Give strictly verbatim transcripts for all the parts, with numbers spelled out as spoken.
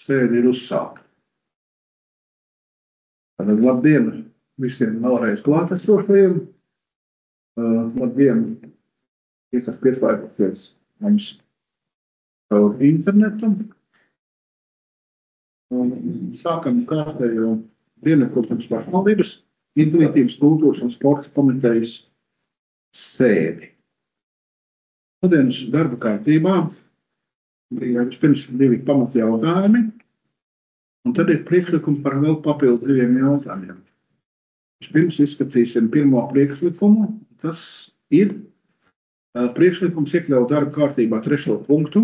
Sēde ir uzsākta. Tātad labdien visiem vēlreiz klātesošajiem. Uh, labdien, tie, kas pieslēgušies mums caur internetu. Un sākam kārtējo Dienvidkurzemes pašvaldības Izglītības, kultūras un sporta komitejas sēdi. Šodienas darba kārtībā bija vispirms divi pamatjautājumi, un tad ir priekšlikumi par vēl papildu diviem jautājumiem. Vispirms izskatīsim pirmo priekšlikumu. Tas ir uh, priekšlikums iekļaut darba kārtībā trešo punktu.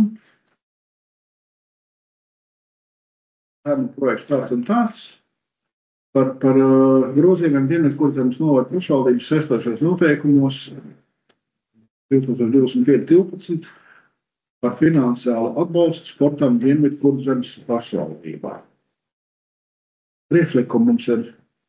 Darba projekts tāds un tāds par, par uh, grozījumiem Dienvidkurzemes novada pašvaldības saistošos noteikumos divtūkstoš divdesmit pieci divpadsmit par finansiālu atbalstu sportam Dienvidkurzemes pašvaldībā. Priekšlikumi mums ir.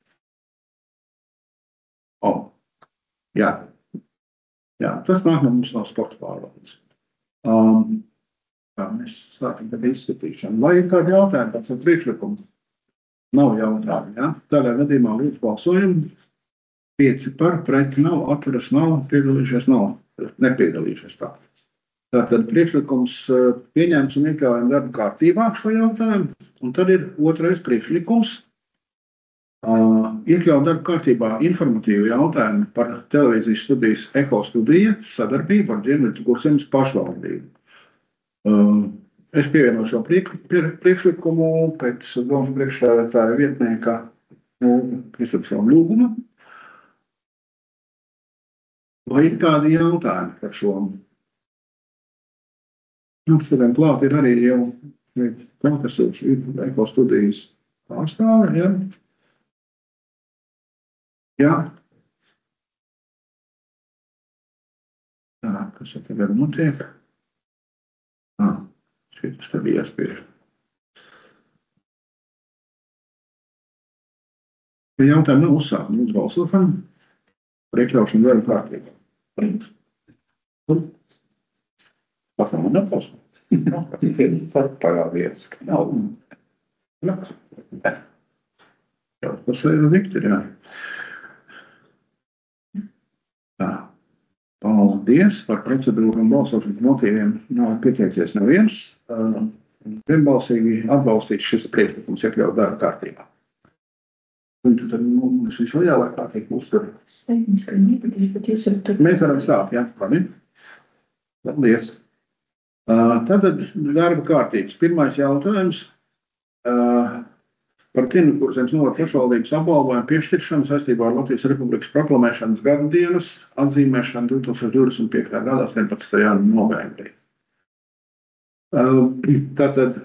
O, jā. jā, tas nāk no mums no sporta pārvaldes. Um, tā, mēs sākam tad izskatīšanu. Vai ir kādi jautājumi par šo priekšlikumu? Nav jautājumi, jā. Tādā gadījumā lūdzu balsojumu. Pieci par, pret nav, atturas nav, piedalījušies nav, nepiedalījušies tā. Tātad priekšlikums pieņēms un iekļaujam darba kārtībā šo jautājumu. Un tad ir otrais priekšlikums. Uh, iekļaut darba kārtībā informatīvu jautājumu par televīzijas studijas Eho studija sadarbību ar Dienvidkurzemes pašvaldību. Uh, es pievienu šo priek, prie, priekšlikumu pēc domas priekšsēdētāja vietnieka Kristapsona lūguma. Vai ir kādi jautājumi par šo? Mums šodien klāt ir arī jau klātesoši Eho studijas pārstāvi, ja? Jā. Tā, kas ir tagad notiek? Ah, šis te bija jāspiež. Ja jautājumi nav uzsākumi, lūdzu balsošanu par iekļaušanu darba kārtībā. Pat nav nebalsot. Parādījās, ka nav. Jā, tas ir dikt ir, jā. Tā. Paldies par procedūru un balsošanas motīviem. Nav pieteicies neviens. Vienbalsīgi atbalstīts šis priekšlikums iekļaut darba kārtībā. Un tad mums visu jālāk tā tiek uztur. Mēs varam sākt, jā? Labi. Paldies. Tātad darba kārtības. Pirmais jautājums par Dienvidkurzemes novada pašvaldības apbalvojumu piešķiršanu saistībā ar Latvijas Republikas proklamēšanas gada dienas atzīmēšanu divtūkstoš divdesmit piektajā gadā astoņpadsmitajā novembrī. Tātad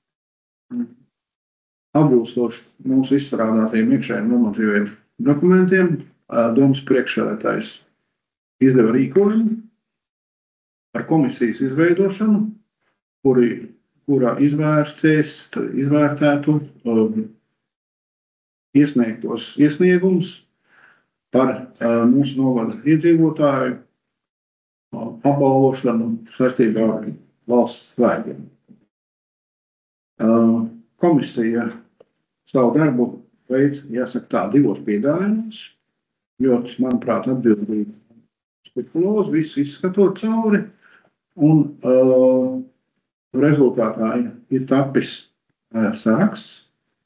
atbilstoši mūsu izstrādātajiem iekšējiem normatīviem dokumentiem, domas priekšsēdētājs izdeva rīkojumu par komisijas izveidošanu, kuri, kurā izvērstēs, izvērtētu um, iesniegtos iesniegumus par uh, mūsu novada iedzīvotāju uh, apbalvošanu saistībā ar valsts svētkiem. Uh, komisija savu darbu veids, jāsaka tā, divos piedāvājumos, jo, manuprāt, atbildīgi spekulos, visu izskatot cauri, un uh, rezultātā ir tapis uh, saraksts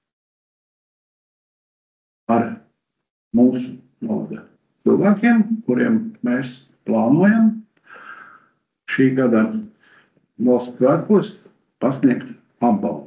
ar mūsu novada cilvēkiem, kuriem mēs plānojam šī gada valsts svētkos pasniegt apbalvu.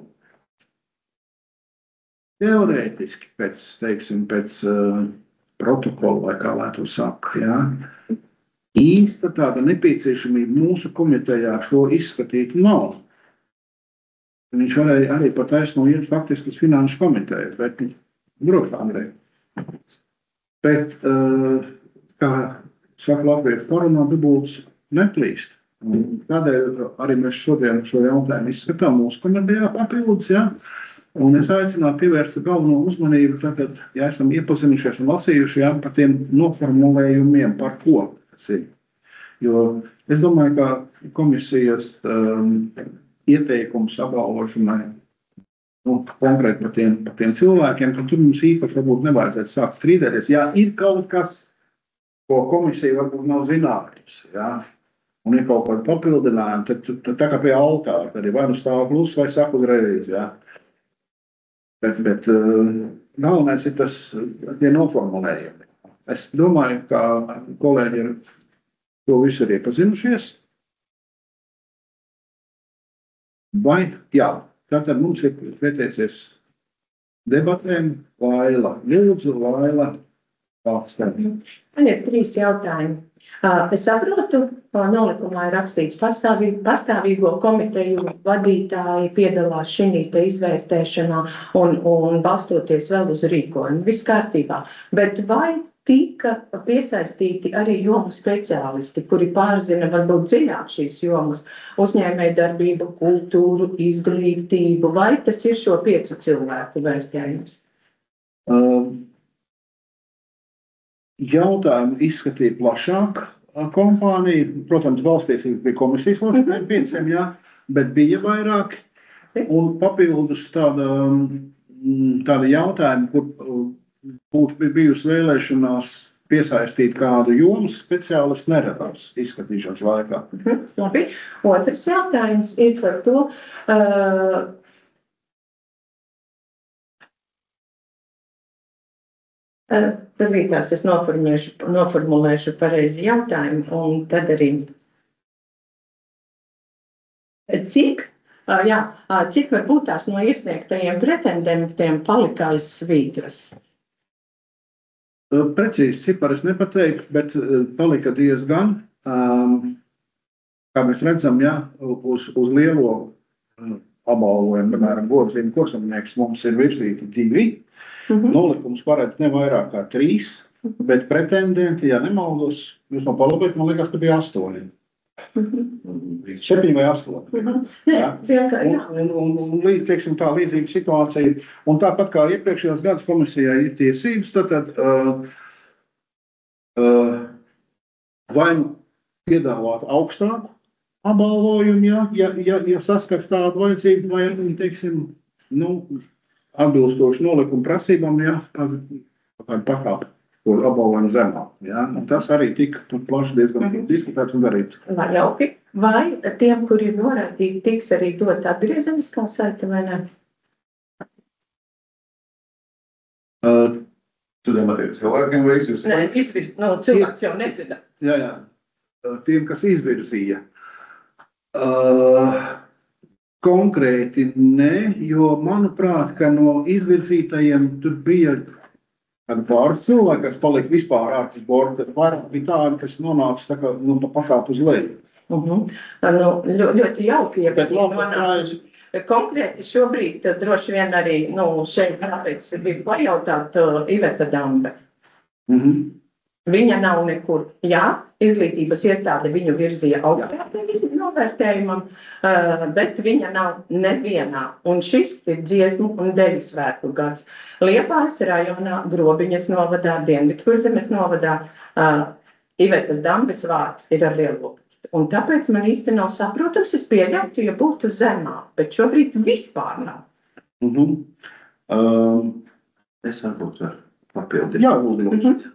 Teorētiski pēc, teiksim, pēc uh, protokola, vai kā lai to saka, jā, īsta tāda nepieciešamība mūsu komitejā šo izskatīt nav. Viņš varēja arī pat taisno iet faktiski uz finanšu komiteju, bet drošām arī. Bet, uh, kā saka latviešu parunā, dubults neplīst. Tādēļ arī mēs šodien šo jautājumu izskatām mūsu komitejā papildus, jā. Un es aicinātu pievērst galveno uzmanību, tātad, ja esam iepazinušies un lasījuši, jā, par tiem noformulējumiem, par ko tas ir. Jo es domāju, ka komisijas um, ieteikums apbalvošanai nu, konkrēti par tiem, par tiem cilvēkiem, ka tur mums īpaši varbūt nevajadzētu sākt strīdēties. Jā, ir kaut kas, ko komisija varbūt nav zinājusi, jā, un ir kaut kāda papildinājuma, tad, tad, tad tā kā pie altāra, tad ir vai nu stāv plus vai saku greizi, jā. Bet, bet galvenais ir tas, tie noformulējumi. Es domāju, ka kolēģi ir to visu ir iepazinušies. Vai, jā, tātad mums ir pieteicies debatēm. Laila, lūdzu, Laila, vārds tev. Man ir trīs jautājumi. Es saprotu, nolikumā ir rakstīts, pastāvīgo, pastāvīgo komiteju vadītāji piedalās šī te izvērtēšanā un, un balstoties vēl uz rīkojumu. Viss kārtībā. Bet vai tika piesaistīti arī jomu speciālisti, kuri pārzina varbūt dziļāk šīs jomas, uzņēmējdarbību, kultūru, izglītību, vai tas ir šo piecu cilvēku vērtējums? Um. Jautājumu izskatīja plašāk kompānija. Protams, valstīs bija komisijas locekļi pieciem, jā, bet bija vairāk. Un papildus tāda, tāda jautājuma, kur būtu bijusi vēlēšanās piesaistīt kādu jomas speciālistu, neradās izskatīšanas laikā. Labi. Otrs jautājums ir par to, uh, Tad līdzās es noformulēšu, noformulēšu pareizi jautājumu, un tad arī cik, jā, cik varbūt tās no iesniegtajiem pretendentiem palika aiz svītras? Precīzi ciparas nepateikšu, bet palika diezgan. Kā mēs redzam, jā, uz, uz lielo apbalvojumu, piemēram, godzīm kursamnieks mums ir virzīti divi. Mm-hmm. Nolikums paredz ne vairāk kā trīs, bet pretendenti, ja nemaldos, jūs man palabēt, man liekas, ka bija astoņi. Mm-hmm. Septiņi vai astoņi. Mm-hmm. Jā, jā. Un, un, un, un teiksim, tā līdzīga situācija. Un tāpat kā iepriekšējos gadus komisijai ir tiesības, tad, tad uh, uh, vai nu piedāvāt augstāku apbalvojumu, ja, ja, ja, ja saskars tādu vajadzību, vai, teiksim, nu, atbilstoši nolikuma prasībām, jā, kādu pakāpi, ko apbalvojumu zemā. Jā. Un tas arī tika plaši diezgan mm-hmm. diskutēts un darīts. Vai jauki? Vai tiem, kuri ir norādīti, tiks arī dot atgriezeniskā saite vai ne? Uh, tu domā, cilvēkiem vai izvirzīja? Nē, izvirzīja. Nu, cilvēks jau nezina. Jā, jā. Tiem, kas izvirzīja. Uh, Konkrēti nē, jo manuprāt, ka no izvirzītajiem tur bija pāris cilvēki, kas palika vispār ārpus borda, vairāk bija tādi, kas nonāca tā kā, nu, pa pakāpu uz leju. Uh-huh. Nu, ļo, ļoti jauki, ja bet labi, nonāca. Konkrēti šobrīd droši vien arī, nu, šeit tāpēc gribu pajautāt uh, Iveta Dambe. Uh-huh. Viņa nav nekur, jā, izglītības iestāde viņu virzīja augstākajam novērtējumam, bet viņa nav nevienā. Un šis ir dziesmu un deju svētku gads. Liepājas rajonā, Grobiņas novadā, Dienvidkurzemes novadā, Ivetas Dambes vārds ir ar lielo. Un tāpēc man īsti nav saprotams, es pieļautu, ja būtu zemā, bet šobrīd vispār nav. Uh-huh. um, es varbūt varu papildīt. Jā, lūdzu. Uh-huh.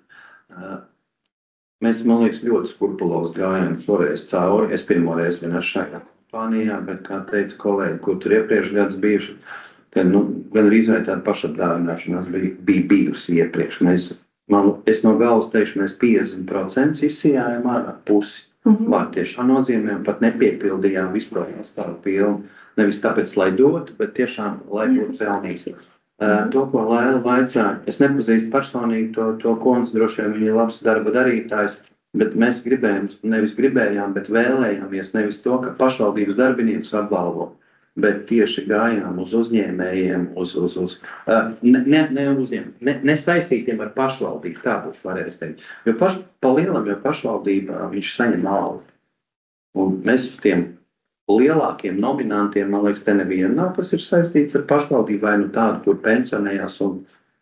Mēs, man liekas, ļoti skurpulos gājām šoreiz cauri. Es pirmo reizi vien esmu šajā kompānijā, bet, kā teica kolēģi, kur tur iepriekš gads bijuši, tad, nu, gan arī izvēl tāda pašapdāvināšanās bija, bija bijusi iepriekš. Mēs, man, es no galvas teikšu, mēs piecdesmit procenti izsījājām ārā pusi. Mm-hmm. Vārds tiešām nozīmē, pat nepiepildījām visu to stāvu pilnu. Nevis tāpēc, lai dotu, bet tiešām, lai būtu pelnīgs. Uh, to, ko Laila vaicāja, es nepazīstu personīgi to, to kundzi, droši vien viņa ir labs darba darītājs, bet mēs gribējām, nevis gribējām, bet vēlējāmies nevis to, ka pašvaldības darbiniekus apbalvo, bet tieši gājām uz uzņēmējiem, uz, uz, uz uh, ne, ne uzņēmējiem, ne, nesaistītiem ar pašvaldību, tā būs varēs teikt. Jo paš, pa lielam, jo pašvaldībā viņš saņem algu. Un mēs uz tiem lielākiem nominantiem, man liekas, te neviena nav, kas ir saistīts ar pašvaldību, vai nu tādu, kur pensionējās un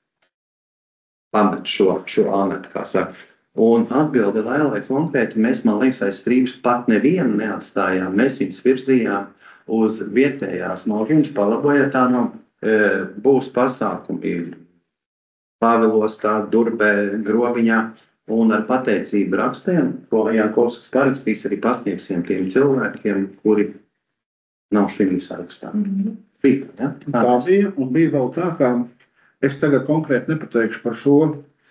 pamet šo, šo amatu, kā saka. Un atbildi Lailai konkrēti, mēs, man liekas, aiz strīpes pat nevienu neatstājām. Mēs viņus virzījām uz vietējās Malviņas, palabojā tā nav būs pasākumi Pāvilostā, Durbē, Grobiņā, un ar pateicību rakstiem, ko Jankovskis parakstīs, arī pasniegsim tiem cilvēkiem, kuri nav šī sarakstā. Mm-hmm. Bija, ja? Tā, tā bija, un bija vēl tā, ka es tagad konkrēti nepateikšu par šo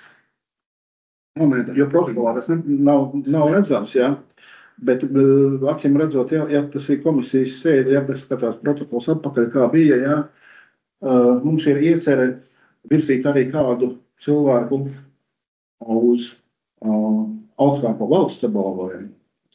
momentu, jo protokolā tas ne, nav, nav redzams, ja? Bet acīm redzot, ja, ja tas ir komisijas sēde, ja tas skatās protokols atpakaļ, kā bija, ja, mums ir iecerē virzīt arī kādu cilvēku uz uh, augstāko valsts apbalvojumu.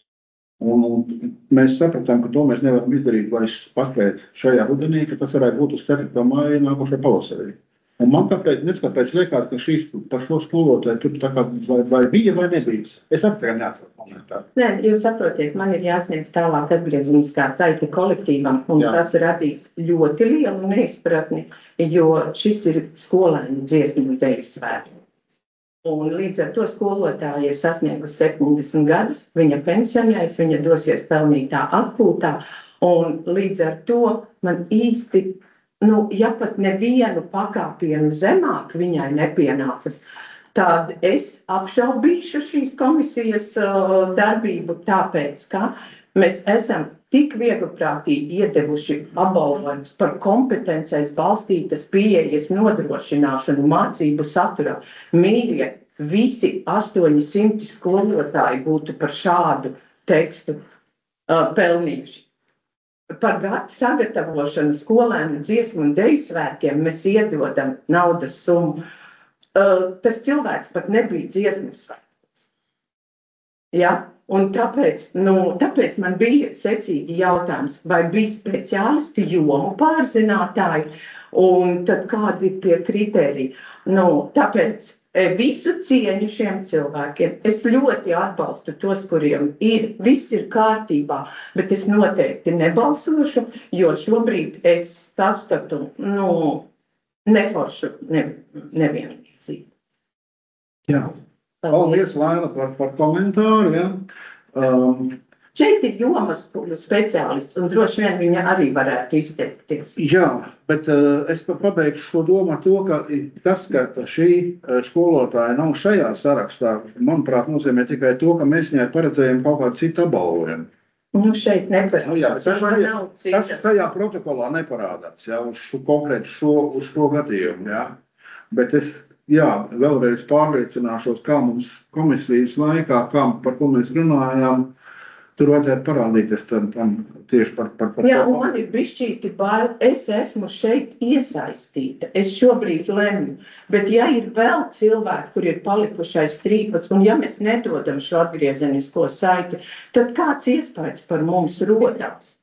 Un, un mēs sapratām, ka to mēs nevaram izdarīt vairs paspēt šajā rudenī, ka tas varētu būt uz ceturto māju nākošo pavasarī. Un man kāpēc, neskapēc liekas, ka šīs par šo skolotāju tur tā kā vai, vai bija vai nebija. Es atceru neatceru komentāru. Nē, jūs saprotiet, man ir jāsniedz tālāk atgriezeniskā saite kolektīvam, un Jā. Tas radīs ļoti lielu neizpratni, jo šis ir skolēnu dziesmu deju svētki. Un līdz ar to skolotāja ir sasniegusi septiņdesmit gadus, viņa pensionējas, viņa dosies pelnītā atpūtā, un līdz ar to man īsti, nu, ja pat nevienu pakāpienu zemāk viņai nepienākas, tad es apšaubīšu šīs komisijas uh, darbību, tāpēc, ka mēs esam tik viegliprātīgi iedevuši apbalvojumus par kompetencēs balstītas pieejas nodrošināšanu mācību saturā. Mīļie, visi astoņi simti skolotāji būtu par šādu tekstu uh, pelnījuši. Par gadu sagatavošanu skolēnu dziesmu un deju svētkiem mēs iedodam naudas summu. Uh, tas cilvēks pat nebija dziesmu svētkos. Ja? Un tāpēc, nu, tāpēc man bija secīgi jautājums, vai bija speciālisti, jomu pārzinātāji, un tad kādi ir tie kriteriji. Nu, tāpēc visu cieņu šiem cilvēkiem. Es ļoti atbalstu tos, kuriem ir, viss ir kārtībā, bet es noteikti nebalsošu, jo šobrīd es sastatu, nu, neforšu ne, nevienlīdzību. Jā. Paldies, Laila, par, par komentāru. Ja. Um, Šeit ir jomas speciālists, un droši vien viņa arī varētu izteikties. Jā, bet uh, es pabeigšu šo domu ar to, ka tas, ka šī skolotāja nav šajā sarakstā, manuprāt, nozīmē tikai to, ka mēs viņai paredzējam kaut kādu citu apbalvojumu. Nu, šeit neparādās. Nu, jā, tas, tajā, tas tajā protokolā neparādās, jā, uz šo konkrētu šo, uz šo gadījumu, jā. Bet es, jā, vēlreiz pārliecināšos, kā mums komisijas laikā, kā, par ko mēs runājām, tur vajadzētu parādīties tam, tam tieši par, par, par Jā, un man ir bišķīti bail, es esmu šeit iesaistīta, es šobrīd lemju, bet ja ir vēl cilvēki, kur ir palikušais trīpats, un ja mēs nedodam šo atgriezenisko saiti, tad kāds iespējas par mums rodās?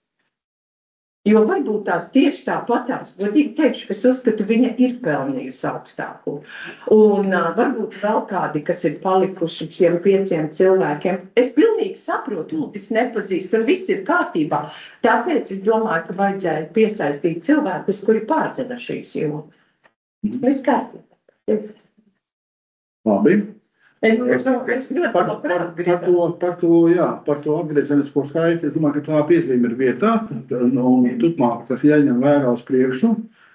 Jo varbūt tās tieši tāpatās, godīgi teikšu, es uzskatu, viņa ir pelnījusi augstāko. Un uh, varbūt vēl kādi, kas ir palikuši šiem pieciem cilvēkiem. Es pilnīgi saprotu, Uldis nepazīst, un viss ir kārtībā. Tāpēc es domāju, ka vajadzēja piesaistīt cilvēkus, kuri pārzina šīs jomas. Viss kārtībā. Labi. Es, es, es ļoti par, par, par, to, par, to, jā, par to atgriezenisko saiti, es domāju, ka tā piezīme ir vietā, un turpmāk tas jāņem vērā uz priekšu.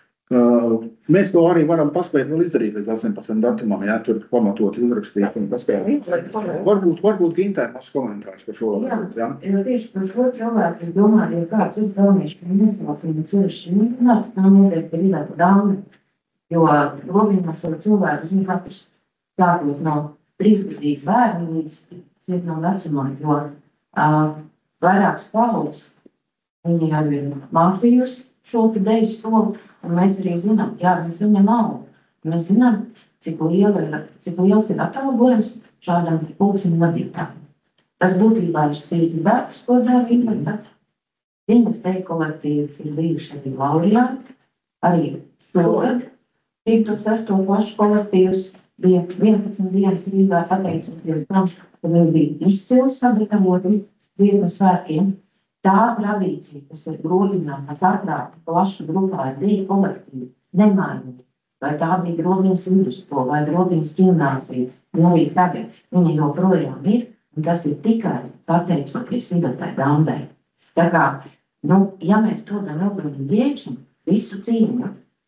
Mēs to arī varam paspēt vēl izdarīt līdz astoņpadsmitam datumam, jā, tur pamatot izrakstīt un paspēt. Varbūt, varbūt Gintai mums komentārs par šo. Jā, jā, jo tieši par šo cilvēku, es domāju, ja kāds ir pelnījuši, ka nezinātīgi ceļši, nav noteikti ir īrāta dāma, jo Robiņās ar cilvēku zina katrs sākot no trīsgadīgi bērni līdz cietnām vecumam, jo uh, vairākas paudzes viņi arī ir mācījusi šo te deju skolu, un mēs arī zinām, jā, mēs viņam algu. Mēs zinām, cik, liela ir, cik liels ir atalgojums šādam pulciņu vadītājiem. Tas būtībā ir sīts darbs, ko dara viņa. Viņas deju kolektīvi ir bijuši arī laureāti, arī šogad piekto sesto klašu kolektīvs bija vienpadsmit dienas Rīgā pateicoties tam, ka viņi bija izcili sagatavoti dienu svētkiem. Tā tradīcija, kas ir Grobiņā, ka katrā plašu grupā ir divi kolektīvi, nemainīgi. Vai tā bija Grobiņas vidusskola vai Grobiņas ģimnāzija, un arī tagad viņa joprojām ir, un tas ir tikai pateicoties Ivetai Dambei. Tā kā, nu, ja mēs dodam Ilgrim Ģēčam visu cīņu,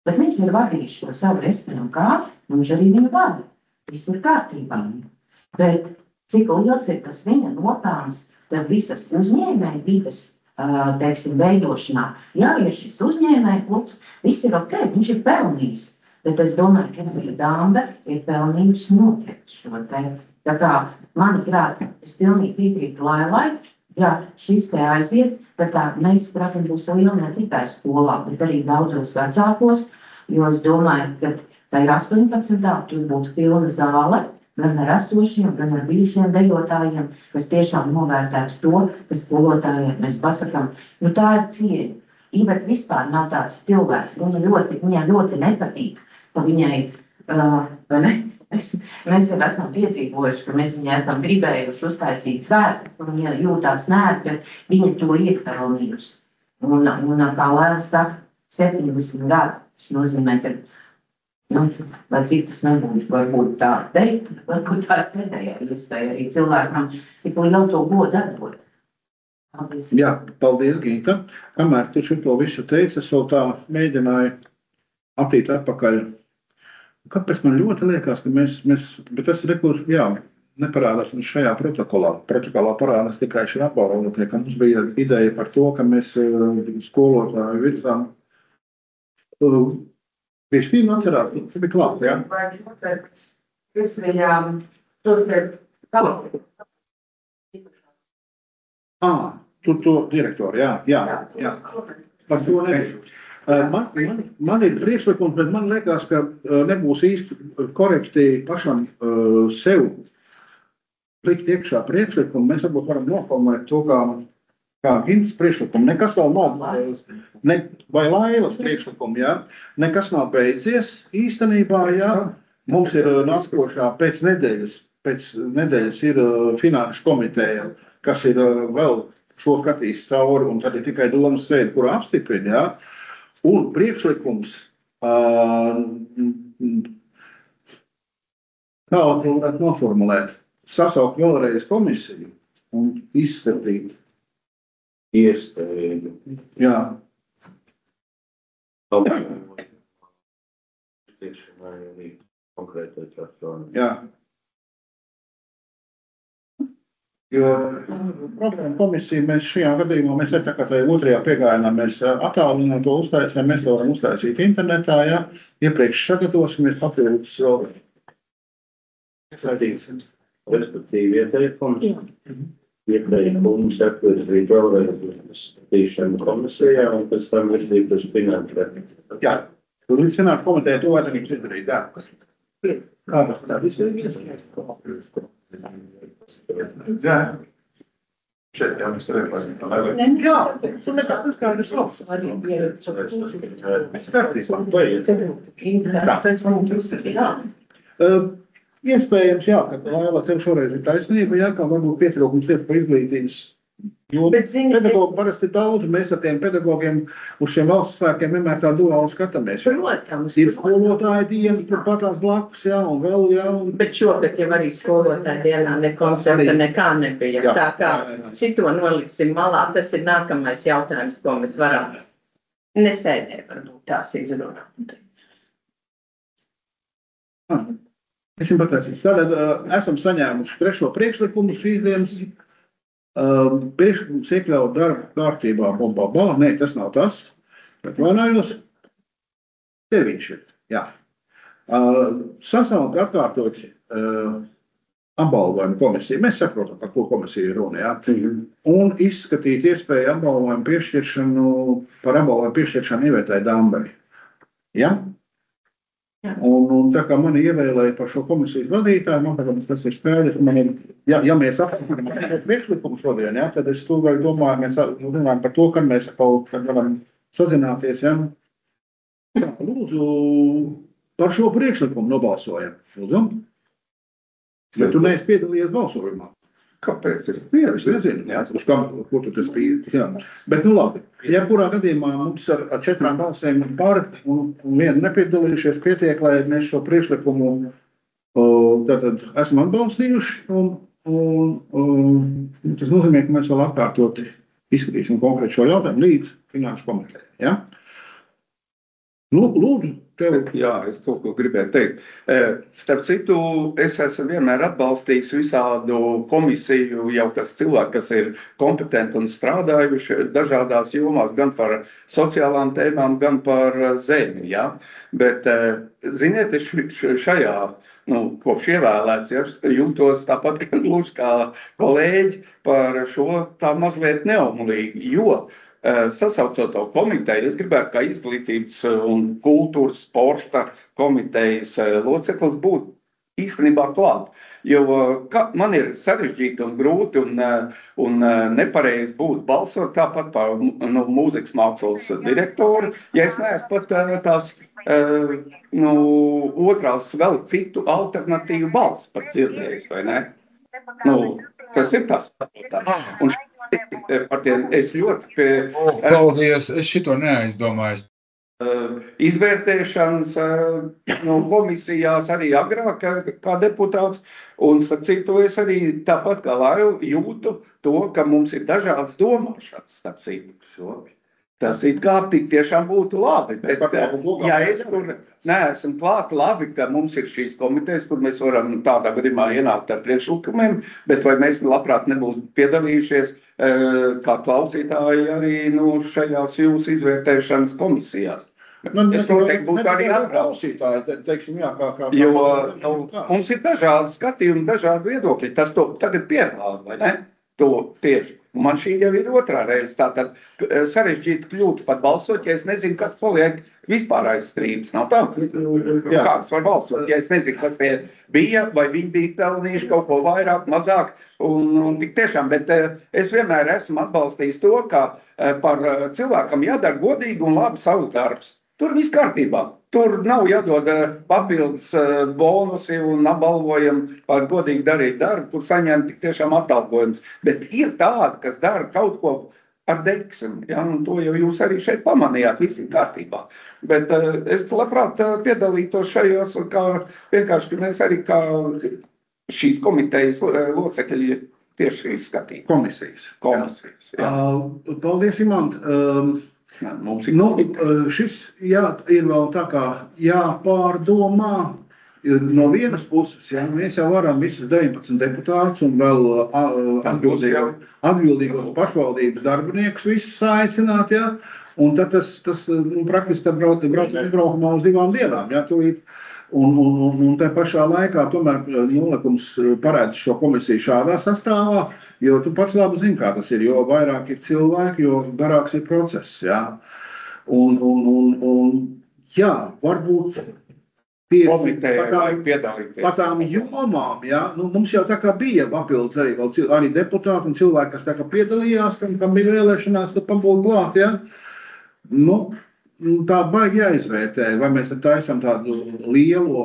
Bet viņš ir vadījis šo savu restorānu kārtu, un viņš arī viņu vada. Viss ir kārtībā. Bet cik liels ir tas viņa nopelns, tad visas uzņēmēju vides, teiksim, veidošanā. Jā, ja šis uzņēmēju klubs, viss ir ok, viņš ir pelnījis. Bet es domāju, ka viņa dāmba ir pelnījusi noteikti šo te. Tā kā, manuprāt, es pilnīgi piekrītu Lailai, ja šis te aiziet, tad tā neizpratne būs liela ne tikai skolā, bet arī daudzos vecākos, jo es domāju, ka tā ir astoņpadsmitā, tur būtu pilna zāle, gan ar esošiem, gan ar bijušiem dejotājiem, kas tiešām novērtētu to, kas skolotājiem mēs pasakām. Nu, tā ir cieņa. Iveta vispār nav tāds cilvēks, viņa ļoti, viņai ļoti nepatīk, ka viņai, uh, vai ne, mēs, mēs jau esam piedzīvojuši, ka mēs viņai esam gribējuši uztaisīt svētkus, ka viņa jūtās nērti, bet viņa to ir pelnījusi. Un, un kā Lēna saka, septiņdesmit gadi, tas nozīmē, ka, nu, lai cik tas nebūtu, varbūt tā teikt, varbūt tā ir pēdējā iespēja arī cilvēkam, tik lielu to godu atdot. Paldies. Jā, paldies, Gīta. Kamēr tu šito visu teici, es vēl tā mēģināju attīt atpakaļ. Kāpēc man ļoti liekas, ka mēs, mēs bet tas ir rekur, jā, neparādās mums šajā protokolā. Protokolā parādās tikai šī apbalvotie, ka mums bija ideja par to, ka mēs skolotāju virzām. Pieši tīm atcerās, tu bija klāt, jā? Vai mēs viņām tur pie kalotī? Ā, tu to direktori, jā, jā, jā. Par to nevišu. Man, man, man ir priekšlikums, bet man liekas, ka nebūs īsti korekti pašam uh, sev likt iekšā priekšlikumu. Mēs varbūt varam noformulēt to kā, kā Gintas priekšlikumu. Nekas vēl nav, ne, vai Lailas priekšlikumu, jā. Nekas nav beidzies īstenībā, jā. Mums ir nākošā pēc nedēļas, pēc nedēļas ir uh, finanšu komiteja, kas ir uh, vēl šo skatīs cauri, un tad ir tikai domas sēde, kura apstiprina, jā. Un priekšlikums, uh, kā to varētu noformulēt, sasaukt vēlreiz komisiju un izskatīt. Iespējami. Jā. Jā. Jo problēma komisija mēs šajā gadījumā, mēs ne tā kā tajā otrajā piegājienā, mēs attālinām to uztaisām, mēs to varam uztaisīt internetā, jā, iepriekš sagatavosimies papildus vēl. Respektīvi ieteikums, ieteikums atverzīt vēlreiz skatīšanu komisijā un pēc tam virzīt uz finanšu. Jā, līdz finanšu komiteja to vajag arī izdarīt, jā. Kā tas tā viss ir iespējams? Jā. Šeit jau mēs redzam. Jā, un nekas neskaidrs labs. Mēs kārtībā. Jā. Uh, iespējams, jā, ka Laila tev šoreiz ir taisnība, jā, kā varbūt pietrūkums lieta par izglītības. Jo pedagogi parasti ir daudz, mēs ar tiem pedagogiem uz šiem valsts svēkiem vienmēr tā duāli skatāmies. Protams. Ir skolotāja diena, tur patās blakus, jā, un vēl, jā. Un... Bet šogad jau arī skolotāja dienā ne koncerta nekā nebija. Jā, tā kā jā, jā. Šito noliksim malā, tas ir nākamais jautājums, ko mēs varam nesēdē varbūt tās izrunāt. Es jums pateicīšu. Tātad uh, esam saņēmuši trešo priekšlikumu šīs dienas. Uh, priekšlikums iekļaut darba kārtībā bombā balā. Nē, tas nav tas. Bet vainājos. Te viņš ir. Jā. Uh, sasaukt atkārtot uh, apbalvojumu komisiju. Mēs saprotam, par ko komisija ir runa. Jā. Mm-hmm. Un izskatīt iespēju apbalvojumu piešķiršanu, par apbalvojumu piešķiršanu Ivetai Dambai. Jā. Jā. Un, un tā kā mani ievēlēja par šo komisijas vadītāju, man tagad tas ir skaidrs, man ir, ja, ja mēs apsakām priekšlikumu šodien, jā, tad es tūlīt domāju, mēs runājam par to, kad mēs kaut kad varam sazināties, jā. Jā, lūdzu, par šo priekšlikumu nobalsojam, lūdzu. Bet tu neesi piedalījies balsojumā. Kāpēc? Es pieru, es nezinu, jā, uz kam, ko tu tas bija, jā. Bet, nu labi, ja kurā gadījumā mums ar, ar četrām balsēm par un, un vienu nepiedalījušies pietiek, lai mēs šo priekšlikumu tātad esam atbalstījuši, un, un, un tas nozīmē, ka mēs vēl atkārtot izskatīsim konkrētu šo jautājumu līdz finanšu komitejai, jā. Nu, lūdzu, tev. Jā, es kaut ko gribēju teikt. Starp citu, es esmu vienmēr atbalstījis visādu komisiju, jau kas cilvēki, kas ir kompetenti un strādājuši dažādās jomās, gan par sociālām tēmām, gan par zemi. Ja? Bet, ziniet, es šajā, nu, kopš ievēlēts, ja, jūtos tāpat gluži kā kolēģi par šo tā mazliet neomulīgi, jo sasaucot to komiteju, es gribētu kā izglītības un kultūras sporta komitejas loceklis būt īstenībā klāt. Jo ka, man ir sarežģīti un grūti un, un nepareizi būt balsot tāpat par nu, mūzikas mākslas direktoru, ja es neesmu pat tās nu, otrās vēl citu alternatīvu balss pat dzirdējis, vai ne? Nu, tas ir tas. Un par tiem es ļoti pie... Oh, paldies, es šito neaizdomājos. Izvērtēšanas nu, komisijās arī agrāk kā deputāts, un starp citu es arī tāpat kā Laila jūtu to, ka mums ir dažādas domāšanas starp citu. Tas it kā tik tiešām būtu labi, bet ja es tur neesmu klāt, labi, ka mums ir šīs komitejas, kur mēs varam tādā gadījumā ienākt ar priekšlikumiem, bet vai mēs labprāt nebūtu piedalījušies kā klausītāji arī nu, šajās jūsu izvērtēšanas komisijās. Man, es noteikti būtu arī atbraucītāji, teiksim, jā, kā, kā, jo kā, nu, mums ir dažādi skatījumi, dažādi viedokļi. Tas to tagad pierāda, vai ne? To tieši. Un man šī jau ir otrā reize. Tātad sarežģīti kļūt pat balsot, ja es nezinu, kas paliek vispār aiz strīpas. Nav tā? Kāds var balsot, ja es nezinu, kas tie bija, vai viņi bija pelnījuši kaut ko vairāk, mazāk. Un, un tik tiešām, bet es vienmēr esmu atbalstījis to, ka par cilvēkam jādara godīgi un labi savs darbs. Tur viss kārtībā. Tur nav jādod papildus bonusi un apbalvojumi par godīgi darīt darbu, kur saņem tik tiešām atalgojums. Bet ir tādi, kas dara kaut ko ar deksmi, ja, un to jau jūs arī šeit pamanījāt, viss ir kārtībā. Bet uh, es labprāt uh, piedalītos šajos, un kā vienkārši, ka mēs arī kā šīs komitejas locekļi tieši izskatītu. Komisijas. Komisijas, jā. Uh, paldies, Imant. Um, Jā, mums ir nu, šis jā, ir vēl tā kā jāpārdomā no vienas puses, jā, mēs jau varam visus deviņpadsmit deputātus un vēl atbildīgos, atbildīgos pašvaldības darbiniekus visus aicināt, jā, un tad tas, tas nu, praktiski brauc, brauc izbraukumā uz divām dienām, jā, tūlīt. Un, un, un, un te pašā laikā tomēr nolikums paredz šo komisiju šādā sastāvā, jo tu pats labi zini, kā tas ir, jo vairāk ir cilvēki, jo garāks ir process, jā. Un, un, un, un jā, varbūt tieši par tām jomām, jā, nu, mums jau tā kā bija papildus arī, vēl, arī deputāti un cilvēki, kas tā kā piedalījās, kam, kam bija vēlēšanās, tad pabūt klāt, jā. Nu, tā baigi jāizvērtē, vai mēs taisam tādu lielo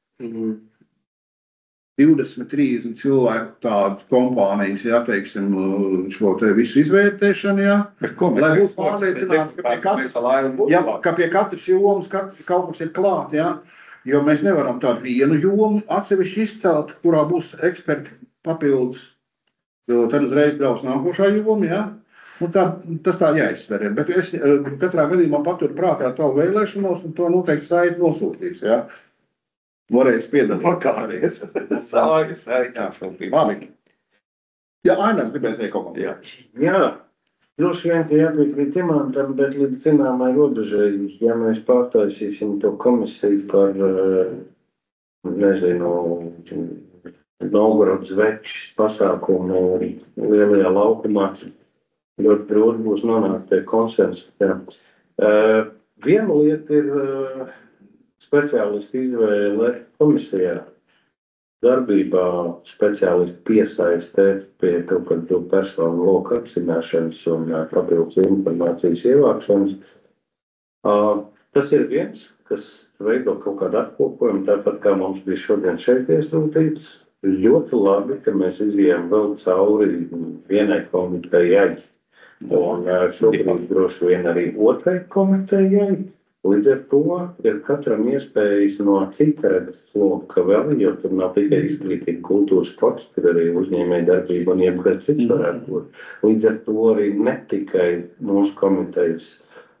divdesmit trīsdesmit cilvēku tādu kompānijas, jā, teiksim, šo te visu izvērtēšanu, jā. Lai būtu pārliecināti, ka pie katras, jā, ka pie katras jomas katrs kaut kas ir klāt, jā. Jo mēs nevaram tādu vienu jomu atsevišķi izcelt, kurā būs eksperti papildus, tad uzreiz brauc nākošā joma, jā. Un tā, tas tā jāizsver, bet es katrā gadījumā paturu prātā tavu vēlēšanos un to noteikti saiti nosūtīs, jā. Varēs piedalīt. Pakāries. Sājas, jā, šobrīd. Labi. Jā, Ainars gribēja teikt kaut ko. Jā, jā. Droši vien, ka jāpiekrīt Imantam, bet līdz zināmai robežai, ja mēs pārtaisīsim to komisiju par, nezinu, Novgorodas večs pasākumu lielajā laukumā, ļoti grūti būs nonākt pie konsensa. Uh, viena lieta ir uh, speciālistu izvēle komisijā. Darbībā speciālisti piesaistē pie kaut kādu personu loku apzināšanas un uh, papildus informācijas ievākšanas. Uh, tas ir viens, kas veido kaut kādu apkopojumu, tāpat kā mums bija šodien šeit iesūtīts. Ļoti labi, ka mēs izjām vēl cauri vienai komitejai. Un šobrīd droši vien arī otrai komitejai. Līdz ar to ir katram iespējas no cita redzes loka vēl, jo tur nav tikai izglītība, kultūras sports, tur arī uzņēmēja darbība un jebkas cits varētu būt. Līdz ar to arī ne tikai mūsu komitejas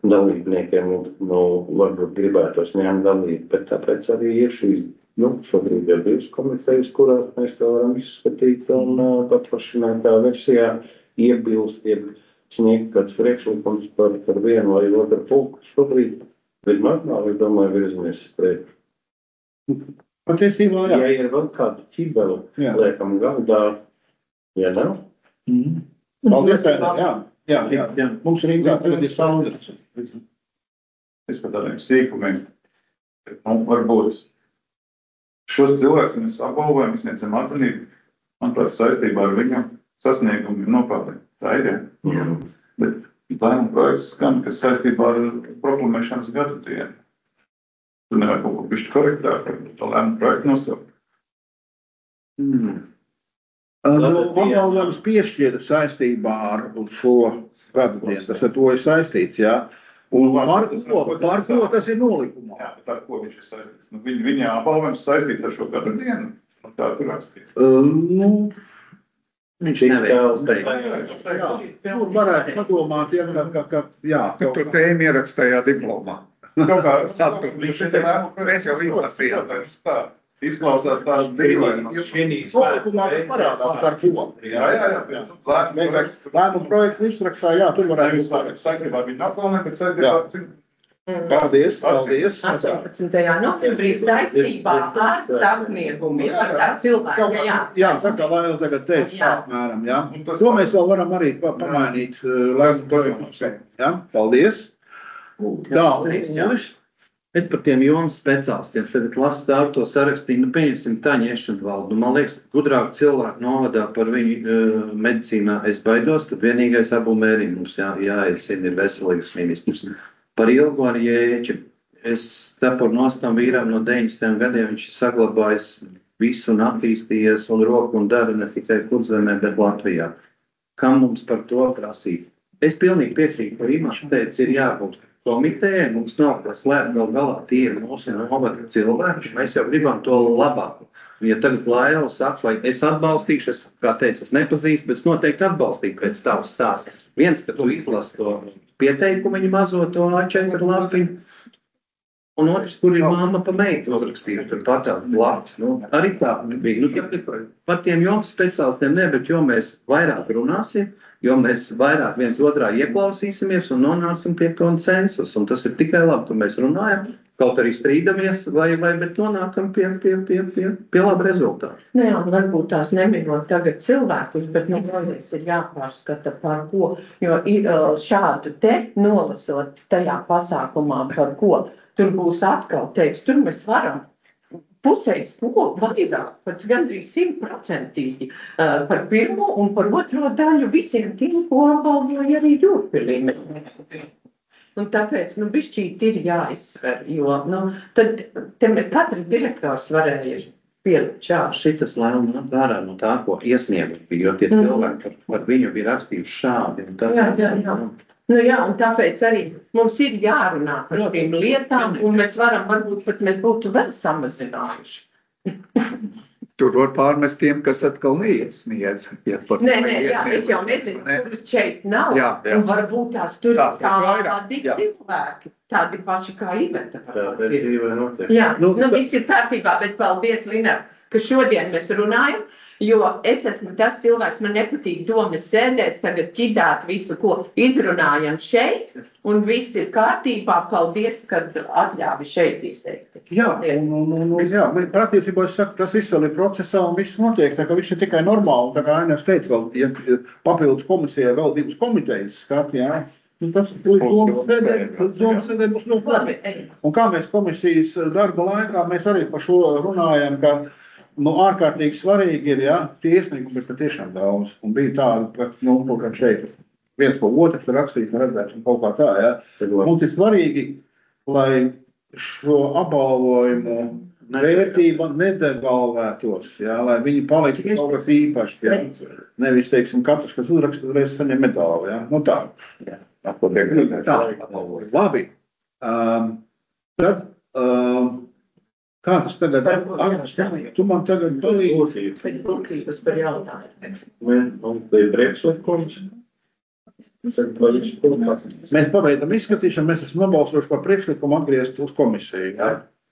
dalībniekiem, nu, varbūt gribētos ņemt dalību, bet tāpēc arī ir šīs, nu, šobrīd jau divas komitejas, kurās mēs to varam izskatīt un uh, paplašinātā versijā iebilst, jeb sniegt kāds priekšlikums par, par vienu vai otru punktu. Šobrīd ir normāli, es domāju, virzamies priekš. Patiesībā, jā. Ja ir vēl kādu ķibeli, Jā. liekam galdā, ja nav, Mhm. Paldies, Ēner, jā. Jā, jā, jā. Mums Rīgā tagad ir Sandrs. Es par tādiem sīkumiem. Nu, varbūt šos cilvēkus mēs apbalvojam, izniecam atzinību. Manuprāt, saistībā ar viņu sasniegumiem nopelnīt. Tā ir, jā. Jā. Bet lēmuma projekts skan, kas saistībā ar proklamēšanas gadu dienu. Tur nevajag kaut ko bišķi korektāk, to lēmuma projektu nosaukt. Mm. Nu, Tātad, jā. apbalvojums piešķira saistībā ar šo gadu dienu. Tas ar to ir saistīts, jā. Un par ko, par ko tas ir nolikumā? Jā, bet ar ko viņš ir saistīts? Nu, viņa, viņa apbalvojums saistīts ar šo gadu dienu. Nu, tā tur rakstīts. Uh, nu, Viņš Tik neveik. tāls, tā jā, tur varētu padomāt, ja, ka, ka, ka, jā. Nu, tu tēmi ierakstējā diplomā. Kaut kā Satur. Mēs jau izlasījām. Tā izklausās tā dīvaini. Nolikumā tas parādās par ko. Jā, jā, jā. Vienkārši lēmuma projektu izrakstā, jā, tur varētu Nevis būt. saistībā ar viņu apgalvojumu, bet saistībā ar cik. Paldies, paldies. astoņpadsmitajā novembrī saistībā ar starpniegumiem, ar tā cilvēku, jā. Jā, saka, lai vēl tagad teikt, tā Jā. apmēram, jā. Un tas- To mēs vēl varam arī pa- pamainīt uh, lēmuma projektu. Jā, paldies. Tā, Ulis. Es par tiem jomas speciālistiem tagad lasu tādu to sarakstīju, nu pieņemsim Taņu Ešenvaldu. Nu, man liekas, gudrāk cilvēku novadā par viņu uh, medicīnā es baidos, tad vienīgais abu mērī mums jā, jāiesina ir veselīgs ministrs. Par Ilgu ar Jēķi. Es tepu nostam vīram no deviņdesmitiem gadiem, viņš ir saglabājis visu un attīstījies un roku un dara ne tikai Kurzemē, bet Latvijā. Kam mums par to prasīt? Es pilnīgi piekrītu, ka Imants teica, ir jābūt komitejai, mums nav ko slēpt, vēl galā tie ir mūsu novada cilvēki, mēs jau gribam to labāku. Un ja tagad Laila saka, vai es atbalstīšu, es, kā teicu, es nepazīstu, bet es noteikti atbalstīšu pēc tavas stāsta. Viens, ka tu izlasi to pieteikumu, viņa mazo to A četri lapiņu, un otrs, kur ir mamma pa meitu uzrakstījusi, tur patās blakus. Nu, arī tā bija. Nu, par tiem jomas speciālistiem ne, bet jo mēs vairāk runāsim, jo mēs vairāk viens otrā ieklausīsimies un nonāksim pie konsensus. Un tas ir tikai labi, ka mēs runājam, kaut arī strīdamies, vai, vai, bet nonākam pie, pie, pie, pie, pie laba rezultāta. Nu jā, varbūt tās neminot tagad cilvēkus, bet, nu, vēlreiz ir jāpārskata par ko, jo ir, šādu te nolasot tajā pasākumā par ko, tur būs atkal teiks, tur mēs varam pusēji skolu vairāk, pēc gandrīz simtprocentīgi par pirmo un par otro daļu visiem tiem, ko apbalvoja arī Jūrpilī. Un tāpēc, nu, bišķīt ir jāizsver, jo, nu, tad te mēs katrs direktors varēja pielikt šādu. Šitas lēmums nāk ārā no tā, ko iesniegt bija, jo tie Mm. cilvēki par, par viņu bija rakstījuši šādi. Un tā, Jā, jā, jā. Nu jā, un tāpēc arī mums ir jārunā par šīm lietām, un mēs varam, varbūt pat mēs būtu vēl samazinājuši. Tur var pārmest tiem, kas atkal neiesniedz. Ja par Nē, to nē, jā, iesniedz. es jau nezinu, Ne? kur šeit nav, Jā, jā. un varbūt tās tur ir Tās ir vairāk, tādi jā. cilvēki, tādi paši kā Iveta. Tā varbūt ir. dzīvē notiek. Jā, Nu, nu, tā- viss ir kārtībā, bet paldies, Lina, ka šodien mēs runājam, jo es esmu tas cilvēks, man nepatīk domas sēdēs, tagad ķidāt visu, ko izrunājam šeit, un viss ir kārtībā. Paldies, kad atļāvi šeit izteikt. Jā, un, un, un, un jā, bet patiesībā es saku, tas viss vēl ir procesā un viss notiek, tā ka viss ir tikai normāli. Tā kā Ainas teica, vēl, ja papildus komisijai vēl divas komitejas skati, jā, nu tas līdz domas sēdē, līdz domas sēdē būs ļoti labi. Labi, Un kā mēs komisijas darba laikā, mēs arī par šo runājam, ka nu, ārkārtīgi svarīgi ir, ja, tie iesniegumi ir patiešām daudz. Un bija tādi, ka, nu, kaut kā šeit viens pa otru tur rakstīt un redzēt un kaut kā tā, ja. Mums ir svarīgi, lai šo apbalvojumu vērtība nedevalvētos, ja, lai viņi paliktu kaut kas īpašs, ja. Nevis, teiksim, katrs, kas uzraksta, reiz saņem medāli, ja. Nu tā. Tā, labi. Um, tad, um, kā tas tagad, Agne, tu man tagad palīdzi. pēc būtības par jautājumu. Man bija priekšlikums Mēs pabeidzam izskatīšanu, mēs esam nobalsojuši par priekšlikumu atgriezt uz komisiju. Jā?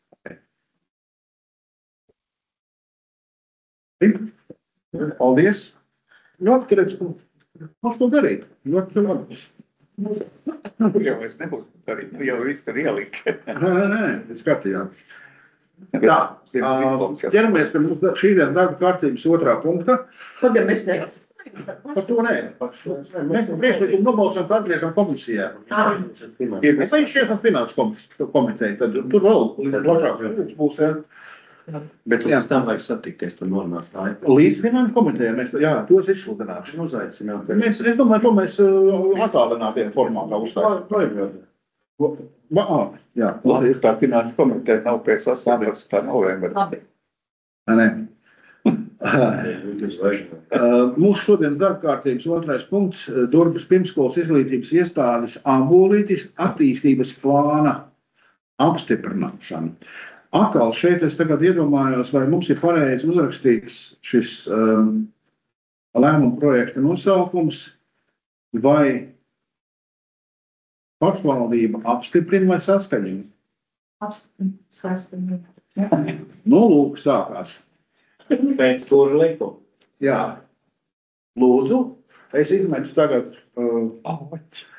Paldies. Ļoti redz, mums to darīt. Ļoti labi. Jau es nebūtu darīt, jau viss tur ielika. Nē, nē, nē, tas kārtījā. Tā, ķeramies pie mums šī dienas darba kārtības otrā punkta. Pagad mēs neesam. Par to nē. Mēs priekšlikumu nobalsojam, ka atgriežam komisijā. Mēs aiziešam finanšu komiteju, tad tur vēl plašāks būs, jā. Bet līdz tam vajag satikties, tur norunāt laiku. Līdz finanšu komitejā mēs, jā, tos izsludināsim. Uzaicināt. Mēs, es domāju, to mēs attālinātiem formātā uzstāsim. Jā, Labi, tā finanšu komiteja nav pēc astoņpadsmitā novembra. Labi. Nē. Mūsu šodien darba kārtības otrais punkts - Durbas pirmskolas izglītības iestādes Ābolītis attīstības plāna apstiprināšana. Atkal šeit es tagad iedomājos, vai mums ir pareizi uzrakstīts šis um, lēmuma projekta nosaukums, vai pašvaldība apstiprina vai saskaņina? Apstiprina. Nu, lūk, sākās. Pēc kura likuma? Jā. Lūdzu, es izmetu tagad, uh,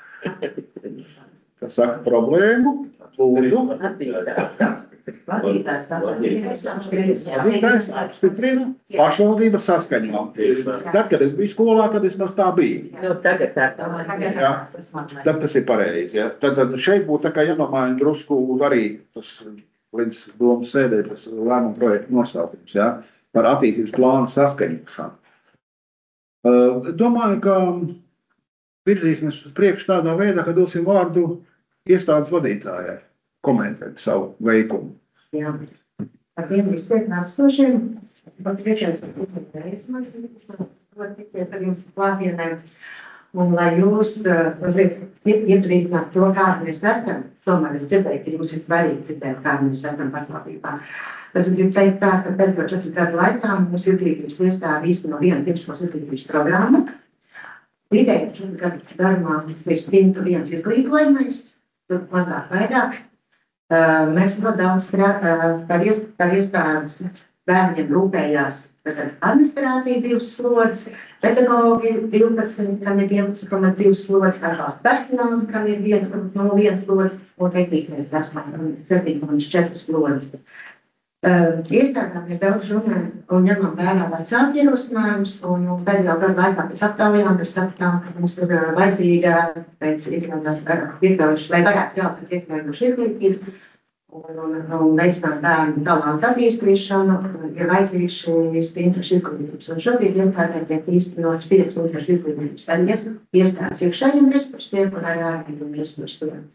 kas saka, problēmu. Lūdzu. Vadītājs Vadītājs apstiprina, pašvaldība saskaņo. Tad, kad es biju skolā, tad es maz tā biju. Nu, tagad tā tā. Jā, tad tas ir pareizi. Ja. Tad, tad šeit būtu tā kā jānomaina drusku arī tas līdz domas sēdē tas lēmuma projekta nosaukums, ja, par attīstības plānu saskaņošanu. Uh, domāju, ka virzīsimies uz priekšu tādā veidā, ka dosim vārdu iestādes vadītājai komentēt savu veikumu. Jā, ar tiem visiem nāstošiem, pat priekšējais uzmanības, man var tikai par jums klātienēm, un lai jūs mazliet iepazīstināt to, kāda mēs esam, tomēr es dzirdēju, ka jums ir svarīgi dzirdēt, kāda mēs esam pašvaldībā. Es gribu teikt tā, ka pēdējo četru gadu laikā mūsu izglītības iestāde īsteno vienu pirmskolas izglītības programmu. Vidēji četru gadu garumā mums ir simt viens izglītojamais, tur mazāk vairāk. Mēs ļoti daudz kā iestādes bērniem rūpējās administrācija divas slodzes, pedagogi divpadsmit, kam ir divpadsmit komats divi slodzes, atbalsta personāls, kam ir viens komats nulle viens slodzes, un tehniskais personāls, septiņi komats četri slodzes. Iestādē mēs daudz runājam un ņemam vērā vecāku ierosinājumus, un pēdējo gadu laikā pēc aptaujām mēs sapratām, ka mums ir vajadzīga pēc iekļaujuši, lai varētu realizēt iekļaujuši izglītību un, un, un veicināt bērnu talantu attīstīšanu, ir vajadzīgs šīs interešu izglītības. Un šobrīd iestādē tiek īstenots piecas interešu izglītības arī iestādes iekšējiem resursiem un arī ārējiem resursiem.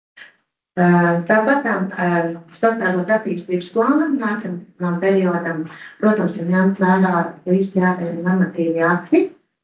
Tāpat sastādot attīstības plānam nākamajam periodam, protams, ir ņemt vērā visi ārējie normatīvi akti.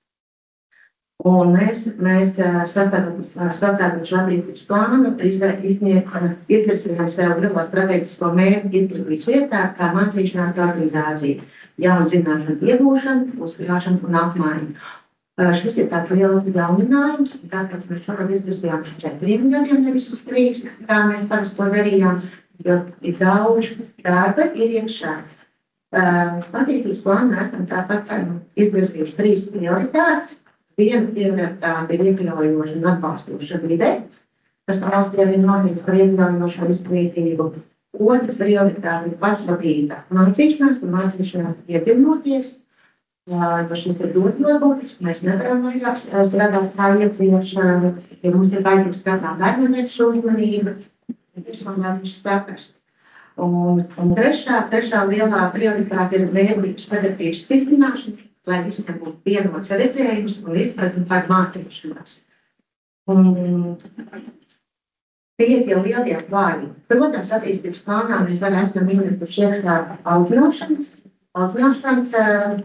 Un mēs, mēs sastādot šo attīstības plānu, izvirzījām sev lielo strateģisko mērķi izglītības iestādi kā mācīšanās organizācija, jaunu zināšanu iegūšanu, uzkrāšanu un apmaiņu. Šis ir tāds liels jauninājums, tāpēc mēs šogad izvirzījām četriem gadiem, nevis uz trīs, kā mēs parasti to darījām, jo ir daudz darba, ir iekšā. Attīstības plānā esam tāpat izvirzījuši trīs prioritātes. Viena prioritāte ir iekļaujoša un atbalstoša vide, kas valstī arī normas par iekļaujošo izglītību. Otra prioritāte ir pašvadīta mācīšanās un mācīšanās iedibinoties. Jo šis ir ļoti būtisks, mēs nevaram vairāk strādāt kā iedzīvoši, ja mums ir vajadzīgs katrā bērnam šo uzmanību, tiešām viņš saprast. Un, un trešā, trešā lielā prioritāte ir vērtības sadarbības stiprināšana, lai visiem būtu vienots redzējums un izpratni par mācīšanās. Un tie ir tie lielie vārdi. Protams, attīstības plānā mēs arī esam minējuši iekšā audzināšanas, audzināšanas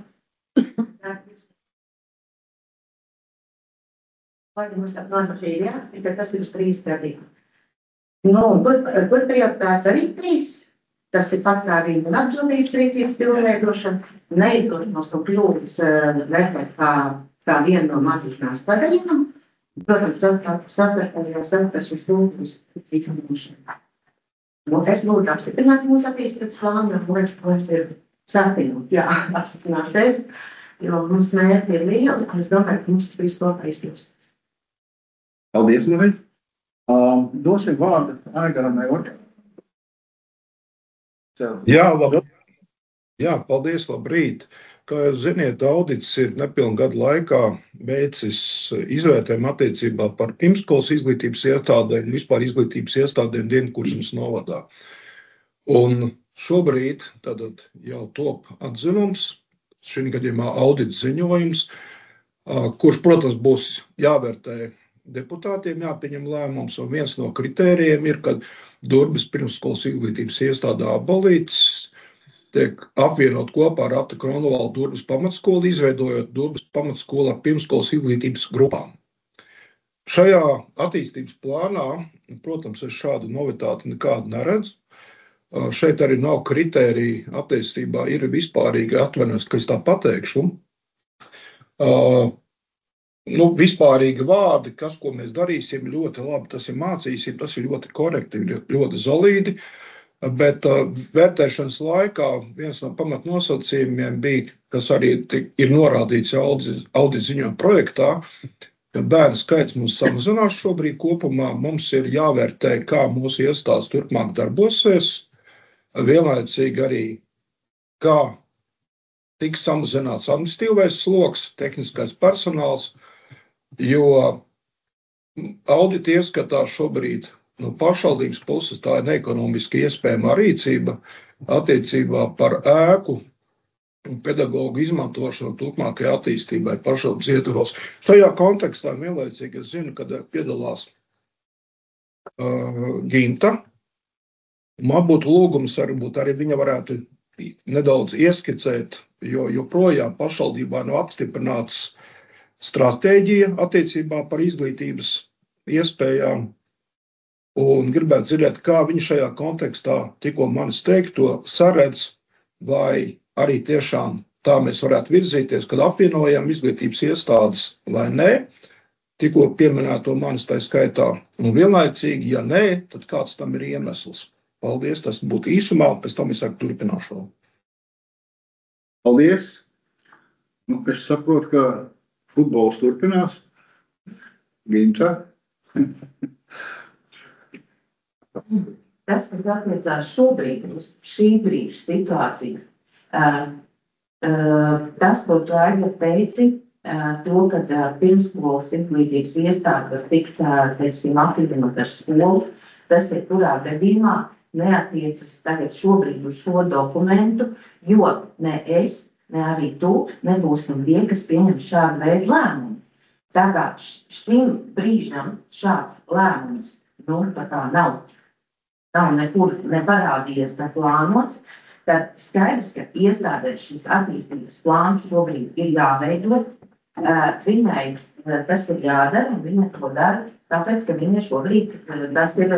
Vai mums tā normatīvi, jā, tikai tas ir uz trīs gadiem. Nu, kur, kur prioritāts arī trīs? Tas ir patstāvība un atbildības rīcības pilnveidošana, neizdošanos un kļūdas vērtēt kā, kā vienu no mācīšanās sadaļām Protams, savstarpējās sapratnes lūgums īstenošana. Un es lūdzu apstiprināt mūsu attīstības plānu, un liekas, ka mums ir satinot, jā, apstiprināties, jo mums mērķi ir lieli, un es domāju, ka mums tas viss kopā izdosies. Paldies, Marija. Um, dosim vārdu Aigaram Eorkam. Jā, labi. Jā, paldies, labrīt. Kā jūs ziniet, audits ir nepilnu gadu laikā veicis izvērtējumu attiecībā par pirmsskolas izglītības iestādēm un vispār izglītības iestādēm Dienvidkurzem novadā. Un šobrīd tātad jau top atzinums, šī gadījumā audits ziņojums, kurš, protams, būs jāvērtē deputātiem, jāpieņem lēmums, un viens no kritērijiem ir, kad Durbes pirmsskolas izglītības iestāde Abolītis tiek apvienot kopā ar Rata Kronovalda Durbes pamatskolu, izveidojot Durbes pamatskola pirmsskolas izglītības grupām. Šajā attīstības plānā, protams, es šādu novitāti nekādu neredzu. Šeit arī nav kritērija attīstībā, ir vispārīgi atvainojos, ka es tā pateikšu. Uh, nu, vispārīgi vārdi, kas, ko mēs darīsim, ļoti labi, tas ir mācīsim, tas ir ļoti korekti, ļoti solīdi, bet uh, vērtēšanas laikā viens no pamatnosacījumiem bija, kas arī ir norādīts audita ziņojuma projektā, ka bērnu skaits mums samazinās šobrīd kopumā, mums ir jāvērtē, kā mūsu iestādes turpmāk darbosies, vienlaicīgi arī, kā tiks samazināts administratīvais sloks, tehniskais personāls, jo audita ieskatā šobrīd no pašvaldības puses tā ir neekonomiski iespējama rīcība attiecībā par ēku un pedagoģu izmantošanu turpmākajai attīstībai pašvaldības ietvaros. Šajā kontekstā vienlaicīgi es zinu, kad piedalās uh, Ginta. Man būtu lūgums, varbūt arī viņa varētu nedaudz ieskicēt, jo joprojām pašvaldībā nav apstiprināts stratēģija attiecībā par izglītības iespējām. Un gribētu dzirdēt, kā viņi šajā kontekstā tikko manis teikto saredz, vai arī tiešām tā mēs varētu virzīties, kad apvienojam izglītības iestādes vai nē, tikko pieminēto manis tā skaitā. Un vienlaicīgi, ja nē, tad kāds tam ir iemesls. Paldies, tas būtu īsumā, pēc tam es arī turpināšu. Paldies. Nu, es saprotu, ka futbols turpinās. Ginta. Tas, kas attiecās šobrīd uz šī brīža situāciju, uh, uh, tas, ko tu Aiga teici, uh, to, ka uh, pirmsskolas izglītības iestāde var tikt, uh, teiksim, apvienot ar skolu, tas ir kurā gadījumā neatiecas tagad šobrīd uz šo dokumentu, jo ne es, ne arī tu nebūsim tie, kas pieņem šādu veidu lēmumu. Tā kā šim brīžam šāds lēmums, nu, tā kā nav, nav nekur neparādījies, ne plānots, tad skaidrs, ka iestādē šis attīstības plāns šobrīd ir jāveido. Viņai tas ir jādara, un viņa to dara, tāpēc, ka viņa šobrīd tas ir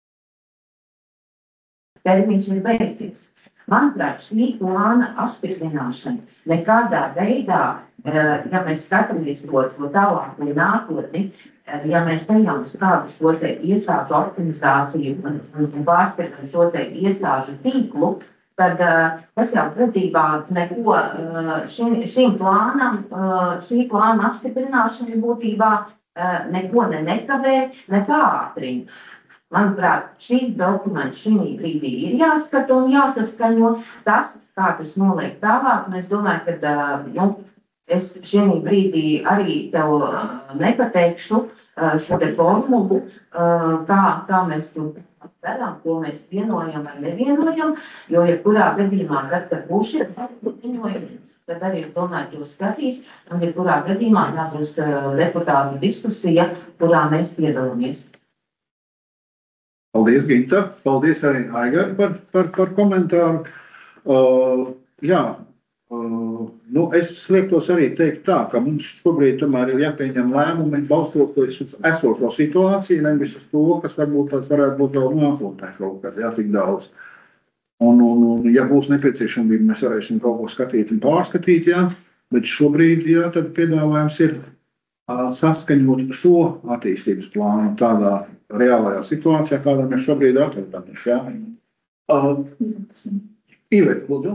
termiņš ir beidzies. Manuprāt, šī plāna apstiprināšana nekādā veidā, ja mēs skatāmies to tālāko nākotni, ja mēs ejam uz kādu šo te iestāžu organizāciju un pārskatām šo te iestāžu tīklu, tad tas jau būtībā neko šim, šim plānam, šī plāna apstiprināšana būtībā neko ne nekavē, ne pātrina. Manuprāt, šīs dokuments šī brīdī ir jāskata un jāsaskaņo. Tas, kā tas noliek tālāk, un es domāju, ka nu, es šī brīdī arī tev nepateikšu šo te formulu, kā, kā mēs to darām, ko mēs vienojam vai nevienojam, jo jebkurā gadījumā, kad, kad būs šie vienojumi, tad arī, es domāju, to skatīs, un jebkurā gadījumā jābūt deputātu diskusija, kurā mēs piedalāmies. Paldies, Ginta. Paldies arī Aigar par, par, par komentāru. Uh, jā, uh, nu es sliektos arī teikt tā, ka mums šobrīd tomēr ir jāpieņem lēmumi balstoties uz esošo situāciju, nevis uz to, kas varbūt tas varētu būt vēl nākotnē kaut kad, jā, tik daudz. Un, un, un ja būs nepieciešamība, mēs varēsim kaut ko skatīt un pārskatīt, jā, bet šobrīd, jā, tad piedāvājums ir saskaņot šo attīstības plānu tādā reālajā situācijā, kādā mēs šobrīd atrodamies. Ja? Uh, Iveta, lūdzu.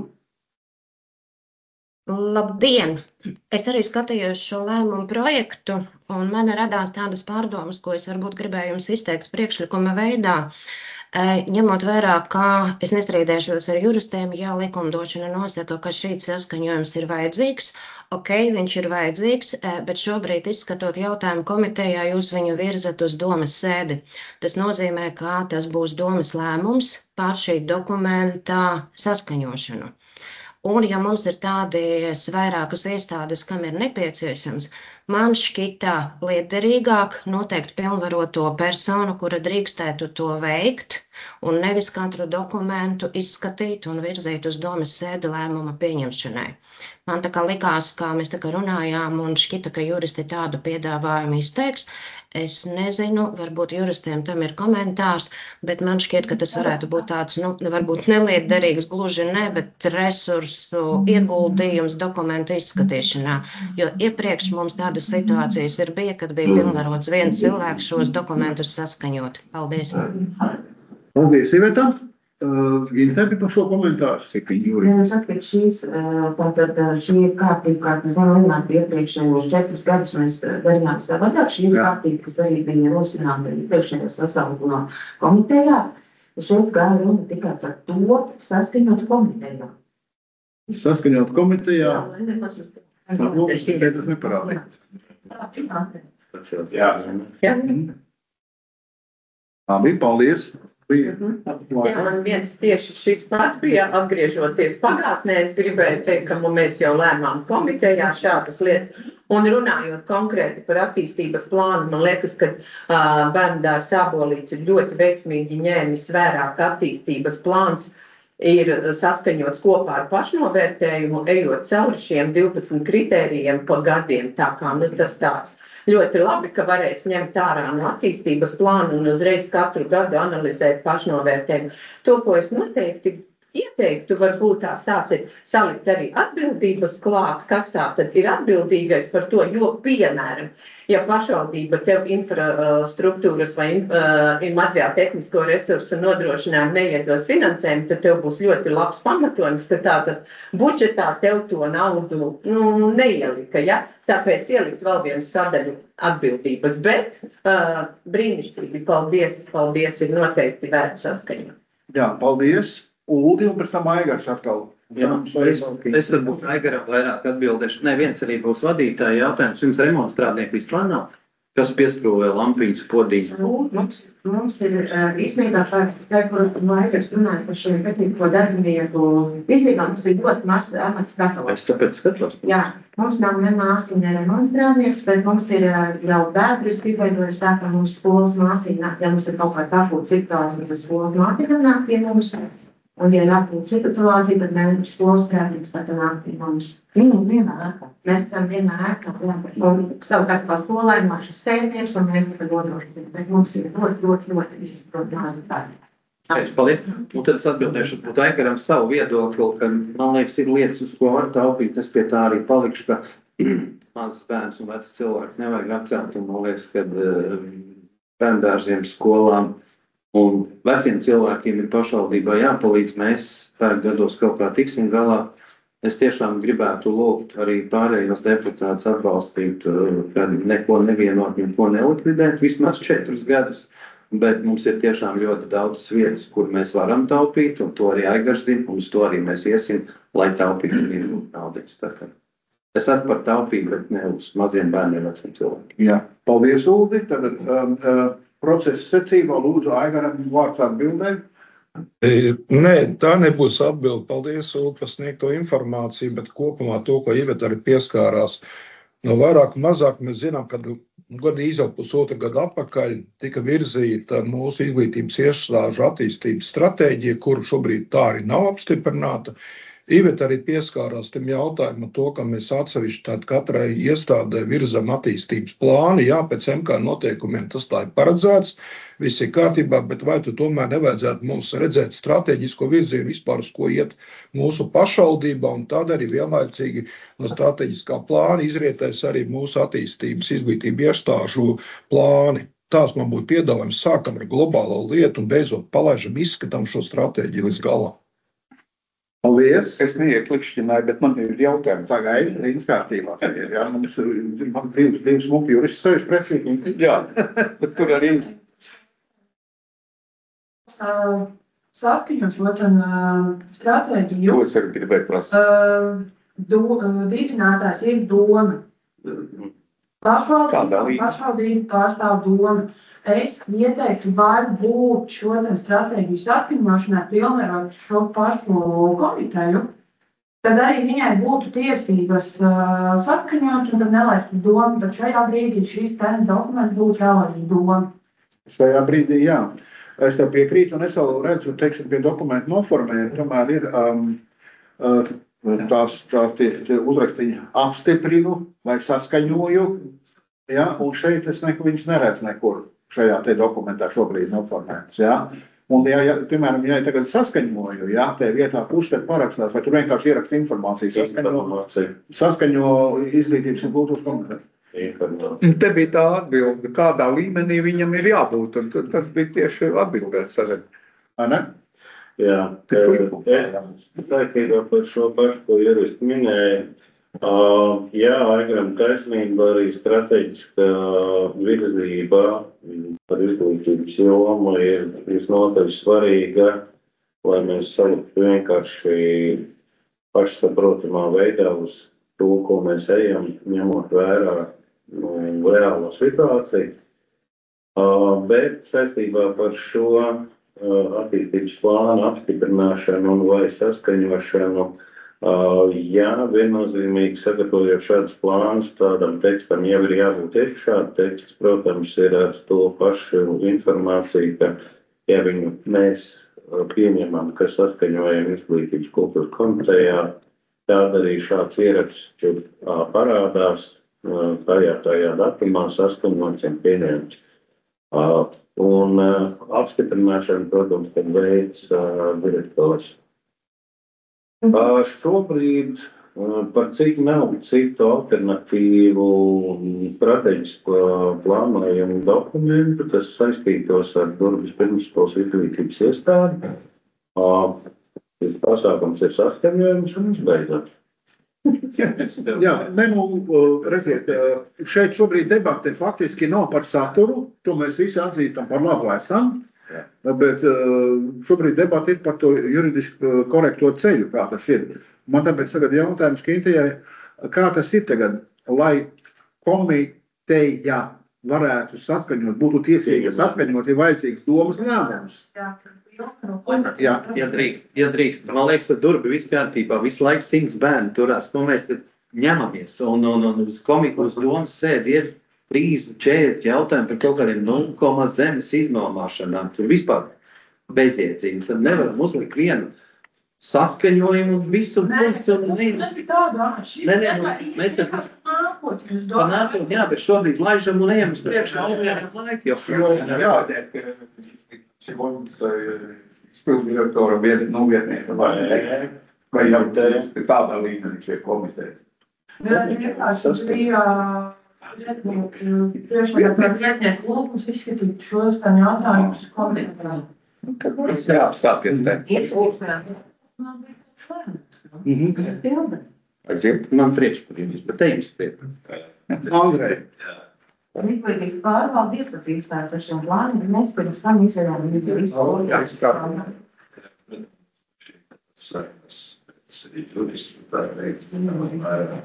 Labdien! Es arī skatījos šo lēmumu projektu, un man radās tādas pārdomas, ko es varbūt gribēju jums izteikt priekšlikuma veidā. Ņemot vērā, ka es nestrīdēšos ar juristiem, ja likumdošana nosaka, ka šīs saskaņojums ir vajadzīgs, ok, viņš ir vajadzīgs, bet šobrīd izskatot jautājumu komitejā, jūs viņu virzat uz domas sēdi. Tas nozīmē, ka tas būs domas lēmums pār šī dokumenta saskaņošanu. Un, ja mums ir tādas vairākas iestādes, kam ir nepieciešams, man šķita lietderīgāk noteikt pilnvaroto personu, kura drīkstētu to veikt, un nevis katru dokumentu izskatīt un virzīt uz domas sēdi lēmuma pieņemšanai. Man tā kā likās, kā mēs tā kā runājām, un šķita, ka juristi tādu piedāvājumu izteiks. Es nezinu, varbūt juristiem tam ir komentārs, bet man šķiet, ka tas varētu būt tāds, nu, varbūt nelietderīgs, gluži ne, bet resursu ieguldījums dokumentu izskatīšanā. Jo iepriekš mums tādas situācijas ir bija, kad bija pilnvarots viens cilvēks šos dokumentus saskaņot. Paldies. Paldies, Iveta. Uh, Ginter par šo komentāru, cik viņi jūri. Jā, saka, ka šīs, tātad šī ir kārtība, kā mēs varam runāt iepriekšējos četrus gadus mēs darījām savādāk. Šī ir kārtība, kas arī bija rosināta iepriekšējā sasaukumā komitejā. Šeit gāja runa tikai par to saskaņot komitejā. Saskaņot komitejā? Nu, tas neparādīt. Jā. Jā. Labi, paldies. Jā, man viens tieši šis pats bija, atgriežoties pagātnē, es gribēju teikt, ka mēs jau lēmām komitejā šādas lietas, un runājot konkrēti par attīstības plānu, man liekas, ka uh, Bērndārs Ābolīts ir ļoti veiksmīgi ņēmis vērā, ka attīstības plāns ir saskaņots kopā ar pašnovērtējumu, ejot cauri šiem divpadsmit kritērijiem pa gadiem, tā kā nu, tas tāds. Ļoti labi, ka varēs ņemt ārā no attīstības plānu un uzreiz katru gadu analizēt pašnovērtējumu. To, ko es noteikti ieteiktu, varbūt tās tāds ir salikt arī atbildības klāt, kas tā tad ir atbildīgais par to, jo, piemēram, ja pašvaldība tev infrastruktūras vai uh, materiāla tehnisko resursu nodrošinājumu neiedos finansējumu, tad tev būs ļoti labs pamatojums, ka tātad budžetā tev to naudu nu, neielika, ja? Tāpēc ielikt vēl vienu sadaļu atbildības, bet uh, brīnišķīgi, paldies, paldies, ir noteikti vērts saskaņot. Jā, paldies. Uldi un pēc tam Aigars atkal. Jā, es, es varbūt Aigaram vairāk atbildēšu. Nē, viens arī būs vadītāja jautājums. Jums remontstrādnieki vispār nav? Kas pieskrūvē lampiņas, podīs? Mums, mums ir īstenībā par, kur Aigars runāja par šiem tehnisko darbinieku. Īstenībā mums ir ļoti maz amats katalogs. Es tāpēc skatos. Jā, mums nav ne māsu, ne remontstrādnieks, bet mums ir jau bēdriski izveidojuši tā, ka mums skolas māsīna, ja mums ir kaut kāds akūts situācija, tad skolas māsīna nāk pie mums. Un, ja ir akūta situācija, tad mēs skolas strādnieks tā nāk pie mums. Viņi vienā ēkā. Mēs esam vienā ēkā, jā. Un savukārt kā skolai mašas sēdnieks, un mēs tad dodosim. Bet mums ir ļoti, ļoti, ļoti izprot māzi tādi. Paldies. Un tad es atbildēšu būtu Aigaram savu viedokli, ka, man liekas, ir lietas, uz ko var taupīt. Es pie tā arī palikšu, ka mazas bērns un vecs cilvēks nevajag atcelt. Un man liekas, ka bērndārziem, skolām un veciem cilvēkiem ir pašvaldībā jāpalīdz. Mēs pēc gados kaut kā tiksim galā. Es tiešām gribētu lūgt arī pārējos deputātus atbalstīt, kad neko nevienot, neko nelikvidēt, vismaz četrus gadus. Bet mums ir tiešām ļoti daudz vietas, kur mēs varam taupīt, un to arī Aigars zina, un uz to arī mēs iesim, lai taupītu un iegūtu naudas. Es esmu par taupību, bet ne uz maziem bērniem, veciem cilvēkiem. Jā, paldies, Uldi. Tad um, uh, procesa secībā lūdzu Aigaram vārds atbildē. Nē, tā nebūs atbilde. Paldies, Uldi, par sniegto informāciju, bet kopumā to, ko Iveta arī pieskārās. No vairāk un mazāk mēs zinām, ka gandrīz jau pusotru gadu atpakaļ tika virzīta mūsu izglītības iestāžu attīstības stratēģija, kuru šobrīd tā arī nav apstiprināta. Iveta arī pieskārās tam jautājumam, to, ka mēs atsevišķi tātad katrai iestādē virzam attīstības plānu. Jā, pēc M K noteikumiem tas tā ir paredzēts, viss ir kārtībā, bet vai tu tomēr nevajadzētu mums redzēt strateģisko virzienu vispār, uz ko iet mūsu pašvaldībā, un tad arī vienlaicīgi no strateģiskā plāna izrietēs arī mūsu attīstības izglītību iestāžu plāni. Tās man būtu piedāvājums, sākam ar globālo lietu un beidzot palaižam izskatām šo stratēģiju līdz galam. Paldies! Es neieklikšķināju, bet man ir jautājumi. Pagaidi, līdz kārtībā. Jā, mums ir divas, divas smuki juristi sevišķi precīgi. Jā, bet tur arī. Saskaņošot un stratēģiju. Ko es arī gribēju prasīt? Dibinātājs ir doma. Pašvaldība, pašvaldība pārstāv doma. Es ieteiktu varbūt šo stratēģiju saskaņošanai pilnvarot šo pašu komiteju, tad arī viņai būtu tiesības uh, saskaņot un tad nelaistu domu, tad šajā brīdī šīs tēmas dokumenti būtu jālaiž doma. Šajā brīdī, jā. Es tev piekrītu un es vēl redzu, teiksim, pie dokumentu noformējuma, tomēr ir um, uh, tās, tās tie, tie uzrakstiņi apstiprinu vai saskaņoju, jā, un šeit es neko viņus neredzu nekur. Šajā te dokumentā šobrīd noformēts, jā. Un, ja, ja, piemēram, ja tagad saskaņoju, jā, te vietā, kurš te parakstās, vai tu vienkārši ieraksti informāciju, saskaņo, saskaņo izglītības un kultūras komiteju. Te bija tā atbilde, kādā līmenī viņam ir jābūt, un tas bija tieši atbildēts. Vai ne? Jā, taisnībā par šo pašu, ko juristi minēja. Uh, jā, Aigaram taisnība arī strateģiska virzība par izglītības jomu ir visnotaļ svarīga, lai mēs saliktu vienkārši pašsaprotamā veidā uz to, ko mēs ejam, ņemot vērā nu, reālo situāciju. Uh, bet saistībā par šo uh, attīstības plānu apstiprināšanu un vai saskaņošanu, Uh, jā, viennozīmīgi sagatavojot šādus plānus, tādam tekstam jau ir jābūt iekšā. Teksts, protams, ir ar to pašu informāciju, ka, ja viņu mēs pieņemam, ka saskaņojam izglītības kultūras komitejā, tad arī šāds ieraksts uh, parādās uh, tajā, tajā datumā saskaņots un pieņemts. Uh, un uh, apstiprināšanu, protams, kad veids uh, direktors. Uh, šobrīd uh, par cik nav citu alternatīvu strateģisko plānojumu dokumentu, tas saistītos ar Durvis pirmsskolas izglītības iestādi. Uh, šis pasākums ir saskaņojums un izbeidzot. Jā, ne, nu, redziet, šeit šobrīd debate faktiski nav par saturu, to mēs visi atzīstam par labu esam. Bet šobrīd debata ir par to juridiski korekto ceļu, kā tas ir. Man tāpēc tagad jautājums Kintijai, kā tas ir tagad, lai komiteja varētu saskaņot, būtu tiesīga saskaņot, ir vajadzīgs domas lēmums. Jā, ja drīkst, ja drīkst. Man liekas, tad durbi viss kārtībā, visu laiku simts bērni turās, ko mēs tad ņemamies. Un, un, un uz komitejas domas sēdi ir trīsdesmit, četrdesmit jautājumi par kaut kādiem nulle komā zemes iznomāšanām. Tur vispār bezjēdzīgi. Tad nevaram uzlikt vienu saskaņojumu un visu. Nē, tas ir tādu, Nē, nē, nu, mēs tad panākot, jā, bet šobrīd laižam un ejam uz priekšā, un laiku jau. Jā, izpildu direktora vietnieka vai, vai jau tādā līmenī šie komiteji. Nē, vienkārši bija priekšlikums vietnieku lūgums izskatīt šos tam jautājumus komitejā. Kad mums jāapstāties te. Aiziet. Man priekšpārījums, bet te jums pie. Andrej. Izglītības pārvalde iepazīstās ar šiem plāniem, mēs pirms tam izdarām viņu visu. Jā, skatu. Sakas, pēc juristu tā veids, vairāk.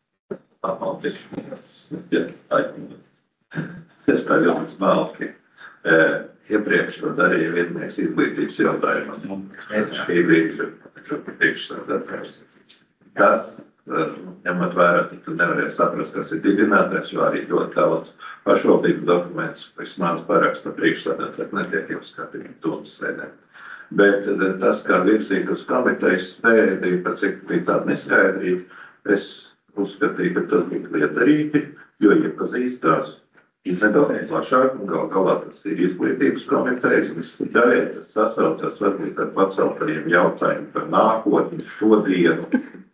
Es tā ļoti smalki. Iepriekš to darīja vietnieks izglītības jautājumā. Šī bija priekšstādātājs. Kas, ņemot vērā, tad tu nevarēji saprast, kas ir dibinātājs, jo arī ļoti daudz pašvaldību dokumentus vismaz paraksta priekšstādātājs netiek jau skatīt domas sēdē. Bet tas, kā virzīt uz komitejas sēdi, pat cik bija tāda neskaidrība, es uzskatīju, ka tas bija liederīgi, jo iepazīstās ir nedaudz plašāk, un gal galā tas ir izglītības komitejas. Daļai tas sasaucas varbūt ar paceltajiem jautājumiem par nākotni, šodienu.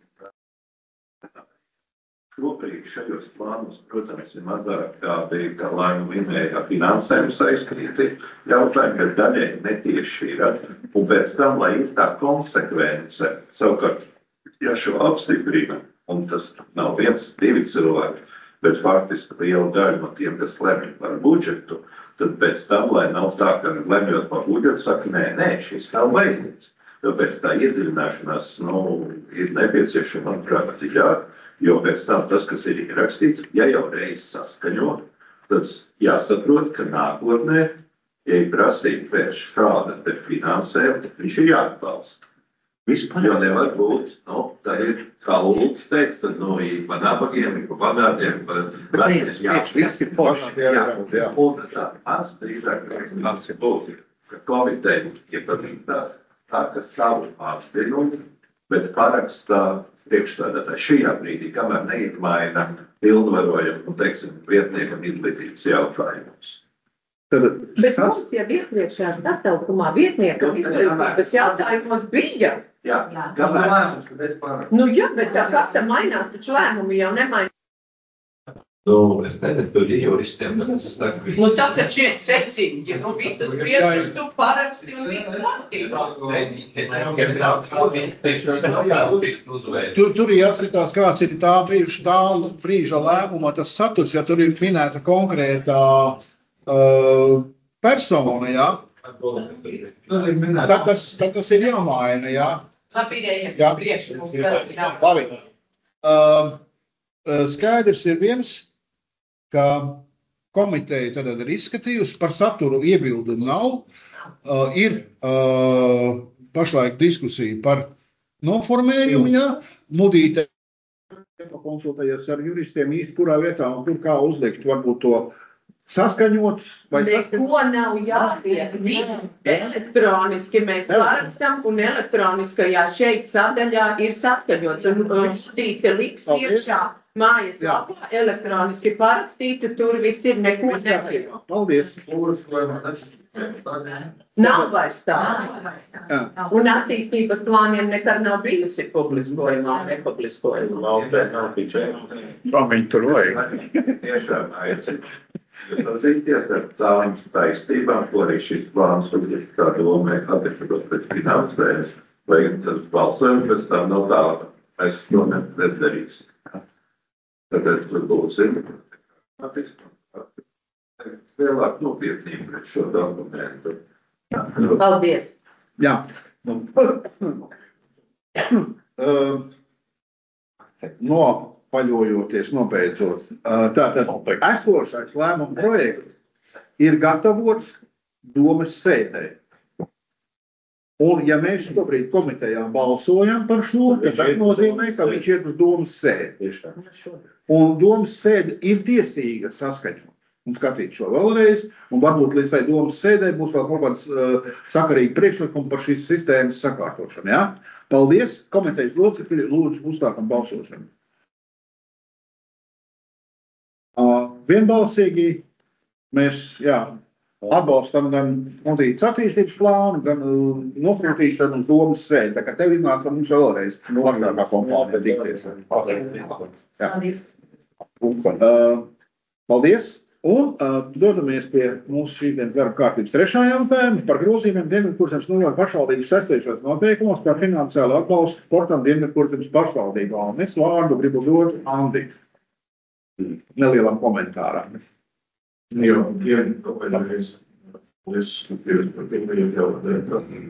Šobrīd šajos plānos, protams, ir mazāk tādi, kā Laima minēja, finansējumi saistīti jautājumi, bet daļai netieši ir. Un pēc tam, lai ir tā konsekvence, savukārt, ja šo apstiprina, un tas nav viens, divi cilvēki, bet faktiski liela daļa no tiem, kas lemj par budžetu, tad pēc tam, lai nav tā, ka lemjot par budžetu, saka, nē, nē, šis nav vajadzīgs. Tāpēc tā iedziļināšanās, nu, ir nepieciešama, manuprāt, dziļāk. Jo pēc tam tas, kas ir ierakstīts, ja jau reiz saskaņo, tad jāsaprot, ka nākotnē, ja ir prasība pēc šāda te finansējuma, tad viņš ir jāatbalsta. Vispār jau nevar būt, nu, tā ir, kā Lūdzu teica, tad, nu, ir pa nabagiem, ir pa bagātiem, pa veciem, jā, viss ir forši, jā, jā. Un tā, mans drīzāk, tas ir būt, ka komiteja iepazīstās, tā, ka savu atzinumu, bet parakstā priekšstādātāji šajā brīdī, kamēr neizmaina pilnvarojam, un, teiksim, vietniekam izglītības jautājumus. Tad, bet tas... mums jau iepriekšējā sasaukumā vietniekam izglītības jautājumos bija. Jā, kamēr lēmums, tad es parakstu. Nu jā, bet tā kas tam mainās, taču lēmumi jau nemainās. Nu, es nezinu, tur ir juristiem, bet es saku. Nu, tas taču ir secīgi, nu, visas priekšstāv, tu paraksti un viss kārtībā. Tur, tur ir jāskatās, kāds ir tā bijuši tā brīža lēmuma, tas saturs, ja tur ir minēta konkrētā uh, persona, jā. Tad tas, tad tas ir jāmaina, jā. Labi, ejam, priekšu mums vēl ir jāmaina. Labi. Uh, skaidrs ir viens, ka komiteja tad ir izskatījusi, par saturu iebildumu nav. Uh, ir uh, pašlaik diskusija par noformējumu, jā. Mudīte konsultējies ar juristiem īsti kurā vietā un kur kā uzlikt varbūt to saskaņot. Neko nav jāliek. Visu elektroniski mēs parakstam un elektroniskajā šeit sadaļā ir saskaņots. Un Tīte liks iekšā mājas lapā, elektroniski parakstītu, tur viss ir neko neviet. Paldies. Nav vairs tā. Un attīstības plāniem nekad nav bijusi publiskojumā, nepubliskojumā. Nav tā, nav tikai. Kā viņi tur vajag? Tiešām aicinu. Iepazīties ar tām saistībām, ko arī šis plāns uzliek kā domē attiecībos pēc finansējas, vai tas balsojums pēc tam nav tāda. Es to nedarīšu. Tāpēc tur būsim lielāk nopietnība pret šo dokumentu. Paldies. Jā. No paļojoties, nobeidzot. Tātad esošais lēmuma projekts ir gatavots domes sēdē. Un ja mēs šobrīd komitejā balsojam par šo, tad tas nozīmē, ka viņš ir uz domes sēdi. Un domes sēde ir tiesīga saskaņot un skatīt šo vēlreiz. Un varbūt līdz tai domes sēdē būs vēl kaut kāds uh, sakarīgi priekšlikumi par šīs sistēmas sakārtošanu. Ja? Paldies, komitejas locekļi, lūdzu uzstākam balsošanu. Uh, vienbalsīgi mēs, jā, atbalstam gan Mudītes attīstības plānu, gan uh, nosūtīšanu uz domas sēdi. Tā kā tev iznāk, ka mums vēlreiz plašākā kompānija tikties. Paldies. Uh, paldies. Un uh, dodamies pie mūsu šīs dienas darba kārtības trešā jautājuma par grozījumiem Dienvidkurzemes novada pašvaldības saistīšanās noteikumos par finansiālu atbalstu sportam Dienvidkurzemes pašvaldībām. Es vārdu gribu dot Andi. Nelielam komentāram. Jā, jā, kāpēc es pirms par pirmajiem jautājumiem.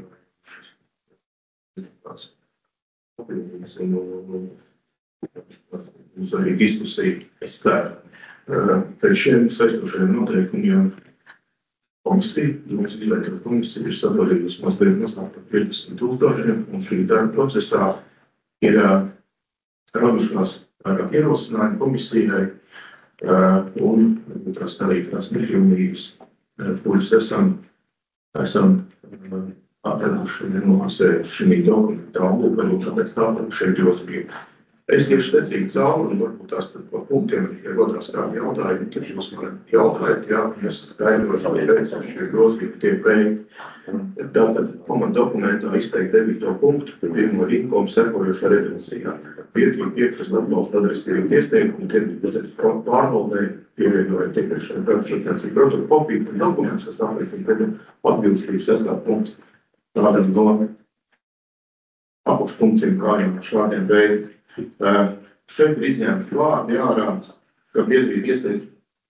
Mums arī diskusija tā. Pēc šiem saistošajiem noteikumiem komisija, mums izveidota komisija, ir sadalījusi mazliet mazāk par piecdesmit tūkstošiem, un šī darba procesā ir radušās vairāk ierosinājumi komisijai, un tās arī tās nepilnības, kuras esam, esam atraduši nenolasējuši šī dokumentā, un lūk, arī tāpēc tādam šeit grozījumi. Es tieši stecīju cauri, un varbūt tās tad par punktiem, ja godās kādi jautājumi, tad jūs man jautājat, jā, mēs skaidrošu, kāpēc šie grozījumi tiek veikti. Tātad pamat dokumentā izteikt devīto punktu, ka pirmo rīkojumu sekojošā redakcijā. Piekrīt piekrist atbalstu adresīvīt iesteikumu, tiek pārvaldē, pievienojot iepriekšējā rakstīšanas protokolu kopiju un dokumentus, kas tāpēc ir atbilstības sestā punkts. Tādam no apakšpunktiem, kā jau šādiem veidiem. Uh, šeit ir izņēmts vārdi ārā, ka biedrība iesniedz,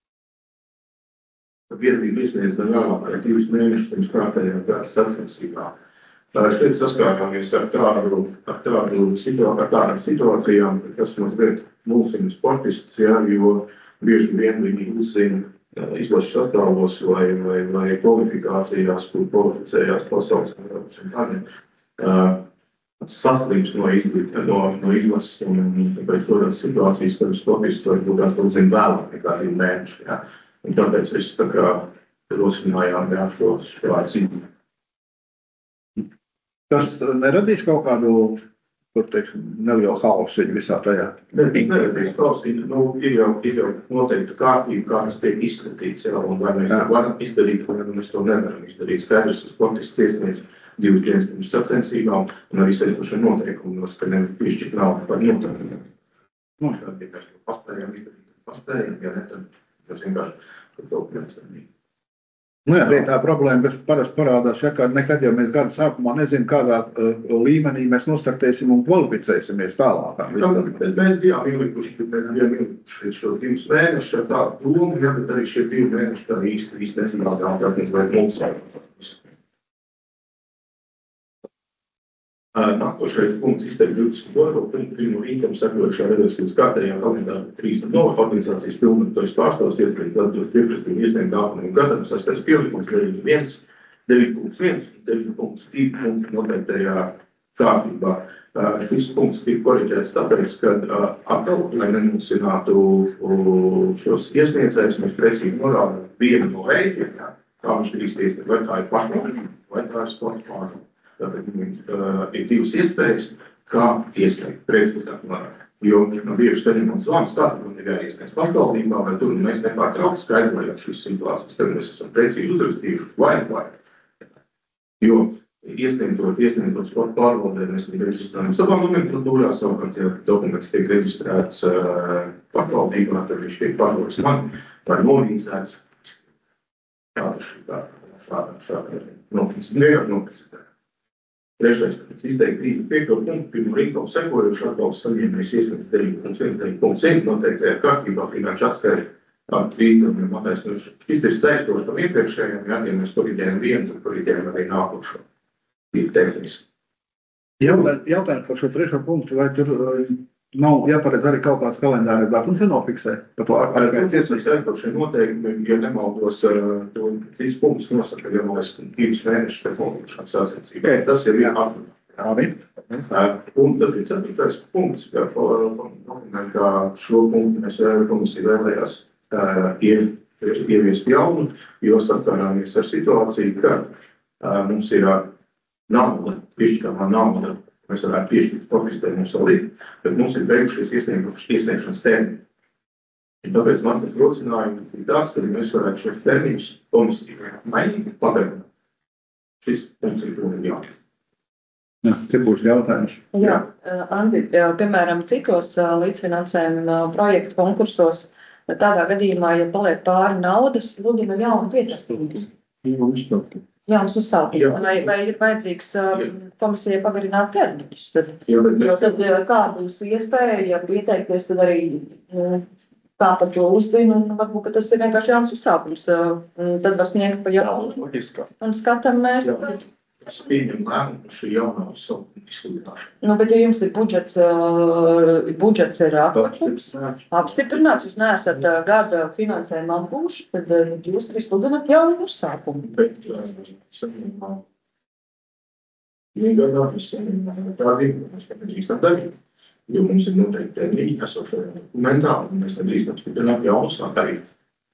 ka biedrība iesniedz ne vēlāk kā divus mēnešus pirms kārtējā gada sacensībā. Uh, šeit saskārāmies ar tādu, ar tādu situāciju, ar tādām situācijām, kas mazliet mulsina sportistus, jā, jo bieži vien viņi uzzina uh, izlases atālos vai, vai, vai kvalifikācijās, kur kvalificējās pasaules un tādiem. Uh, saslims no, no, no izlases, un, un tāpēc tādās situācijas, kad sportists varbūt tās to zina vēlāk nekā divi mēneši. Jā. Un tāpēc es tā kā rosinājām jā, šo situāciju. Tas neradīs kaut kādu, kur teiksim, nelielu hausu visā tajā? Ne, neradīs hausu. Nu, ir jau, ir jau noteikta kārtība, kā tas tiek izskatīts, jā, un vai mēs to varam izdarīt, vai mēs to nevaram izdarīt. Skaidrs, ka sportists iesniedz divas dienas pirms sacensībām, un arī sekošiem noteikumos, ka nevar piešķirt naudu par noteikumiem. Nu, tad, ja mēs to paspējam izdarīt, paspējam, ja ne, tad mēs vienkārši to neesam. Nu jā, tā problēma, kas parasti parādās, ja, ka nekad jau mēs gada sākumā nezinām, kādā uh, līmenī mēs nostartēsim un kvalificēsimies tālāk. Bet mēs bijām ielikuši, mēs bijām ielikuši šo divus mēnešus ar tādu domu, ja, bet arī šie divi mēneši tā īsti, īsti nesanākā, tāpēc vai mums Nākošais punkts izteikt divdesmit otro punktu pirmo rīkumu sekojošā redakcijas kārtējā kalendāra trīs no organizācijas pilnvērtojas pārstāvs iespriedz atbilst pieprasījumu iesniegt nākamajam gadam sastais pielikums deviņi viens, deviņi punkts viens un deviņi punkts divi punkti noteiktajā kārtībā. Šis punkts tika koriģēts tāpēc, ka atkal, lai nemulsinātu šos iesniedzējus, mēs precīzi norādām vienu no veidiem, kā viņš drīkst iesniegt, vai tā ir pašvaldība, vai tā ir sporta pārvalde. Tātad uh, ir divas iespējas, kā iesniegt precīzāk norādīt. Jo no bieži saņemot zvans, kā tad man ir jāiesniedz pašvaldībā, vai tur mēs nepārtraukti skaidrojam šīs situācijas. Tad mēs esam precīzi uzrakstījuši vai vai. Jo iesniedzot, iesniedzot sporta pārvaldē, mēs viņu reģistrējam savā nomenklatūrā, savukārt, ja dokuments tiek reģistrēts uh, pašvaldībā, tad viņš tiek pārdots man vai novīzēts. Tāda šī tā, šāda, šāda nopietnē. Trešais, kad izteikt trīsdesmit piekto punktu, pirmo rīkojumu sekojošu atbalstu saņēmējs iesniedz deviņi punkts viens, deviņi punkts divi noteiktajā kārtībā finanšu atskaiti trīsdesmit attaisnojuši. Šis ir saistot tam iepriekšējiem, ja, ja mēs koriģējam vienu, tad koriģējam arī nākošo. Ir tehniski. Jautājums par šo trešo punktu, vai tur nav jāparedz arī kaut kāds kalendārais datums jānofiksē? Par to ārkārtas iesaistīt aizdošie noteikumi, ja nemaldos, to trīs punktus nosaka, ja vēl es divus mēnešus pēc notiekšanas sacensībā. Okay. Tas ir viena atbildība. Un tad ir ceturtais punkts, ka dokumentā šo punktu mēs vēl komisija vēlējās ieviest jaunu, jo sakārāmies ar situāciju, ka mums ir nauda, piešķirāmā nauda, mēs varētu piešķirt sportistiem mums vēl ir, bet mums ir beigušies iesniegšanas termiņi. Tāpēc man tas rocinājums ir tāds, ka mēs varētu šos termiņus komisiju mainīt, pagarināt. Šis punkts ir pilnīgi jāņem. Jā, te būs jautājums. Jā, Andi, piemēram, citos līdzfinansējuma projektu konkursos, tādā gadījumā, ja paliek pāri naudas, lūdzu jaunu pieteikumus. Jauns uzsākums, vai, vai ir vajadzīgs komisijai pagarināt termiņus. Tad, jo tad kāda būs iespēja pieteikties, tad arī tā par to uzzina, un varbūt, ka tas ir vienkārši jauns uzsākums. Tad var sniegt pa jaunu, un skatam mēs. Es pieņemu lēmumu šī jaunā uzsākuma izsludināšana. Nu, bet ja jums ir budžets, uh, budžets ir atlikums, apstiprināts, jūs neesat uh, gada finansējuma apgūši, tad uh, jūs arī sludināt jaunu uzsākumu. Bet uh, saņemam, gadā mēs saņemam tādiem, mēs nedrīkstam darīt, jo mums ir noteikti termiņi esošajā dokumentā, un mēs nedrīkstam sludināt jaunu uzsākumu darīt.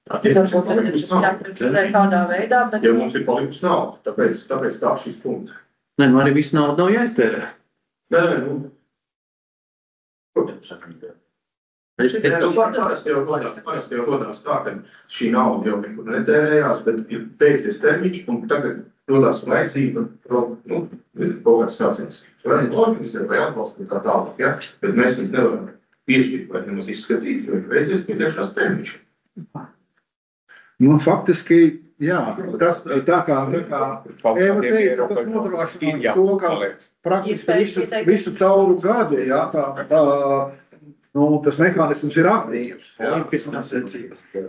Varbūt tad ir šis jāprecizē kādā veidā, bet... Ja mums ir palikusi nauda, tāpēc, tāpēc tā šis punkts. Nē, nu arī viss nauda nav jāiztērē. Nē, nu, protams. Es, es nu, parasti jau godās, parasti jau godās tā, ka šī nauda jau nekur netērējās, bet ir beidzies termiņš, un tagad rodās vajadzība, nu, kaut kāds sāciens. Vai organizēt, vai atbalstīt tā tālāk, ja? Bet mēs viņus nevaram piešķirt, vai nemaz izskatīt, jo ir beidzies pietiekšās termiņš. Nu, faktiski, jā, tas tā kā, tā kā Eva teica, tas nodrošinās to, ka praktiski visu, visu cauru gadu, jā, tā, tā, nu, tas mehānisms ir aktīvs. Jā,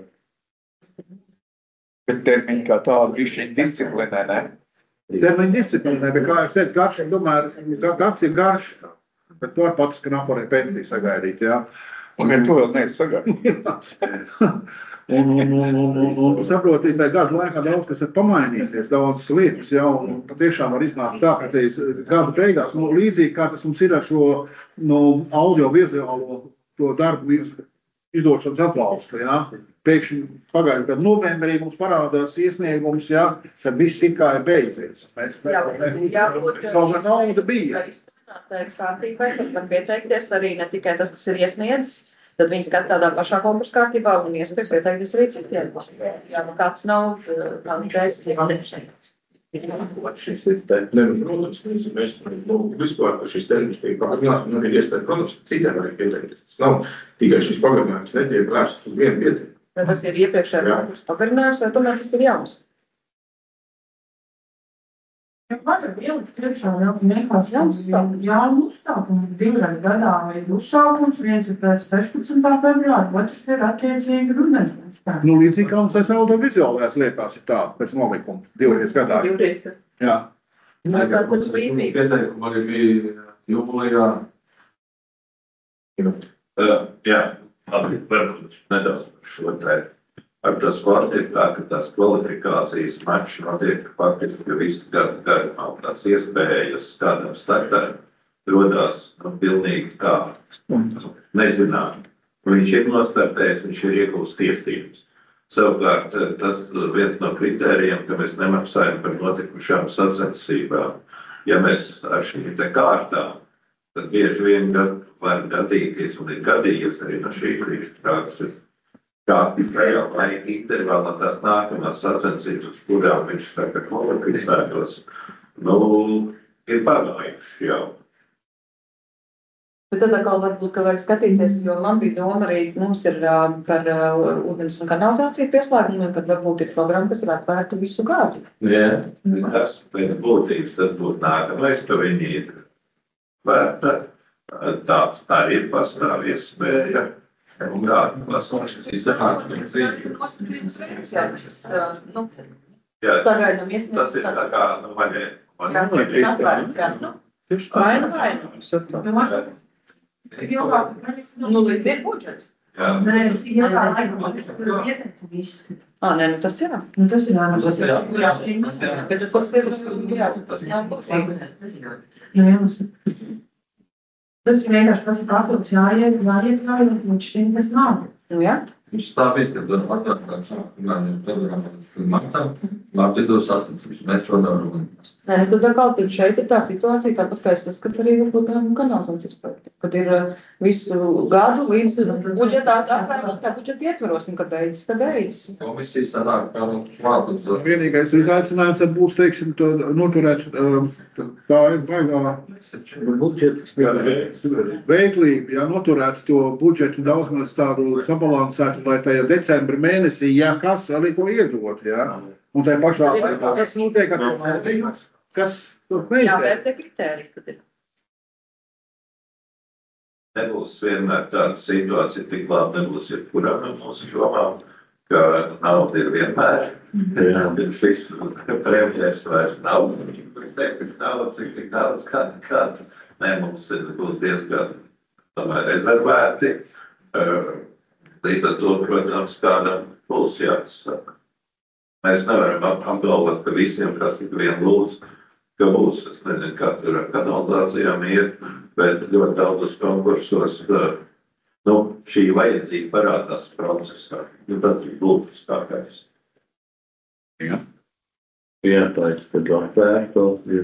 bet termiņi kā tādu višķi disciplinē, ne? Termiņi disciplinē, bet kā es teicu, gads, domāju, gads ir garš, bet to ar pats, ka nāporē pensiju sagaidīt, jā. Un ja to vēl neesi sagaidīt. Un, un, un, un, un, un tu saproti, tā gada laikā daudz kas ir pamainīties, daudz lietas jau, un patiešām var iznākt tā, ka teiz gada beigās, nu, līdzīgi kā tas mums ir ar šo, nu, audio-vizuālo to darbu izdošanas atbalstu, jā. Pēkšņi pagājušajā gadu novembrī mums parādās iesniegums, jā, kad viss ir kā ir beidzies. Mēs, Jā, jābūt kaut kā nauda bija. Tā ir kārtībai, kad var pieteikties arī ne tikai tas, kas ir iesniedzis, tad viņi skat tādā pašā konkursu kārtībā un iespēja pieteikties arī citiem. Jā, nu kāds nav tādu teicis. Šis ir tā, ne, protams, mēs, nu, vispār, ka šis termiņš tiek pagarināts un arī iespēja, protams, citiem arī pieteikties. Tas nav tikai šis pagarinājums, netiek vērsts uz vienu pieteikumu. Vai tas ir iepriekšējā konkursu pagarinājums, vai tomēr tas ir jauns? Ja varam ielikt priekšā jau vienkārši jaunu uzstākumu. Divreiz gadā ir uzsākums, viens ir pēc sešpadsmitā februāra, otrs ir attiecīgi rudenī uzstākums. Nu, līdzīgi kā mums tas audio-vizuālajās lietās ir tā, pēc nolikuma, divreiz gadā. Divreiz. Jā. Vai kā tas līdzīgi? Pieteikumu arī bija jubilijā. Uh, jā, labi, varbūt nedaudz par šo te. Ar to sportu ir tā, ka tās kvalifikācijas mačs notiek faktiski, ka visu gadu garumā tās iespējas kādam startam rodās, nu, pilnīgi tā, nezinām. Viņš ir nostartējis, viņš ir iegūst tiesības. Savukārt, tas viens no kritērijiem, ka mēs nemaksājam par notikušām sacensībām. Ja mēs ar šīm te kārtām, tad bieži vien gad, var gadīties un ir gadījies arī no šī brīža prakses. Kā tajā laika intervālā tās nākamās sacensības, kurām viņš tagad kvalificētos, nu, ir pagājuši jau. Bet tad atkal varbūt, ka vajag skatīties, jo man bija doma arī, mums ir uh, par uh, ūdens un kanalizāciju pieslēgumu, kad varbūt ir programma, kas ir atvērta visu gadu. Jā, tas pēc būtības, tas būtu nākamais, ka viņi ir vērta, tāds arī ir pastāv iespēja. Un kāda klasošanas izsakāšanas Nosacījums veids, jā, tas, nu, jā, sagaidām iesniegt. tas ir tā kā, nu, maļē. Jā, tas ir atvērts, jā, nu, vainu, vainu. Nu, līdz ir budžets. Jā. Nē, cik ilgā laikā tas ir ieteiktu visu. Ā, nē, nu tas jā. Nu, tas ir jā. Tas ir jā. Bet tas ir, jā, tas nav būtīgi. Nu, jā, tas ir vienkārši, tas ir papildus jāiet, jāiekļauj, un līdz šim tas nav. Nu, jā. Viņš tā izskatās atkārtāk sākumā, programmā martā, martā dos sacensības, mēs to nevaram. Nē, tad atkal tad šeit ir tā situācija, tāpat kā es saskatu arī varbūt kanalizācijas projekti, kad ir visu gadu līdz budžetā atvērt, tā budžeta ietvaros, un kad beidzas, tad beidzas. Komisija sanāk, kā švāldus. Vienīgais izaicinājums ir būs, teiksim, to noturēt, tā ir baigā veiklība, ja noturēt to budžetu daudz maz tādu sabalansētu, lai tajā decembra mēnesī, ja kas arī ko iedot, ja, un tajā pašā laikā, kas notiek ar to naudu, kas tur neizēr. Jāvērtē kritēriji, kad ir. Nebūs vienmēr tāda situācija, tik labi nebūs jebkurā no mūsu jomām, ka nauda ir vienmēr. Jā, bet šis premjers vairs nav. Viņš teica, ka naudas ir tik daudz, kāda, kāda. Nē, mums būs diezgan tomēr rezervēti. Līdz ar to, protams, kādam būs jāatsaka. Mēs nevaram apgalvot, ka visiem, kas tik vien lūdz, ka būs. Es nezinu, kā tur ar kanalizācijām ir, bet ļoti daudzos konkursos, nu, šī vajadzība parādās procesā. Nu, tas ir būtiskākais. Jā. Pietājas, tad atvērto.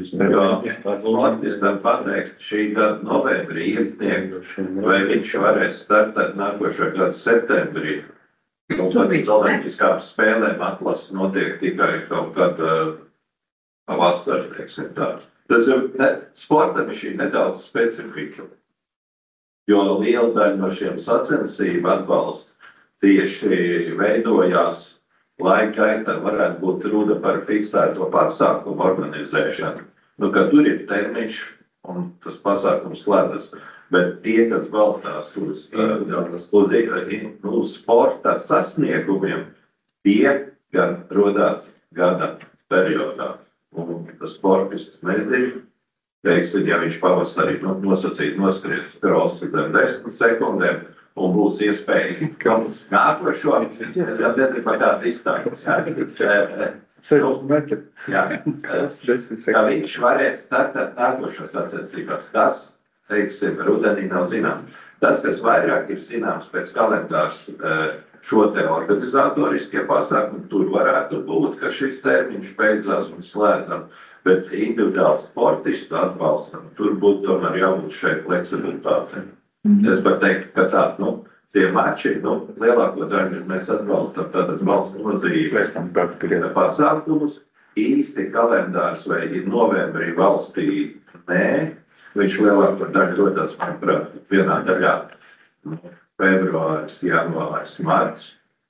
Faktiski var pateikt, šī gada novembrī iesniegt, vai viņš varēs startēt nākošā gada septembrī. Un tad līdz olimpiskām spēlēm atlases notiek tikai kaut kad uh, pavasarī, teiksim tā. Tas jau ne, sportam ir šī nedaudz specifika, jo liela daļa no šiem sacensību atbalsta tieši veidojās laika gaitā, varētu būt runa par fiksēto pasākumu organizēšanu. Nu, ka tur ir termiņš un tas pasākums slēdzas. Bet tie, kas balstās uz, uz, uz sporta sasniegumiem, tie gan rodās gada periodā. Un tas sportists nezinu, teiksim, ja viņš pavasarī nosacīt noskries krosfitiem desmit sekundēm un būs iespēja nākošo, ja nezinu par kādu distanci. sešdesmit metri. Jā, ka viņš varēs startēt nākošās sacensībās. Tas teiksim, rudenī nav zināms. Tas, kas vairāk ir zināms pēc kalendārs šo te organizatoriskie pasākumi, tur varētu būt, ka šis termiņš beidzās un slēdzam, bet individuāli sportistu atbalstam, tur būtu tomēr jābūt šai fleksibilitātei. Mm. Es varu teikt, ka tā, nu, tie mači, nu, lielāko daļu mēs atbalstam tātad valsts nozīme pasākumus, īsti kalendārs vai ir novembrī valstī nē, viņš lielāko daļu dodas, manuprāt, vienā daļā februāris, janvāris, marts,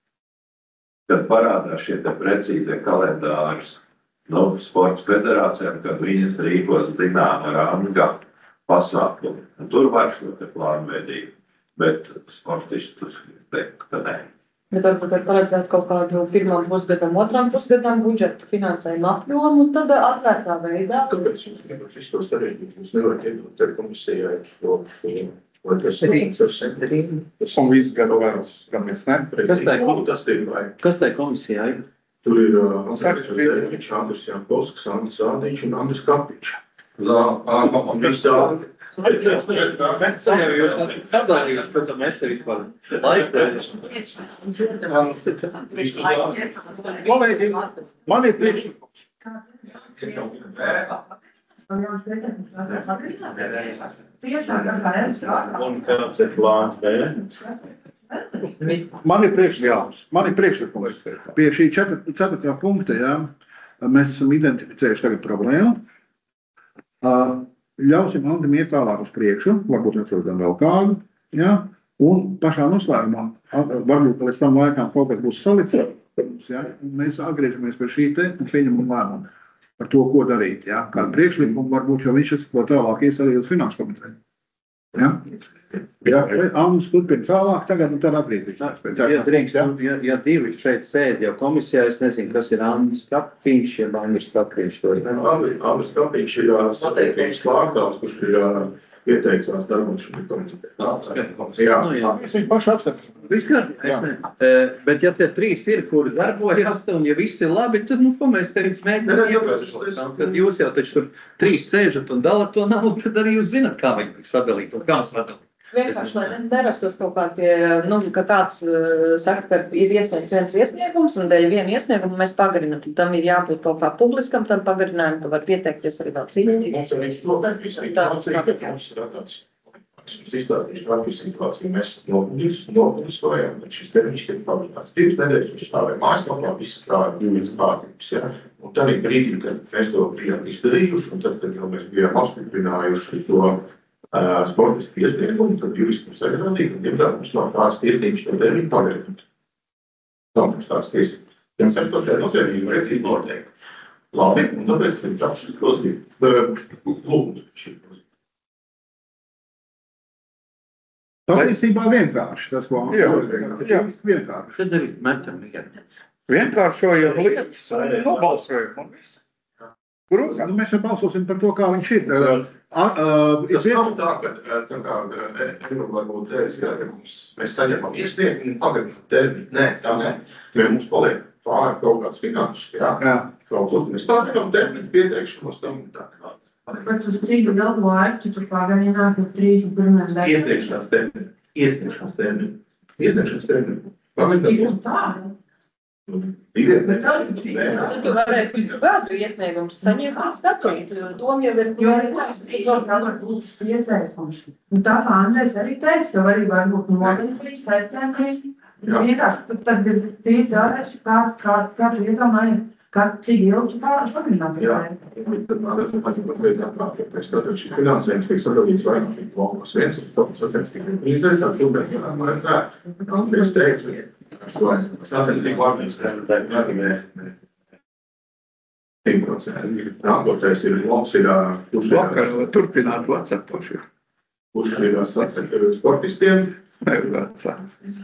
kad parādās šie te precīzie kalendārs no sports federācijām, kad viņas rīkos zināma ranga pasākumu. Un tur var šo te plānveidību, bet sportistus teikt, ka nē. Bet varbūt var paredzēt kaut kādu pirmam pusgadam, otram pusgadam budžeta finansējumu apjomu, tad atvērtā veidā. Kāpēc jūs nevarat visu to sarežģīt? Jūs nevarat iedot ar komisijai šo šīm, vai tas rīts ar sentrīm? Un visu gadu vairs, ka mēs ne. Kas tai, tas ir vai? Kas tai komisijai? Tur ir Andris Zēviņš, Andris Jankovskis, Andris Ādiņš un Andris Kapiņš. Un visi Ādi. Mēs jau jūs sadalījāt, pēc tam mēs te vispār laiku. Kolēģi, man ir priekšlikums. Un kāds ir plāns B? Man ir priekšlikums. Man ir priekšlikums. Pie šī ceturtā punkta, jā, mēs esam identificējuši tagad problēmu. Ļausim Andim iet tālāk uz priekšu, varbūt atrodam vēl kādu, ja? Un pašā noslēgumā, varbūt līdz tam laikām kaut kas būs salicēts, ja? Mēs atgriežamies pie šī te un pieņemam lēmumu par to, ko darīt, ja? Kādu priekšlikumu varbūt, jo viņš es ko tālāk ies arī uz finanšu komiteju. Ja? Ja, Andus turpina tālāk, tagad un tad atgriezīsimies pēc ja, drīkst, ja? Ja, ja divi šeit sēd jau komisijā, es nezinu, kas ir Andus Kapiņš, ja Andus Kapiņš to ir. Andus Kapiņš ir sateikums klārtāls, kurš ir ieteicās darbošanai komitē. Jā, jā. Es viņu pašu apstāstu. Vispār, es ne. Bet ja tie trīs ir, kuri darbojas, un ja viss ir labi, tad, nu, ko mēs teic mēģinām ieprasīt. Tad jūs jau taču tur trīs sēžat un dalat to naudu, tad arī jūs zinat, kā viņi sadalīt un kā sadalīt. Vienkārši, lai nerastos kaut kādi, nu, ka kāds uh, saka, ka ir iesniegts viens iesniegums, un dēļ vienu iesniegumu mēs pagarinām. Tad tam ir jābūt kaut kā publiskam tam pagarinājumam, ka var pieteikties arī vēl citi. Mums arī to visu informāciju, ka mums ir tāds, mēs izstādīšu varbūt situāciju, mēs nopubliskojam, bet šis termiņš tiek publikāts divas nedēļas, un stāvēja mājaslapā, viss kā pēc kārtības, ja. Un tad ir brīdī, kad mēs to bijām izdarījuši, un tad, kad jau mēs bijām apstiprinājuši to sportiski iesniegumu, tad juristams arī radīja, un diemžēl mums nav tādas tiesības šo termiņu pagarināt. Nav mums tādas tiesības. Ja sešstošajā nozīmē, jūs redzīt noteikti. Labi, un tāpēc ir traukšas grozīt lūgums šī grozīt. Patiesībā vienkārši tas, ko vienkārši. vienkārši. Tad arī metam vienkārši. Vienkāršojam lietas un nobalsojam un viss. Grūti, nu mēs jau balsosim par to, kā viņš ir. Tas nav tā, ka tā kā Eva varbūt teica, ka mums, mēs saņemam iesniegumu un pagarinām termiņu. Nē, tā nē. Ja mums paliek pāri kaut kāds finanšs, jā, jā. Kaut kur mēs pagarinām termiņu pieteikšanos tam un tā kā. Bet uz cik ilgu laiku tu tur pagarināt uz trīsdesmit pirmajam darbam? Iesniegšanas termiņu. Iesniegšanas termiņu. Iesniegšanas termiņu. Pagarināt. Tā. Diviem mēnešiem. Tad tu varēsi visu gadu iesniegumus saņemt un skatīt. Doma jau ir, Jo arī tā var būt pieteikums. Un tā kā Andrejs arī teica, ka arī var būt novembrī, septembrī. Vienkārši tad ir tīri teorētiski, kā, kā, kā tu iedomājies, kā cik ilgi pagarināt. Jā, tad man tas ir pats par veidām pārkāpēs. Tātad šī finansējums tiek sadalīts vairākiem blokos. Viens ir tāds, otrs tiek izdarīts, tāds šobrīd varētu vērts. Andrejs teica, šo sasniedzīgu administrējumu darīmē simt procenti. Nākotais ir loks, ir kurš Vakar turpināt vecātoši. kurš ir sacēk sportistiem. Ne, vecā.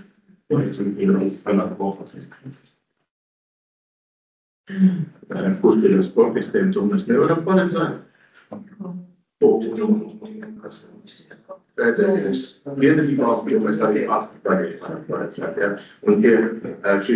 Kurš ir sportistiem, to mēs nevaram paredzēt. Pēdējais piedalībās bija, mēs arī atpakaļ paredzēt. Ja? Un tie šī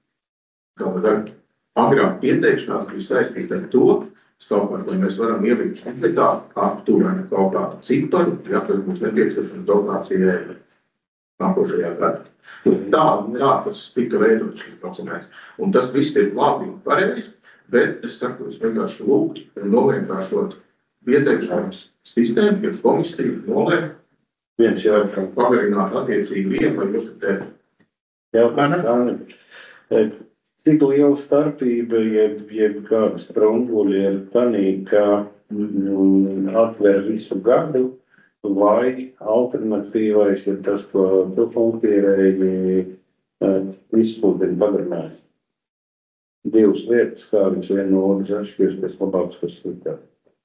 agrāk pieteikšanās bija saistīta ar to, savukārt, lai mēs varam ielikt kompletā aptuveni kaut kādu ciparu, ja tas būs nepieciešams dotācijai nākošajā gadā. Tā, tā tas tika veidots šī dokuments. Un tas viss ir labi un pareizi, bet es saku, es vienkārši lūgtu novienkāršot pieteikšanas sistēmu, ja komisija nolēma viens jau pagarināt attiecīgi vienu vai otru termiņu. Jā, cik liela starpība, jeb, jeb kādas promguļi ir tanī, ka mm, atver visu gadu, vai alternatīvais ir tas, ko tu punktierēji izsludina pagarinājums. Divas lietas, kā viņas viena no otras atšķiras, kas labāks, kas sliktāk.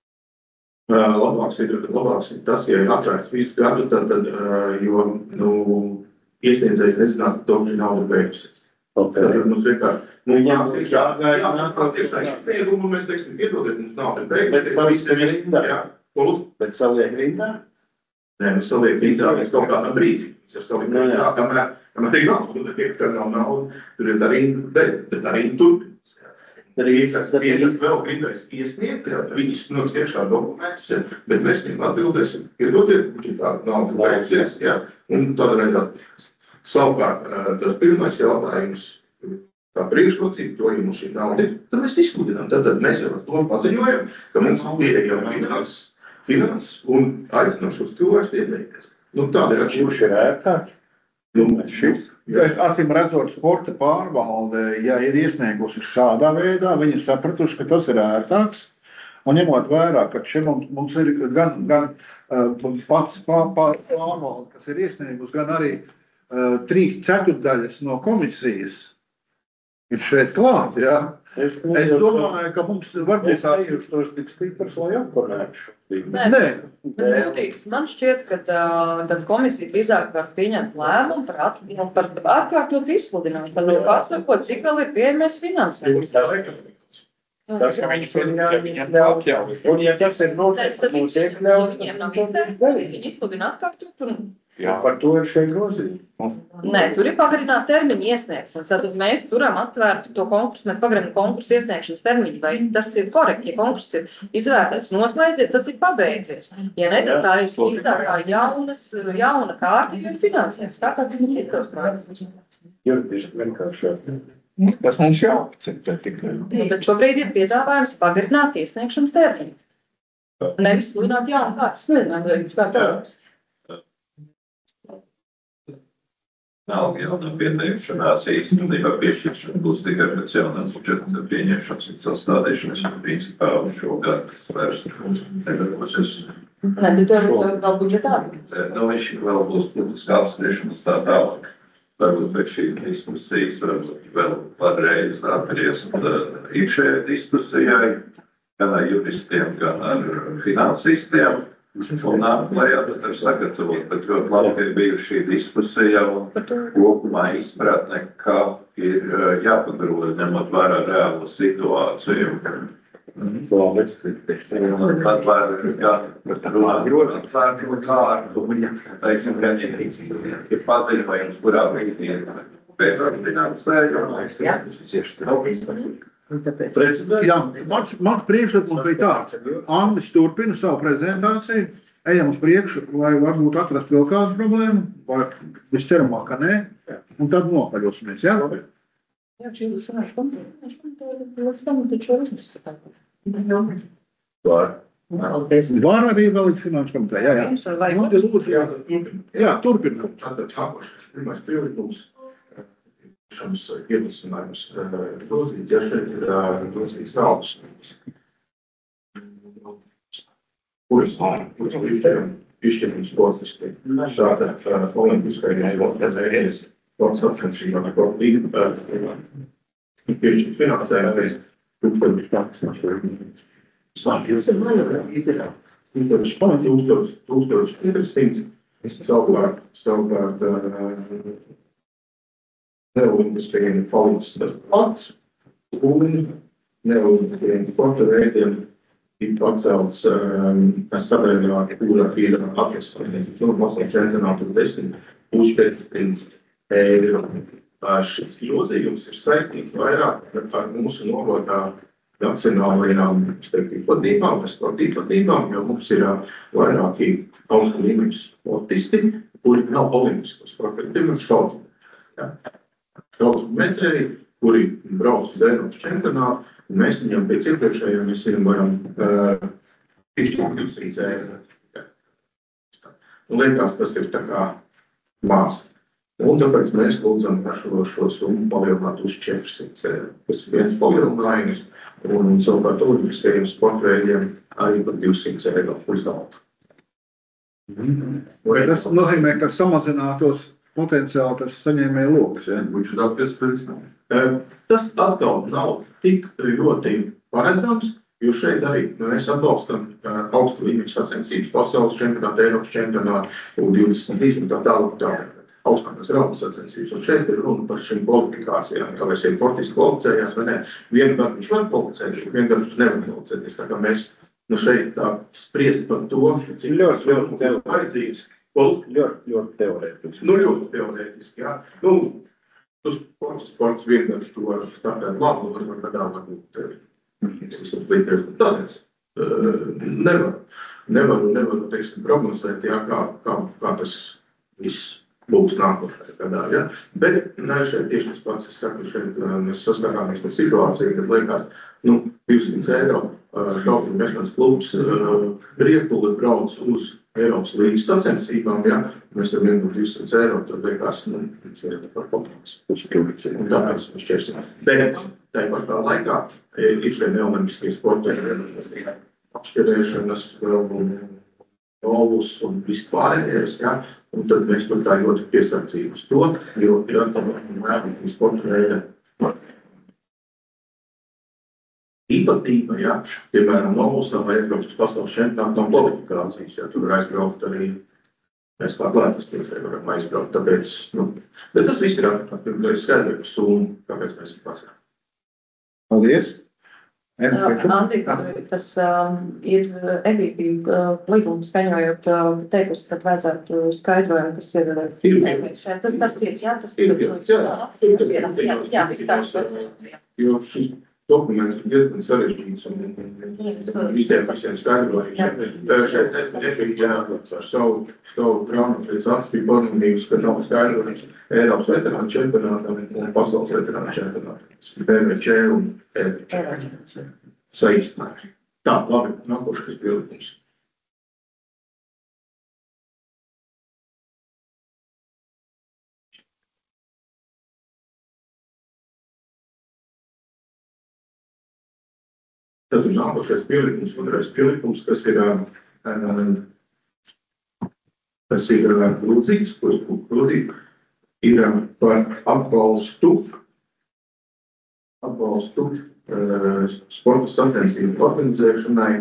Labāks ir, labāks ir tas, ja ir atvērts visu gadu, tad, tad jo nu, iesniedzējs nezināt, ka tomēr nauda beigusies. Okay. Tad mums vienkārši, nu, jā, jā, jā, jā, tiešā izsniegumu, mēs teiksim, piedodiet, mums nauda beigusies. Bet saliek rindā? Nē, nu saliek rindā līdz kaut kādam brīdim. Ja saliek rindā, kamēr, kamēr ir nauda, ka nav nauda, tur ir tā rinda, bet, bet tā rinda turpinās. Tie, kas vēl gribēs iesniegt, viņas nāks iekšā dokumentus, ja, bet mēs viņiem atbildēsim, piedodiet, budžetā nauda beigusies, ja, un tādā veidā atbildēs. Savukārt, tas pirmais jautājums, kā priekšrocība, to, ja mums šī nauda ir, tad mēs izsludinām. Tad, tad mēs jau ar to paziņojam, ka mums ir pieejama finanses, finanses un aicinām šos cilvēkus pieteikties. Nu, tāda ir atšķirība. Kurš ir ērtāk? Nu, šis. Acīm redzot, sporta pārvalde, ja ir iesniegusi šādā veidā, viņi ir sapratuši, ka tas ir ērtāks. Un ņemot vērā, ka šeit mums, mums ir gan, gan uh, pats pār, pār, pārvalde, kas ir iesniegusi, gan arī uh, trīs ceturtdaļas no komisijas ir šeit klāt. Ja? Es, es domāju, ka mums varbūt es nejūtos tik stiprs, lai oponētu. Nē, Nē. Pēc būtības man šķiet, ka tā, tad komisija drīzāk var pieņemt lēmumu par, at, nu, par atkārtot izsludināšanu, par no pasakot, cik vēl ir pieejamais finansējums. Tas, ka viņi viņiem atļaus. Un ja tas ir noteikti, mums iekļaus, viņiem nav izteikts, viņi izsludina atkārtot un... Jā, par to ir šeit grozījumi. Nē, tur ir pagarināta termiņa iesniegšanas. Tad mēs turam atvērtu to konkursu, mēs pagarinām konkursu iesniegšanas termiņu, vai tas ir korekti, ja konkurss ir izvērtēts, noslēdzies, tas ir pabeidzies. Ja ne, tad tā ir līdzāk kā jaunas, jauna kārta, jo ir finansējums, tā kā tas ir citos projektos. Juridiski vienkāršāk. Tas mums jāakceptē tikai. Bet šobrīd ir piedāvājums pagarināt iesniegšanas termiņu. Nevis sludināt jaunu kārtu, es nezinu, kā tāds. Nav jauna pieteikšanās īstenībā piešķiršana būs tikai pēc jaunās budžeta pieņemšanas un sastādīšanas, un principā šo gadu vairs nedarbosies. Nē, bet tur vēl budžetā? Nu, viņš vēl būs publiskā apspriešanas tā tālāk. Varbūt pēc šī diskusijas varbūt vēl varreiz atgriezt iekšējai diskusijai, gan ar juristiem, gan ar finansistiem. Un nāk klajā, tad ir sagatavot, bet ļoti labi, ka ir bijusi šī diskusija un kopumā izpratne, ka ir jāpagrod, ņemot vērā reālu situāciju. Labi. Un tad var gan grozīt sārnu kārtu, teiksim, gan ir paziņojums, kurā brīdī ir pēcrunājums finansējums. Jā, mans, mans priekšlikums bija tāds. Andris turpina savu prezentāciju, ejam uz priekšu, lai varbūt atrast vēl kādu problēmu, vai visceramāk, ka nē, un tad nopaļosimies, jā? Jā, šī ir finanšu komiteja, līdz tam taču uzskatāt. Var. Var arī vēl līdz finanšu komiteja, jā, jā. Jums var vajag. Mandi, lūdzu, jā, turpināt. Jā, turpināt. Tātad nākošais pirmais pielikums, šams ierosinājums grozīt, ja šeit ir grozīts naudas summas, kuras kuras līdzekļiem izšķirums sportiski. Tātad olimpiskajiem sportiem sports sacensībām sporta līga piešķirts finansējums tūkstoš četrsimt, savukārt, savukārt neolimpiskajiem palīdz pats un neolimpiskajiem sporta veidiem ir pacelts sadaļā, kurā ir atvesļojums. Nu, mazliet centenātu desmit uz četrsimt eiro. Šis grozījums ir saistīts vairāk ar mūsu novadā nacionālajām īpatnībām, sporta īpatnībām, jo mums ir vairāki augstu līmeņu sportisti, kuri nav olimpisko sporta, piemēram, šauti. Šauti metēji, kuri brauc uz Eiropas čempionātu, un mēs viņam pēc iepriekšējiem mēs viņam varam uh, piešķirt divsimt eiro. Un liekas, tas ir tā kā mās. Un tāpēc mēs lūdzam par šo, šo summu palielināt uz četrsimt eiro. Tas ir viens palielinājums, un savukārt olimpiskajiem sportveidiem arī par divsimt eiro uzdevāt. Vai tas nozīmē, ka samazinātos potenciāli tas saņēmēja lokas, ja? Viņš ir atpiespējas? Tas atkal nav tik ļoti paredzams, jo šeit arī mēs atbalstam augstu līmeņu sacensības pasaules čempionātu, Eiropas čempionātu, U divdesmit trīs un tā tālāk tā. Augstākās raudas sacensības, un šeit ir runa par šīm kvalifikācijām, kā vai šiem sportisti kvalificējās, vai ne. Vienu gadu viņš var kvalificēt, vienu gadu viņš nevar kvalificēties, tā kā mēs nu šeit tā spriest par to, cik ļoti, ļoti, ļoti vajadzīgs. Ļoti, ļoti teorētiski. Nu, ļoti teorētiski, jā. Nu, tu sports, sports vienu gadu tu var startēt labu, un var gadā varbūt es esmu līdz tāpēc nevar, nevar, nevar, teiksim, prognozēt, jā, kā, kā, kā tas viss būs nākošajā gadā, ja? Bet ne, šeit tieši tas pats, es saku, šeit mēs saskarāmies par situāciju, kad liekas, nu, divsimt eiro šauteņu mešanas klubs Briekuli brauc uz Eiropas līgas sacensībām, ja? Mēs ar vienu divsimt eiro, tad liekas, nu, tas ir par kompleks. Un tāpēc mēs šķērsim. Bet tajā pašā laikā ir šie neolimpiskie sporti, apšķirēšanas, vēl novus un vispārējais, ja? Un tad mēs tur tā ļoti piesardzīgi uz to, jo ir atpakaļ sporta veida īpatība, ja? Piemēram, novusam vai aizbraukt uz pasaules čempionātu no kvalifikācijas, ja? Tur var aizbraukt arī, mēs kā klētas tiešai varam aizbraukt, tāpēc, nu, bet tas viss ir atpakaļ skaidri par summu, kāpēc mēs ir pasaka. Paldies! Andi, tas um, ir E B P uh, līguma skaņojot uh, teikusi, ka vajadzētu skaidrojumu, kas ir šeit. Tas ir, jā, tas ir, jā, jā, jā, jā, vispār. Jo šis dokuments ir diezgan sarežģīts un visiem visiem skaidrojumiem. Šeit efekti jāatklāts ar savu, savu grāmatu, šeit sāks bija pamanījums, ka nav skaidrojums Eiropas veterānu čempionātam un pasaules veterānu čempionātam. P V C un E V C. Saīstinājums. Tā, labi, nākošais pielikums. Tad ir nākošais pielikums, otrais pielikums, kas ir, kas ir grūzīgs, ko es būtu grūzīt, ir par atbalstu, atbalstu sporta sacensību organizēšanai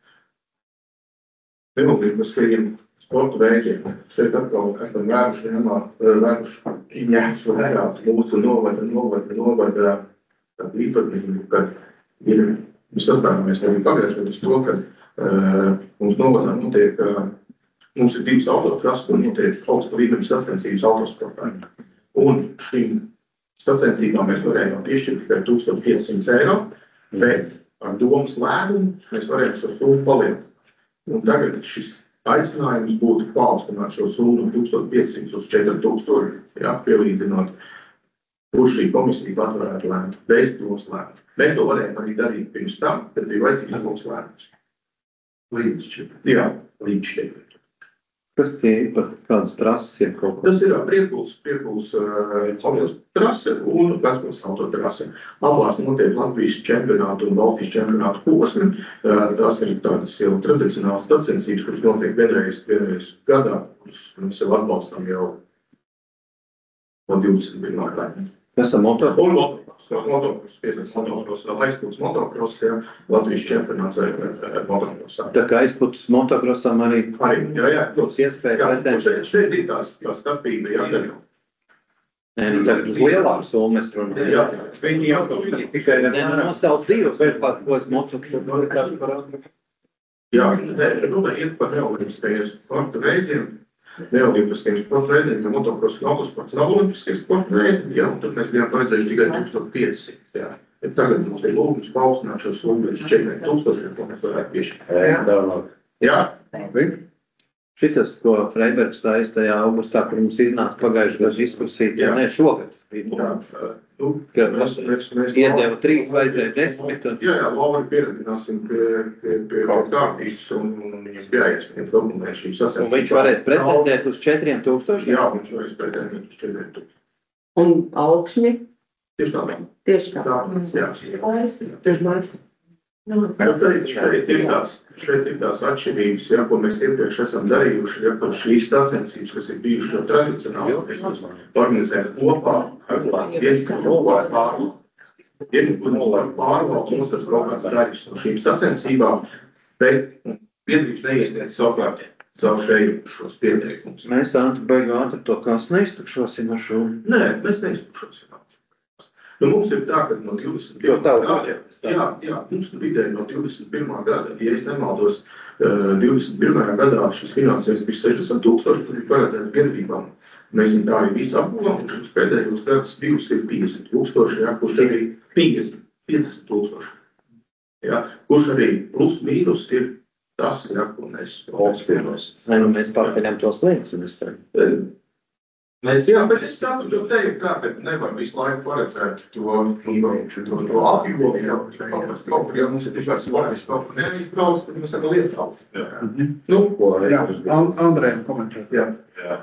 neolimpiskajiem sporta veidiem. Šeit atkal esam vēruši ņemā, vēruši ņemšu vērā mūsu novada, novada, novada īpatnību, kad ir Mēs sastāvamies arī pagājušajā uz to, ka uh, mums novadā notiek, uh, mums ir divas autotrases un notiek augsta līmeņa sacensības autosportā. Un šīm sacensībām mēs varējām piešķirt tikai tūkstoš piecsimt eiro, bet ar domas lēmumu mēs varējām šo summu palielināt. Un tagad šis aicinājums būtu paaugstināt šo summu no tūkstoš piecsimt uz četri tūkstoši, jā, pielīdzinot kurš šī komisija pat varētu lēmt bez tos lēmumus. Mēs to varējām arī darīt pirms tam, kad bija vajadzīgs mums lēmums. Līdz šim. Jā, līdz šim. Kas tie ir par kādas trases, ja kaut ko? Tas ir Priekuls, Priekuls uh, trase un Vecpils autotrase. Abās notiek Latvijas čempionātu un Baltijas čempionātu posmi. Uh, tās ir tādas jau tradicionālas sacensības, kuras notiek vienreiz, vienreiz gadā, kuras mēs jau atbalstam jau no divdesmit pirmā gada. Kas ir motocross? Un motocross, motocross, piedod, motocross, vēl aizpūts motocross, jā, Latvijas čempionāts motocrossā. Tā kā aizpūts motocrossam arī arī, jā, jā, būs iespēja pretendēt. Šeit, šeit ir tās, tā starpība, jā, jā. Nē, nu tagad uz lielāku soli mēs runājam. Jā, viņi jau tikai nosauc divas vēl pat pos motocross. Jā, nē, runa iet par neolimpiskajiem sporta veidiem. Neolimpiskajiem sporta veidiem, jo motocross un autosports nav olimpiskajiem sporta veidi, jā, un tad mēs bijām paredzējuši tikai tūkstoš piecsimt, jā. Bet tagad mums ir lūgums paaugstināt šo summu līdz četriem tūkstošiem, ko mēs varētu piešķirt. Jā. Jā. Šitas, ko Freibergs taisa tajā augustā, kur mums iznāca pagājušajā gadā diskusija, ja ne šogad. Jā. Nu, ka mēs, mēs, mēs iedeva trīs, vajadzēja desmit. Un... Jā, jā, Lauri pieradināsim pie, pie, pie kārtības un viņam jāiesniedz dokumentēt šīs sacensības. Un viņš varēs pretendēt uz četriem tūkstošiem? Jā, viņš varēs pretendēt uz četriem tūkstošiem. Un alkšņi? Tieši tā. Tieši tā. tā jā. Tieši tā. Šeit, šeit, ir tās, šeit ir tās atšķirības, ja, ko mēs iepriekš esam darījuši, ja, par šīs sacensības, kas ir bijušas jau tradicionāli, mēs organizējam kopā ar iekļuvu par pārvaldu. Iekļuvu par pārvaldu, mums tas kaut kāds daļas no šīm sacensībām, bet biedrības neiesniedz savukārt savu šeit šos pieteikumus. Mēs Antu baigi ātri to kās neiztukšosim ar šo. Nē, mēs neiztukšosim. Nu, mums ir tā, ka no divdesmit pirmā gada, jā, jā, mums vidēji no divdesmit pirmā gada, ja es nemaldos, divdesmit pirmajā gadā šis finansējums bija sešdesmit tūkstoši, tad ir paredzēts biedrībām. Mēs viņu tā arī visu apguvām, un šos pēdējos gadus divus ir piecdesmit tūkstoši, jā, kurš arī piecdesmit tūkstoši, jā, kurš arī plus mīnus ir tas, jā, ko mēs pienos. Vai nu mēs pārceļam tos līdzes? Mēs, jā, bet es saku, jo te ir tā, ka nevar visu laiku paredzēt to, to, to, to apjomu, ja kaut kur, ja mums ir tikai svarīgs kaut kur neizbrauc, tad mēs esam lietā. Nu, jā, Andrejam komentēt. Jā, jā.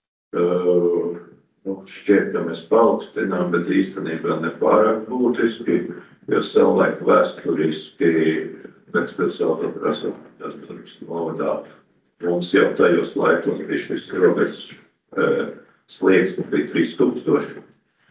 Uh, nu, šķiet, ka mēs paaugstinām, bet īstenībā nepārāk būtiski, jo savulaik vēsturiski Vecpils autotrase tas darbs novadā. Mums jau tajos laikos bija šis robežs uh, slieksnis bija trīs tūkstoši,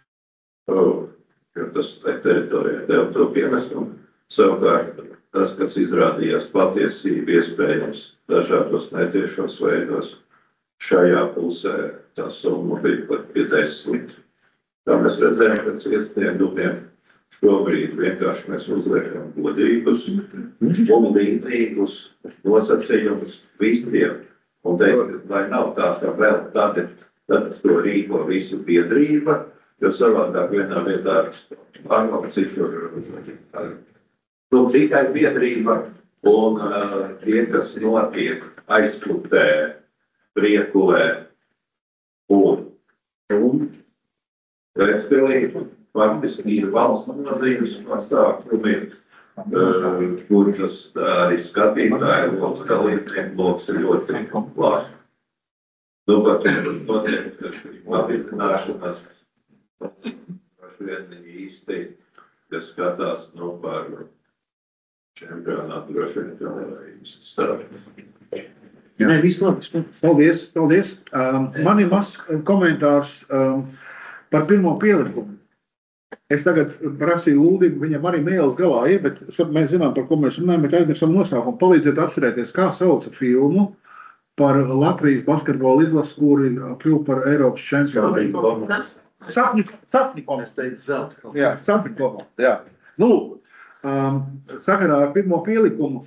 jo tas teritorijā deva to pienesumu. Savukārt, tas, kas izrādījās patiesība iespējams dažādos netiešos veidos, šajā pusē tā summa bija pat pie desmit. Tā mēs redzējām pēc iesniegumiem. Šobrīd vienkārši mēs uzliekam godīgus un līdzīgus nosacījumus visiem. Un teikt, lai nav tā, ka vēl tagad Tad to rīko visu biedrība, jo savādāk vienā vietā pārvalda citur. Nu, tikai biedrība un uh, tie, kas notiek aizputē, Priekulē un un Vecpilī, faktiski ir valsts nozīmes pasākumi, uh, kur tas arī skatītāji, valsts dalībnieku bloks ir ļoti plašs. Nu, pat notiek papildināšanās, paši vien viņi īsti, kas skatās, nu, par čempionātu droši vien, kā starp. Nē, viss labi. Paldies, paldies. Um, man ir mazs komentārs um, par pirmo pielikumu. Es tagad prasīju Uldim, viņam arī mēles galā ir, bet mēs zinām, par ko mēs runājam, bet aizmirsam nosaukumu. Palīdziet atcerēties, kā sauca filmu par Latvijas basketbola izlases, kuri kļuva par Eiropas čempionu. Sapņu, sapņu komanda. Es teicu zelta. Jā, sapņu komanda, jā. Nu, um, sakarā ar pirmo pielikumu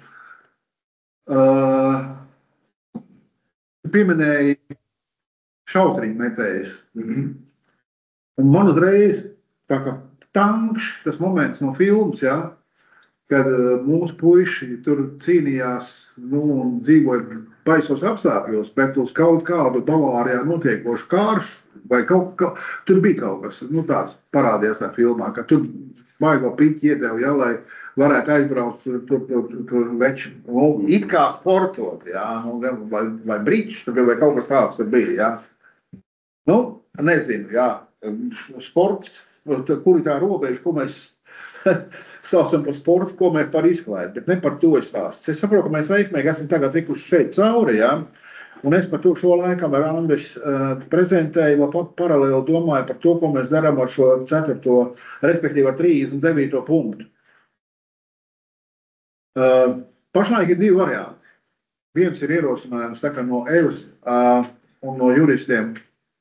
uh, pieminēja šautriņu metējus. Mm-hmm. Un man uzreiz, tā kā tankš, tas moments no filmas, jā, kad uh, mūsu puiši tur cīnījās, nu, un dzīvoja baisos apstākļos, bet uz kaut kādu Bavārijā notiekošu kāršu, vai kaut kā, tur bija kaut kas, nu tāds parādījās tā filmā, ka tur baigo piķi iedeva, ja, lai varētu aizbraukt tur, tur, tur, tur veču, nu, it kā sportot, jā, nu, vai, vai bričs, vai kaut kas tāds tur bija, jā. Nu, nezinu, jā, sports, kur ir tā robeža, ko mēs saucam par sportu, ko mēs par izklaidi, bet ne par to es stāstu. Es saprotu, ka mēs veiksmīgi esam tagad tikuši šeit cauri, jā, un es par to šo laikam ar Andris uh, prezentēju, vēl pa, paralēli domāju par to, ko mēs darām ar šo ceturto, respektīvi ar trīsdesmit devīto punktu. Uh, pašlaik ir divi varianti. Viens ir ierosinājums tā kā no Evas uh, un no juristiem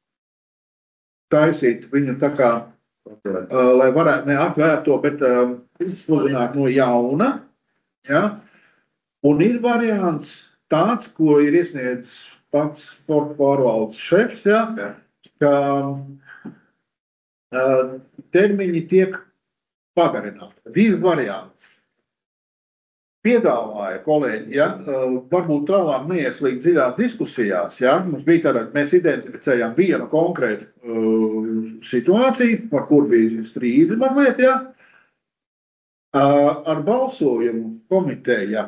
taisīt viņu tā kā, uh, lai varētu neatvērt to, bet uh, izsludināt no jauna. Ja? Un ir variants tāds, ko ir iesniedzis pats sporta pārvaldes šefs, ja? Ka uh, termiņi tiek pagarināti. Divi varianti. Piedāvāja kolēģi, ja, varbūt tālāk neieslīgt dziļās diskusijās, ja, mums bija tādā, mēs identificējām vienu konkrētu uh, situāciju, par kur bija strīdi mazliet, ja, uh, ar balsojumu komiteja,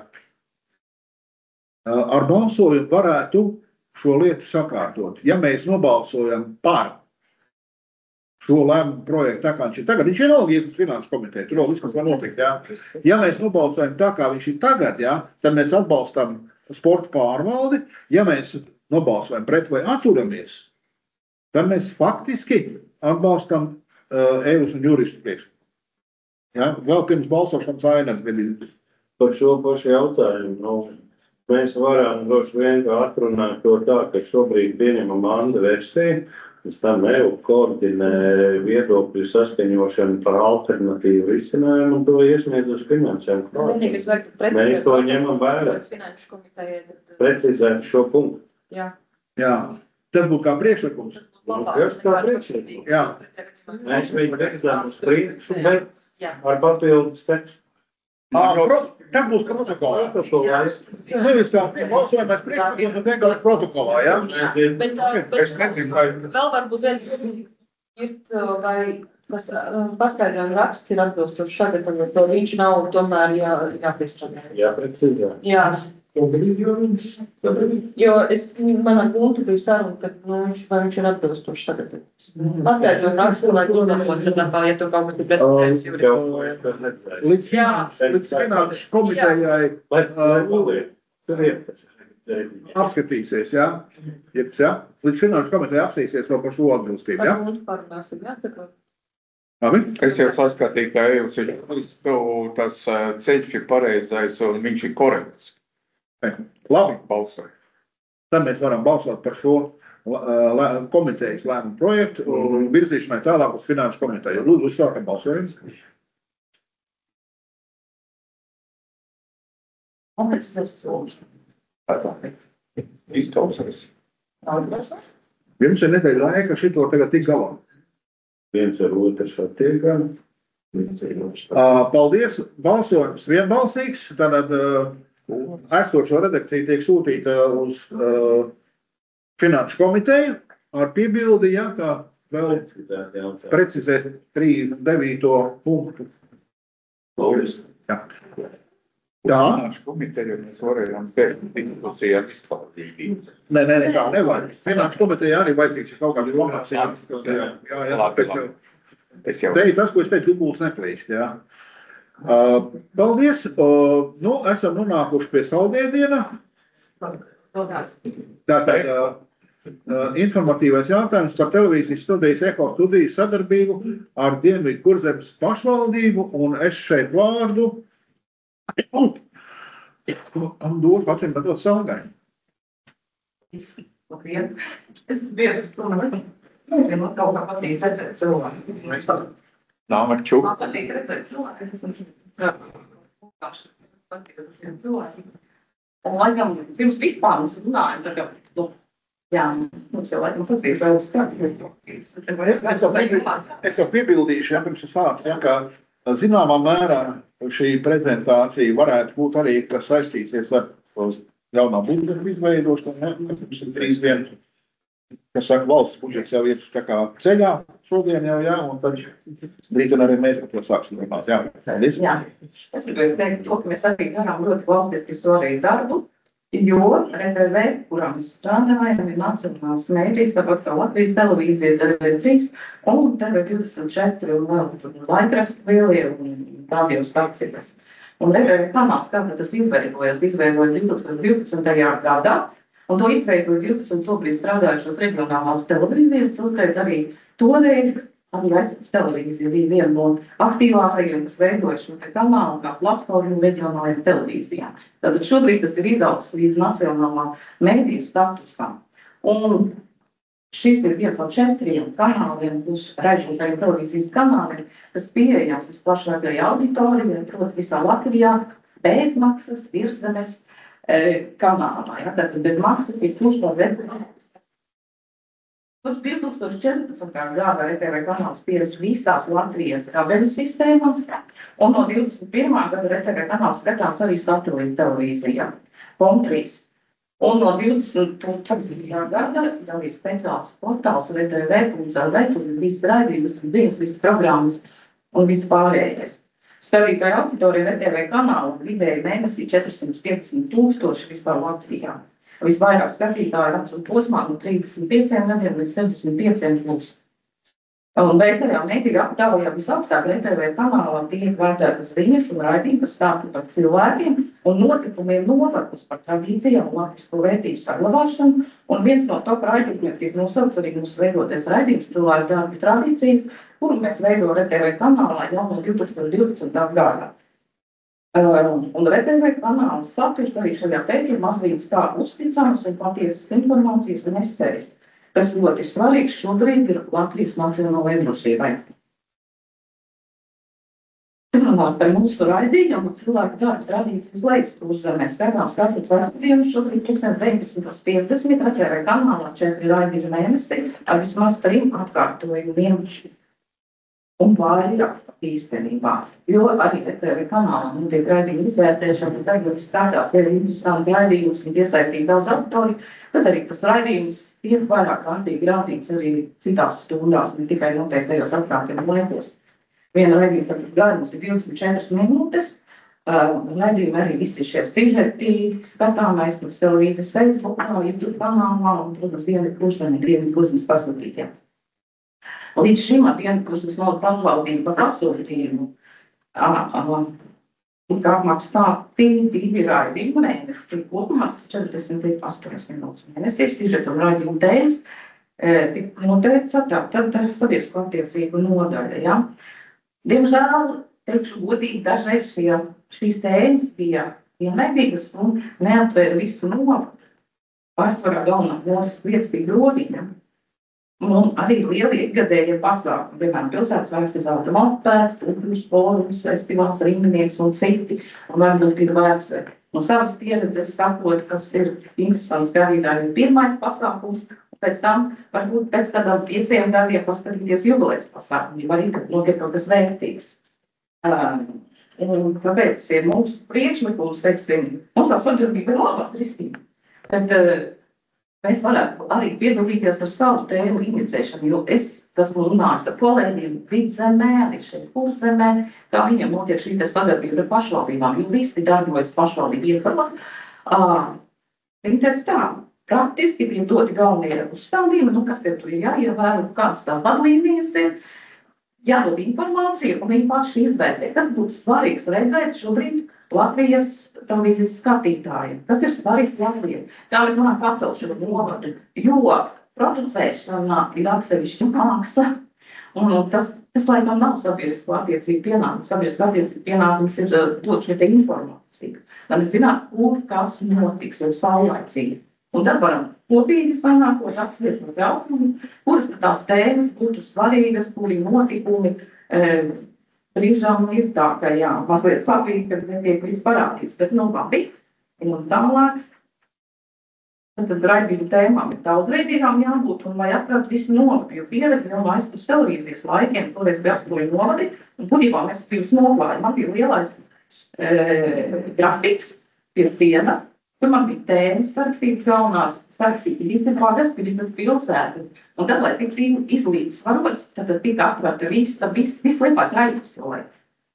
uh, ar balsojumu varētu šo lietu sakārtot. Ja mēs nobalsojam par šo lēmumu projektu, tā kā viņš ir tagad, viņš ir vienalga uz finanšu komiteju, tur vēl viss, kas var notikt, jā. Ja mēs nobalsojam tā, kā viņš ir tagad, jā, tad mēs atbalstam sporta pārvaldi, ja mēs nobalsojam pret vai atturamies, tad mēs faktiski atbalstam uh, Evas un juristu priekšlikumu. Ja? Vēl pirms balsošanas ainas bija. Par šo pašu jautājumu, nu, mēs varam droši vien atrunāt to tā, ka šobrīd pieņemam Anda versiju, pēc tam Eva koordinē viedokļu saskaņošanu par alternatīvu risinājumu un to iesniedz uz finansēm. Mēs to ņemam vērā. Precizēt šo punktu. Jā. Jā. Tas būtu kā priekšlikums. Tas kā priekšlikums. Jā. Mēs viņu redzam uz priekšu, bet ar papildus tekstu. Tas būs protokolā. Nevis kā balsojamais priekšlikums, bet vienkārši protokolā, jā? Bet, bet es nezinu, vai... Vēl varbūt viens ir, vai tas paskaidrojuma raksts ir atbilstoši tagad, un to viņš nav tomēr jā, jāpiestrādā. Jāprecizē. Jā. Jo es, man ar Guntu bija saruna, ka, nu, viņš, vai viņš ir atbilstoši tagad. Paskaidrojuma raksts, lai turpināt, tad tā, ja tu kaut kas ir prezentējums, jau Līdz finanšu komitejai apskatīsies, jā? Jā? Līdz finanšu komitejai apskatīsies vēl par šo atbilstību, jā? Par Guntu parunāsim, jā, tā kā. Labi? Es jau saskatīju, ka Evas ir juristu, tas ceļš ir pareizais un viņš ir korekts. Labi. Balsoju. Tad mēs varam balsot par šo lē, komitejas lēmumu projektu un virzīšanai tālāk uz finanšu komiteju. Lūdzu, uzsākam balsojums. Un pēc tas solis. Izklausās. Jums ir nedēļa laika šito tagad tik galā. Viens ar otru satiekam. Paldies. Balsojums vienbalsīgs. Tātad esošo redakciju tiek sūtīta uz uh, finanšu komiteju ar piebildi, ja, ka vēl precizēs trīsdesmit devīto punktu. Jā. Tā. Finanšu komiteju mēs varējām pēc diskusijām izklausīt. Nē, nē, nekā nevajag. Finanšu komiteja arī vajadzīgs kaut kāds pamats. Jā, jā, jā, jā. Labi, labi. Es jau... Te ir tas, ko es teicu, dubults neplīst, jā. Uh, paldies. Uh, nu, esam nonākuši pie saldēdiena. Tātad uh, uh, informatīvais jautājums par televīzijas studijas Eho studijas sadarbību ar Dienvidu Kurzemes pašvaldību, un es šeit vārdu un došu acīm par to Salgai. Es biju, nezinu, kaut kā patīk redzēt cilvēku. Nav ar čuku. Man patīk redzēt cilvēku, es patīk redzēt cilvēku. Un laikam, pirms vispār mēs runājam, tā kā, nu, jā, mums jau laikam pazīk vēl skats. Es jau piebildīšu, ja, pirms es sācu, ja, ka zināmā mērā šī prezentācija varētu būt arī, kas saistīsies ar jaunā budžeta izveidošana, ne? Mums ir drīz vien, kas saka, valsts budžets jau ir tā kā ceļā šodien jau, jā, un tad drīz vien arī mēs par to sāksim runāt, jā. Paldies. Jā, es gribēju teikt to, ka mēs arī darām ļoti valstiski svarīgu darbu, jo R T V, kurā mēs strādājam, ir nacionāls mēdījis, tāpat kā Latvijas televīzija, T V trīs un T V divdesmit četri un vēl laikraksti lielie un radio stācijas. Un R T V kanāls, kā tas izveidojas, izveidojas divi tūkstoši divpadsmitajā gadā, un to izveidoja divdesmit tobrīd strādājušos reģionālās televīzijas, turklāt arī toreiz arī aizpēc televīzija bija viena no aktīvākajiem, kas veidoja šo te kanālu kā platformu reģionālajām televīzijām. Tātad šobrīd tas ir izaugs līdz nacionālā mēdīju statusam. Un šis ir viens no četriem kanāliem, kurš raidītājiem televīzijas kanāliem, kas pieejams visplašākajai auditorijai, proti visā Latvijā, bez maksas, virszemes e, kanālā. Ja? Tātad bez maksas ir tūkstoši redzējums. Kopš divi tūkstoši četrpadsmitā gada R T V kanāls pieejams visās Latvijas kabeļu sistēmās, un no divdesmit pirmā gada R T V kanāls skatāms arī satelīta televīzijā. Punkt trīs. Un no divdesmit ceturtajā gada jau ir speciāls portāls R T V punkt L V, tur ir visas raidījumas, dienas, visas programmas un viss pārējais. Skatītāju auditorija R T V kanāla vidēji mēnesī četrsimt piecdesmit tūkstoši vispār Latvijā. Visvairāk skatītāju vecuma posmā no trīsdesmit pieciem gadiem līdz sešdesmit pieciem plus. Un veiktajā mēdīju aptāvajā visaugstāk R T V kanālā tiek vērtētas ziņas un raidījumi, kas stāsta par cilvēkiem un notikumiem novērtus par tradīcijām un latvisko vērtību saglabāšanu. Un viens no top raidījumiem tiek nosaukts arī mūsu veidoties raidījums cilvēku darbu tradīcijas, kuru mēs veidojam R T V kanālā jau no divi tūkstoši divpadsmitā gada. Um, un R T V kanāla saturs arī šajā pētījumā atzīts kā uzticamas un patiesas informācijas nesējs, kas ļoti svarīgs šobrīd ir Latvijas nacionālajai drošībai. Runāt par mūsu raidījumu cilvēku darbu tradīcijas lejas kurzemē. Skatāms katru ceturtdienu šobrīd deviņpadsmit piecdesmit R T V kanālā četri raidījumi mēnesī ar vismaz trim atkārtojumiem. Un vairāk īstenībā, jo arī R T V kanālā notiek raidījumu izvērtēšana, un tagad skatās, ja ir interesanti raidījumus un iesaistīt daudz auditoriju, tad arī tas raidījums ir vairāk kārtīgi rādīts arī citās stundās, ne tikai noteiktajos apkārtiem laikos. Viena raidījuma garums ir divdesmit četras minūtes, uh, raidījumi arī visi šie sižeti skatāmais, pēc televīzijas Facebookā, YouTube kanālā, un, protams, dienu kursam ir dienu kursmas pasūtītiem. Līdz šim ar dienu kursmas nav pašvaldību par pasūtījumu. Tika apmaksāti divi raidījumi mēnesī, kopumā četrdesmit līdz astoņdesmit minūtes mēnesī, sižetu un raidījumu tēmas tika noteica tātad sabiedrisko attiecību nodaļa. Ja? Diemžēl, teikšu godīgi, dažreiz šie, šīs tēmas bija vienveidīgas un neaptvēra visu novadu. Pārsvarā galvenā noris vietas bija Groviņa. Un arī lieli ikgadējie pasākumi, piemēram, pilsētas svētki zelta mopēds, kultūras fórums, festivāls, rīminieks un citi. Un varbūt ir vērts no savas pieredzes sakot, kas ir interesants, ka arī tā ir pirmais pasākums, un pēc tam varbūt pēc kādām pieciem gadiem paskatīties jubilejas pasākumu, jo arī notiek kaut kas vērtīgs. Um, un kāpēc ir mūsu priekšlikums, teiksim, mums tā sadarbība ir labāk ristība. Bet, uh, Mēs varētu arī piedalīties ar savu tēmu inicēšanu, jo es esmu runājis ar kolēģiem Vidzemē, arī šeit Kurzemē, kā viņiem notiek šī sadarbība ar pašvaldībām, jo visi darbojas pašvaldību ietvaros. Uh, viņi teica tā, praktiski tie doti galvenie uzstādījumi, nu, kas tur ir jāievēro, kādas tās vadlīnijas ir, jādod informācija, un viņi paši izvērtē, kas būtu svarīgs redzēt šobrīd Latvijas televīzijas skatītājiem, kas ir svarīgs Latvijai, kā mēs varam pacelt šo novadu, jo producēšana ir atsevišķa māksla, un tas, tas laikam nav sabiedrisko attiecību pienākums. Sabiedrisko attiecību pienākums ir dot šo te informāciju, lai mēs zinātu, kur kas notiks jau saulaicīgi. Un tad varam kopīgi sanākot, atspietot jautājumus, kuras tās tēmas būtu svarīgas, kuri notikumi, e, brīžām ir tā, ka jā, mazliet sapīt, ka netiek viss parādīts, bet nu labi, un tālāk. Tad raidījumu tēmām ir daudzveidīgām jābūt, un lai atkārt visu novadu, jo pieredzi jau no aizpus televīzijas laikiem, toreiz bija astoņi novadi, un būtībā mēs divus noklājam. Man bija lielais e, grafiks pie siena, Tur man bija tēmas sarakstītas galvenās, sarakstīti visi pagasti, visas pilsētas. Un tad, lai tik izlīdzsvarots, tad tika atverta visa, vis, vis Liepājas rajonas cilvēki.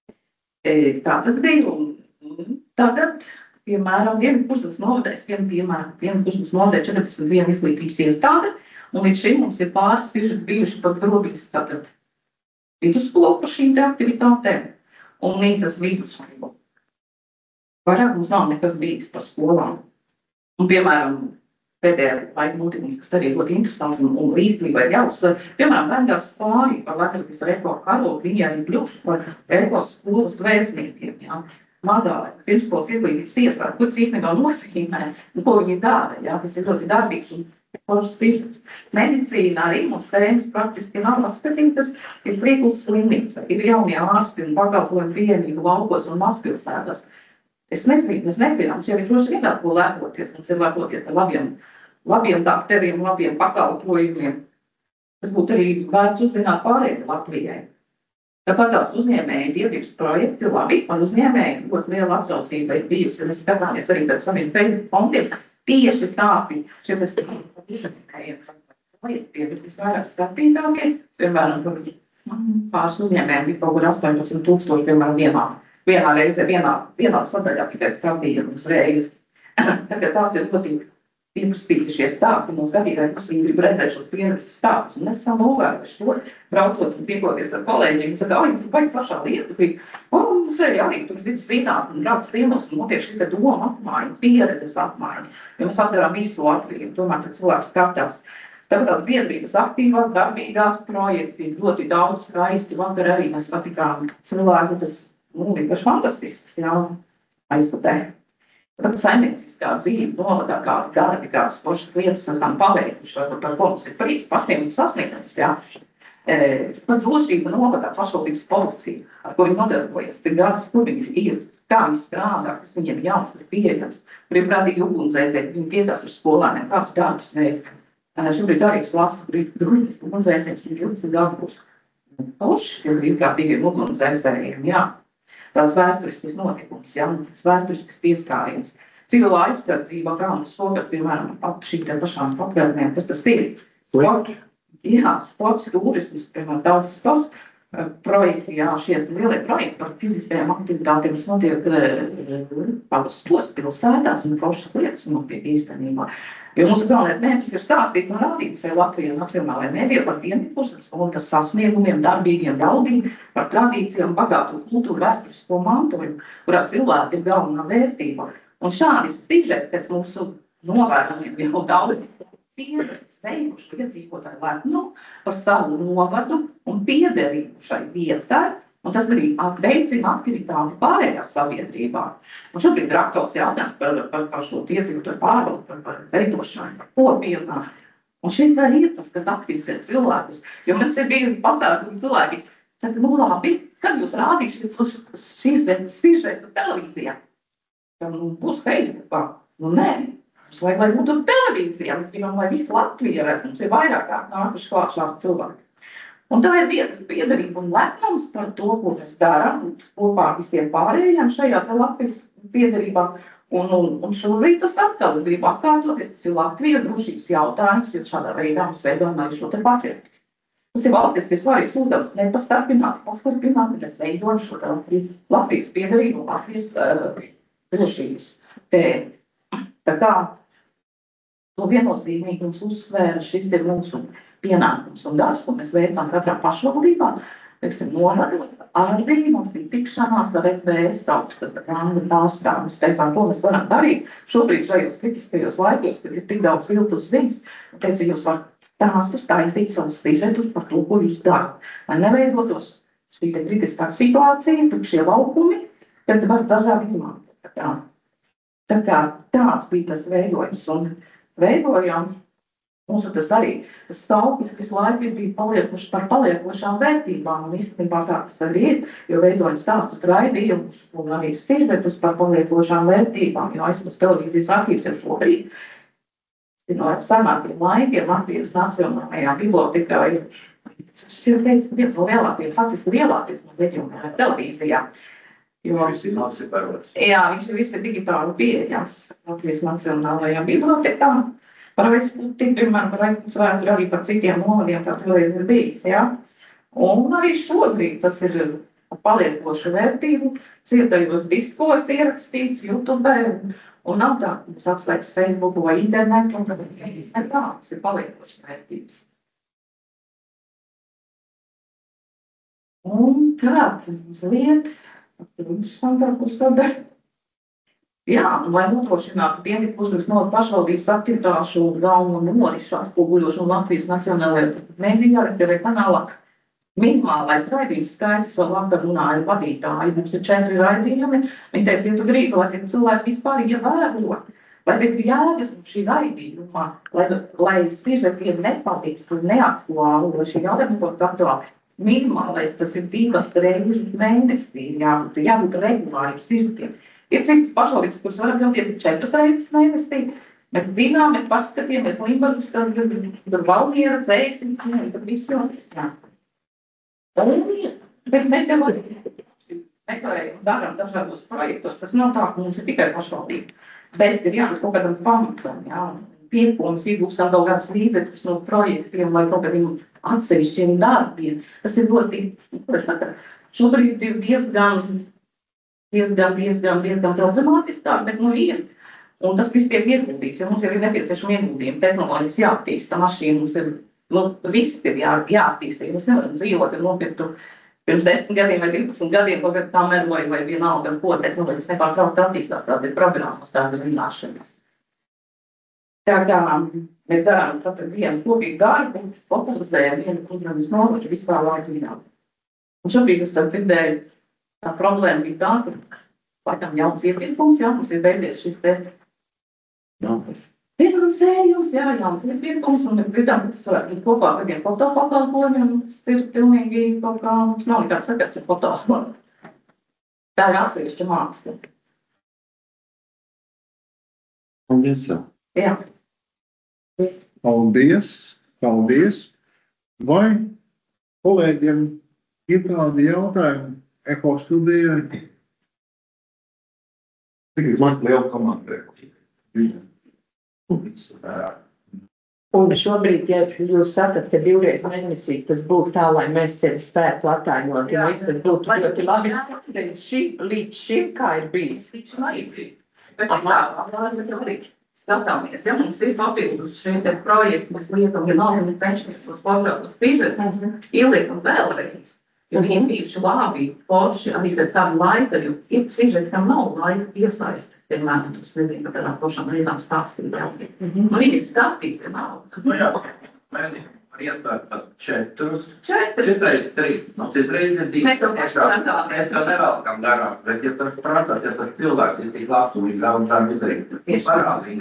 E, tā tas bija, un tagad, piemēram, vienas Kurzemās novadēs, vien, piemēram, vienas Kurzemās novadē četrdesmit viena izglītības iestāde, un līdz šim mums ir pāris bijuši pat grobiņas, tātad vidusskolu par šīm te aktivitātēm, un līdzas vidusskolu. Vairāk mums nav nekas bijis par skolām. Un, piemēram, pēdējā laika notikums, kas arī ļoti interesanti un, un īstenībā ir jāuzsver, piemēram, Vendās Spāņi par Latvijas Repo karogu, viņi arī kļuvuši par Repo skolas vēstniekiem, jā. Mazā pirmskolas izglītības iestāde, ko tas īstenībā nozīmē, un ko viņi dara, jā, tas ir ļoti darbīgs un foršs pirms. Medicīna arī mums tēmas praktiski nav apskatītas, ir Prīkuls slimnīca, ir jaunie ārsti un pakalpojumi pieejamību laukos un mazpilsētās. Es nezinu, es nezinu, mums jau ir droši vien ar ko lepoties, mums ir lepoties ar labiem, labiem dakteriem, labiem pakalpojumiem. Tas būtu arī vērts uzzināt pārējiem Latvijai. Tāpat tās uzņēmēji dievības projekti labi, un uzņēmēji ļoti liela atsaucība ir bijusi, un es skatāmies arī pēc saviem Facebook kontiem, tieši stāstī šiem uzņēmējiem projektiem ir visvairāk skatītākie, piemēram, pāris uzņēmējiem ir kaut kur astoņpadsmit tūkstoši, piemēram, vienā. Vienā reizē, vienā, vienā sadaļā tikai skatījām uzreiz. Tagad tās ir ļoti ieprastīti šie stāsti. Mums gadītāji, kas viņi grib redzēt šos pieredzes stāstus. Un mēs esam novērojuši to, braucot un tiekoties ar kolēģiem. Saka, ai, tas ir baigi pašā lieta, ka, o, mums arī arī tur grib zināt un brauc ciemos un notiek šī doma apmaiņa, pieredzes apmaiņa. Jo mēs apdarām visu Latviju, tomēr tad cilvēks skatās. Tagad tās biedrības aktīvās, darbīgās projekti, ļoti daudz skaisti. Vakar arī mēs satikām cilvēku, tas nu, vienkārši fantastisks, jā, aizpatē. Tad saimnieciskā dzīve novadā kādi darbi, kādas foršas lietas esam paveikuši, vai par ko mums ir prieks pašiem un sasniegums, jā. E, tad drošība novadā pašvaldības policija, ar ko viņi nodarbojas, cik gadus, kur viņi ir, kā viņi strādā, kas viņiem jauns, kas pieejams, brīvprātīgi ugunsdzēsēji, viņi tiekās ar skolāniem, kādus darbus veids. Šobrīd arī slāstu brīvprātīgi ugunsdzēsējiem simt divdesmit gadu būs. Puši, tie brīvprātīgiem ugunsdzēsējiem, jā. Tāds vēsturisks notikums, ja, tāds vēsturisks pieskāriens. Civilā aizsardzība, prāmas sokas, piemēram, pat šīm te pašām apgādnēm, kas tas ir. Sport, jā, sports, turisms, piemēram, daudz sports projekti, jā, šie lielie projekti par fiziskajām aktivitātēm, kas notiek palastos pilsētās un foršas lietas notiek īstenībā. Jo mūsu galvenais mērķis ir stāstīt un rādīt visai Latvijai nacionālajai mēdījai par Dienvidkurzem un tas sasniegumiem, darbīgiem ļaudīm, par tradīcijām, bagātu kultūru, vēsturisko mantojumu, kurā cilvēki ir galvenā vērtība. Un šādi sižeti pēc mūsu novērojumiem jau daudz pieredzes veikuši iedzīvotāju lepnu par savu novadu un piederību šai vietai, un tas arī veicina aktivitāti pārējās sabiedrībā. Un šobrīd ir aktuāls jautājums par, par, par šo iedzīvotāju pārvaldu, par, par veidošanu, par kopienā. Un šeit vēl ir tas, kas aktivizē cilvēkus, jo mums ir bijusi pasākumi cilvēki, saka, nu labi, kad jūs rādīsiet šīs sižetu televīzijā? Nu, būs Facebookā. Nu, nē. Mums vajag, lai būtu televīzijā, mēs gribam, lai visi Latvija redz, mums ir vairāk kārt nākuši klāt šādi cilvēki. Un tā ir vietas piederība un lepnums par to, ko mēs darām, kopā visiem pārējiem šajā te Latvijas piederībā. Un, un, un šobrīd tas atkal, es gribu atkārtoties, tas ir Latvijas drošības jautājums, jo šādā veidā mēs veidojam arī šo te patriotismu. Tas ir valstis visvarīgs uzdevums, nepastarpināti, pastarpināti, mēs veidojam šo te Latvijas piederību un Latvijas uh, drošības tēmu. Tā kā to viennozīmīgi mums uzsvēra, šis ir mūsu pienākums un darbs, ko mēs veicam katrā pašvaldībā. Teiksim, noradot, arī mums bija tikšanās ar F B S augstas ranga pārstāvis. Mēs teicām, to mēs varam darīt. Šobrīd šajos kritiskajos laikos, kad ir tik daudz viltus ziņas, teicu, jūs varat stāstus, taisīt savus sižetus par to, ko jūs darat. Lai neveidotos šī te kritiskā situācija, tukšie laukumi, tad var dažādi izmantot. Tā. Tā kā tāds bija tas veidojums un veidojām, mūsu tas arī, tas sauklis visu laiku bija paliekuši par paliekošām vērtībām un īstenībā tā tas arī ir, jo veidojam stāstus raidījumus un arī sižetus par paliekošām vērtībām, jo aizpus televīzijas arhīvs ir šobrīd. No senākiem laikiem Latvijas Nacionālajā bibliotekā ir, šķiet, viens no lielākiem, faktiski lielākais no reģionālajā televīzijā. Jo, Visi māks ir parots. jā, viņš ir visi digitāli pieejams Latvijas Nacionālajā bibliotekā. Par aizputi, piemēram, par aizputi vēturi arī par citiem novadiem, tā toreiz ir bijis, jā. Un arī šobrīd tas ir paliekošu vērtību, cietajos diskos ierakstīts YouTube, un nav tā, ka mums atslēgs Facebook vai internetu, un tad ir tā, tas ir paliekošas vērtības. Un tā, mazliet, interesantāk uzskatāt. Jā, un lai nodrošinātu Dienvidpuszemes novada pašvaldības aktivitāšu galveno norisu atspoguļošanu Latvijas Nacionālajā medijā, arī kanālā, minimālais raidījums skaits vēl vakar runāja vadītāji. Mums ir četri raidījumi. Viņi teica, ja tu gribi, lai tie cilvēki vispār ievēro, lai tie jēgas šī raidījumā, lai, lai sižetiem nepatiktu neaktuāli, lai šī jautājuma būtu aktuāli. Minimālais tas ir divas reizes mēnesī, jābūt, jābūt regulāri sižetiem. Ir citas pašvaldības, kuras var atļauties četras reizes mēnesī. Mēs zinām, mēs paskatījāmies Limbažus, tad tur Valmiera, Cēsim, tad viss jau izstrādā. Bet mēs jau meklējam, darām dažādos projektos, tas nav tā, ka mums ir tikai pašvaldība, bet ir jābūt kaut kādam pamatam, jā, piepilnums iegūstam kaut kādus līdzekļus no projektiem vai kaut kādiem atsevišķiem darbiem. Tas ir ļoti, ko es saku, šobrīd ir diezgan, diezgan, diezgan, diezgan problemātiskāk, bet nu ir. Un tas viss tiek ieguldīts, jo mums ir nepieciešami ieguldījumi, tehnoloģijas jāattīsta, mašīna mums ir. Nu, viss ir jā, jāattīsta, jo mēs nevaram dzīvot, ir nopirktu pirms desmit gadiem vai divpadsmit gadiem kaut kādu kameru vai, vai vienalga, ko tehnoloģijas nepārtraukti attīstās, tās ir programmas, tādas zināšanas. Tā kā mēs darām tātad vienu kopīgu darbu, popularizējam vienu Kuģramas novaču visā Latvijā. Un šobrīd es tā dzirdēju, tā problēma bija tā, ka laikam jauns iepirkums, jā, mums ir beidzies šis te naudas. Finansējums, jā, jauns iepirkums, un mēs dzirdām, ka tas varētu būt kopā ar kādiem fotopakalpojumiem, un tas ir pilnīgi kaut kā, mums nav nekāds sakars ar fotopakalpojumiem. Tā ir atsevišķa māksla. Paldies, jā. Jā. Paldies, paldies. Vai kolēģiem ir kādi jautājumi Eko studijai? Man liela komanda. Un šobrīd, ja jūs sakat, ka divreiz mēnesī tas būtu tā, lai mēs sevi spētu attainot, un viss tas būtu ļoti labi, tad šī, līdz šim kā ir bijis? Līdz šim arī bija. Bet tā, mēs jau arī skatāmies, ja mums ir papildus šiem te projekti, mēs liekam, ja nav, mēs cenšamies tos papildus pīžet, ieliekam vēlreiz. Jo viņi ir bijuši labi, forši, arī pēc tāda laika, jo ir sižeti, kam nav laika piesaistes, piemēram, tu nezinu, ka tādām pašām lietām stāstīt, jā. Nu, viņi ir stāstīti, nav. Nu jā, mēdī, var ietvērt pat četrus. Četri. Četreiz trīs, nu citreiz ir divi. Mēs jau pašām Mēs jau nevelkam garām, bet ja tas prācās, ja tas cilvēks ir tik labs un viņš gauna tā izdarīt, tu parādīgi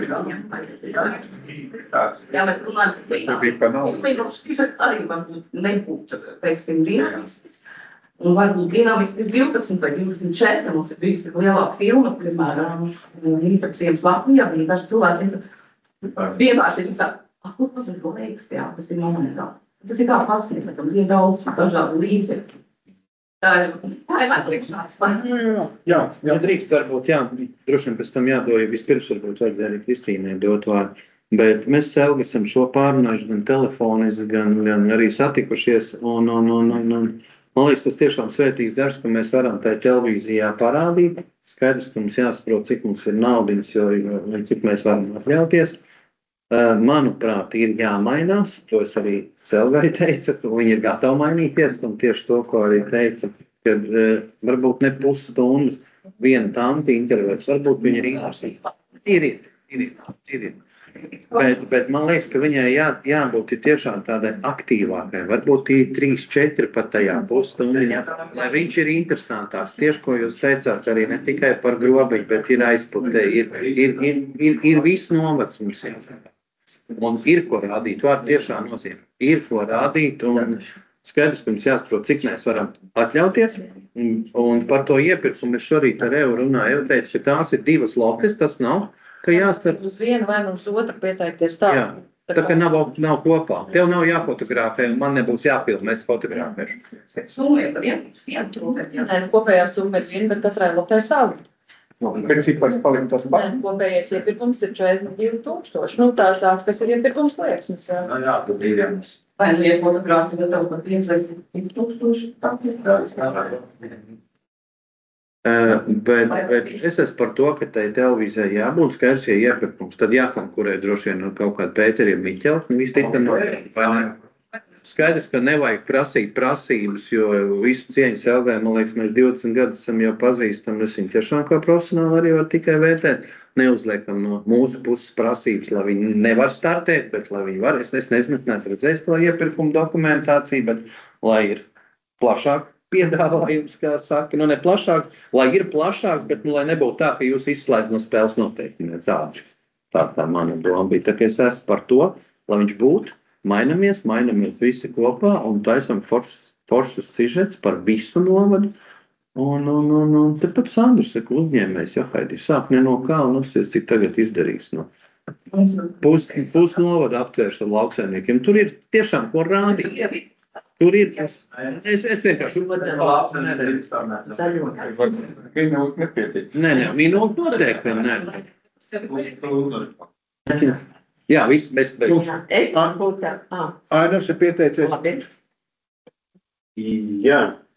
garām. Jā, mēs runājam, ka mums sižets arī varbūt nebūtu, teiksim, dinamisks. Un varbūt dinamisks divpadsmit vai divdesmit četri, mums ir bijusi tik lielā filma, piemēram, Īpatsiems Latvijā, viņi daži cilvēki teica, vienkārši viņi saka, ah, kur tas ir laiks, jā, tas ir momentā. Tas ir kā pasniegt, tam ir daudz dažādu līdzekļu. Tā ir, tā ir atliekšanās. Jā, jā, jā, drīkst varbūt, jā, droši vien pēc tam jādoja, vispirms varbūt vajadzēja arī Kristīnai dot vārdu. Bet mēs Selgi esam šo pārunājuši gan telefoniski, gan, gan arī satikušies, un, un, un, un, un man liekas, tas tiešām svētīgs darbs, ka mēs varam tajā televīzijā parādīt. Skaidrs, ka mums jāsaprot, cik mums ir naudiņas, jo, jo cik mēs varam atļauties. Uh, manuprāt, ir jāmainās, to es arī Selgai teicu, ka viņi ir gatavi mainīties, un tieši to, ko arī teica, ka uh, varbūt ne pusstundas viena tanti intervējums, varbūt viņi ir interesanti. Ir, ir, ir, ir, ir. Bet, bet man liekas, ka viņai jā, jābūt tiešām tādai aktīvākai, varbūt tī trīs, četri pat tajā pusstundiņā, lai viņš ir interesantāks. Tieši, ko jūs teicāt, arī ne tikai par grobiņu, bet ir aizputē, ir, ir, ir, ir, ir viss novads mums jau. Un ir ko rādīt, var tiešām nozīmē. Ir ko rādīt, un skaidrs, ka mums jāsaprot, cik mēs varam atļauties. Un, un par to iepirkumu es šorīt ar Evu runāju. Evu teica, ka tās ir divas lotes, tas nav. Ka jāstar... Uz vienu vai uz otru pieteikties tā. Jā, Tā kā nav, nav kopā. Tev nav jāfotografē, un man nebūs jāfilmē, es fotografēšu. Summa ir viena, viena trūka. Nē, kopējā summa ir viena, bet katrai lotai savu. Bet cipars palika tas pats? Kopējais iepirkums ir četrdesmit divi tūkstoši. Nu, tā tāds, kas ir iepirkums liekas. Jā, nu, jā, tu divienas. Vai nu, ja fotogrāfi, tad tev pat pieci vai pieci tūkstoši. Uh, bet, bet es esmu par to, ka tai televīzijai jābūt skaidrs, ja iepirkums, tad jākonkurē droši vien ar kaut kādu Pēteriem Miķeli. Viss tik, ka nav. Skaidrs, ka nevajag prasīt prasības, jo visu cieņas L V, man liekas, mēs divdesmit gadus esam jau pazīstami, es viņu tiešām kā profesionāli arī var tikai vērtēt. Neuzliekam no mūsu puses prasības, lai viņi nevar startēt, bet lai viņi var. Es, es nezinu, es neesmu redzējis to iepirkumu dokumentāciju, bet lai ir plašāk piedāvājums, kā saka, nu ne plašāk, lai ir plašāks, bet nu, lai nebūtu tā, ka jūs izslēdz no spēles noteikumi. Tā, tā, tā mana doma bija. Tā kā es esmu par to, lai viņš būtu. Mainamies, mainamies visi kopā un taisam foršus, foršus sižets par visu novadu. Un, un, un, un te pat Sandrs saka, uzņēmējs, ja Haidī sāk ne no kā un uzsies, cik tagad izdarīs. No. Pus, pus novadu aptvērš ar lauksaimniekiem. Tur ir tiešām ko rādīt. Tur ir, es, es vienkārši... Minūte nepietiek. Nē, nē, minūte noteikti, nē. Jā, viss bez beigās. Es būtu tā. Ainas ir pieteicies. Labi. Jā.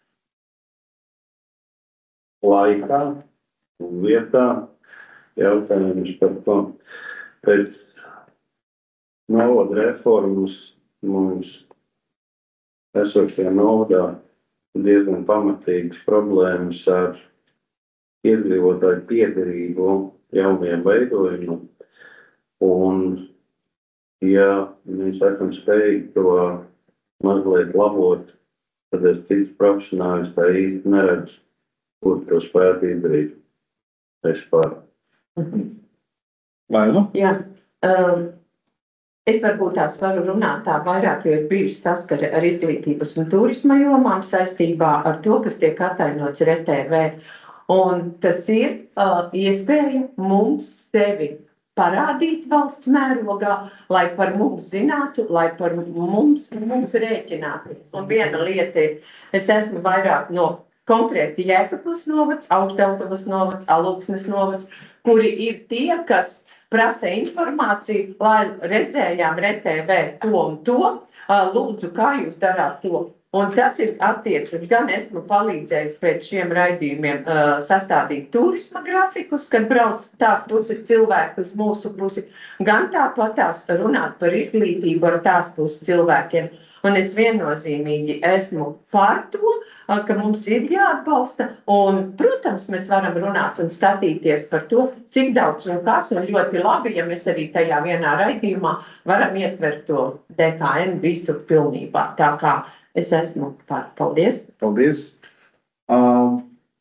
Laikā un vietā jautājums par to. Pēc novada reformas mums esošajā novadā diezgan pamatīgas problēmas ar iedzīvotāju piederību jauniem veidojumiem. Un ja mēs esam spējīgi to mazliet labot, tad es cits profesionāļus tā īsti neredzu, kur to spētu izdarīt. Es pār. Vai nu? Jā. Um, es varbūt tās varu runāt tā vairāk, jo ir bijusi saskare ar izglītības un turisma jomām saistībā ar to, kas tiek atainots R T V. Un tas ir uh, iespēja mums sevi parādīt valsts mērogā, lai par mums zinātu, lai par mums, mums rēķinātu. Un viena lieta ir, es esmu vairāk no konkrēti Jēkabpils novads, Augšdaugavas novads, Alūksnes novads, kuri ir tie, kas prasa informāciju, lai redzējām R T V to un to, lūdzu, kā jūs darāt to. Un tas ir attiecas, gan esmu palīdzējis pēc šiem raidījumiem uh, sastādīt turisma grafikus, kad brauc tās puses cilvēki uz mūsu pusi, gan tāpat tās runāt par izglītību ar tās puses cilvēkiem. Un es viennozīmīgi esmu par to, uh, ka mums ir jāatbalsta, un, protams, mēs varam runāt un skatīties par to, cik daudz un kas, un ļoti labi, ja mēs arī tajā vienā raidījumā varam ietvert to D K N visu pilnībā. Tā kā es esmu par. Paldies. Paldies. Um,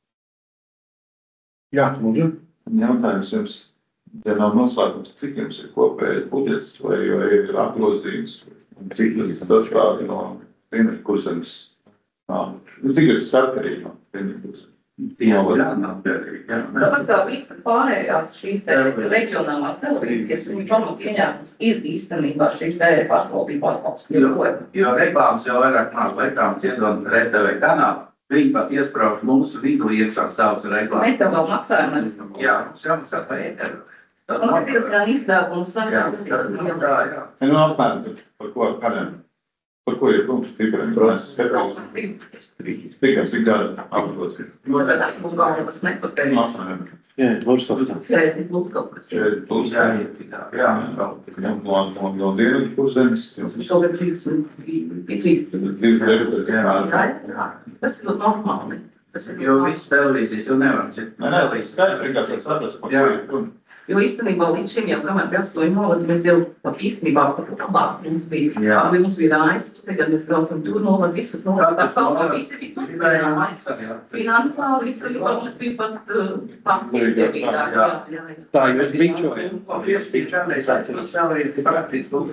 jā, lūdzu. Jautājums jums, ja nav noslēgums, cik jums ir kopējais budžets vai, vai ir apgrozījums, cik tas sastāv no treniņu kursenes, cik jūs esat atkarīgi no treniņu kursenes? Jā, jā, atkarīgi. Tāpēc kā visas pārējās šīs te reģionālās televīzijas un pamatu ieņēmums ir īstenībā šīs te pašvaldību atbalsts. Jo, jo reklāmas jau vairāk maz reklāmas iedod R T V kanālā. Viņi pat iesprauž mūsu vidu iekšā savas reklāmas. Mēs tev vēl maksājam, nevis. Jā, mums jāmaksā par ēteru. Tas man ir diezgan izdevums. Jā, jā, jā. Nu, apmēram, par ko kādiem, par ko ir punkts tikriem? Mēs skatās. Tikai cik gada apgrozījums. Mums galvas nepateikt. Jā, Lursoftā. Četrdesmit plus kaut kas. četrdesmit plus, Jā, jā, jā, jā. No, no, no dienas kursenes. Šogad trīsdesmit trīs. Jā, Jā, jā. Tas ir normāli. Tas ir jo visas televīzijas jau nevar citu. Nē, nē, līdz skaidrs vienkārši saprast, par ko ir runa. Jo īstenībā līdz šim jau, kamēr bija astoņi novadi, mēs jau pat īstenībā pat labāk mums bija. Jā. Mums bija Rājas, tagad mēs braucam tur novadi, visus novadi. Tā kā tā visi bija tur, bija finansiāli, visi bija, mums bija pat pakļievīgi. Jā, jā. Tā jūs bičojat. Jūs bičojat, mēs atceram savu praktisku.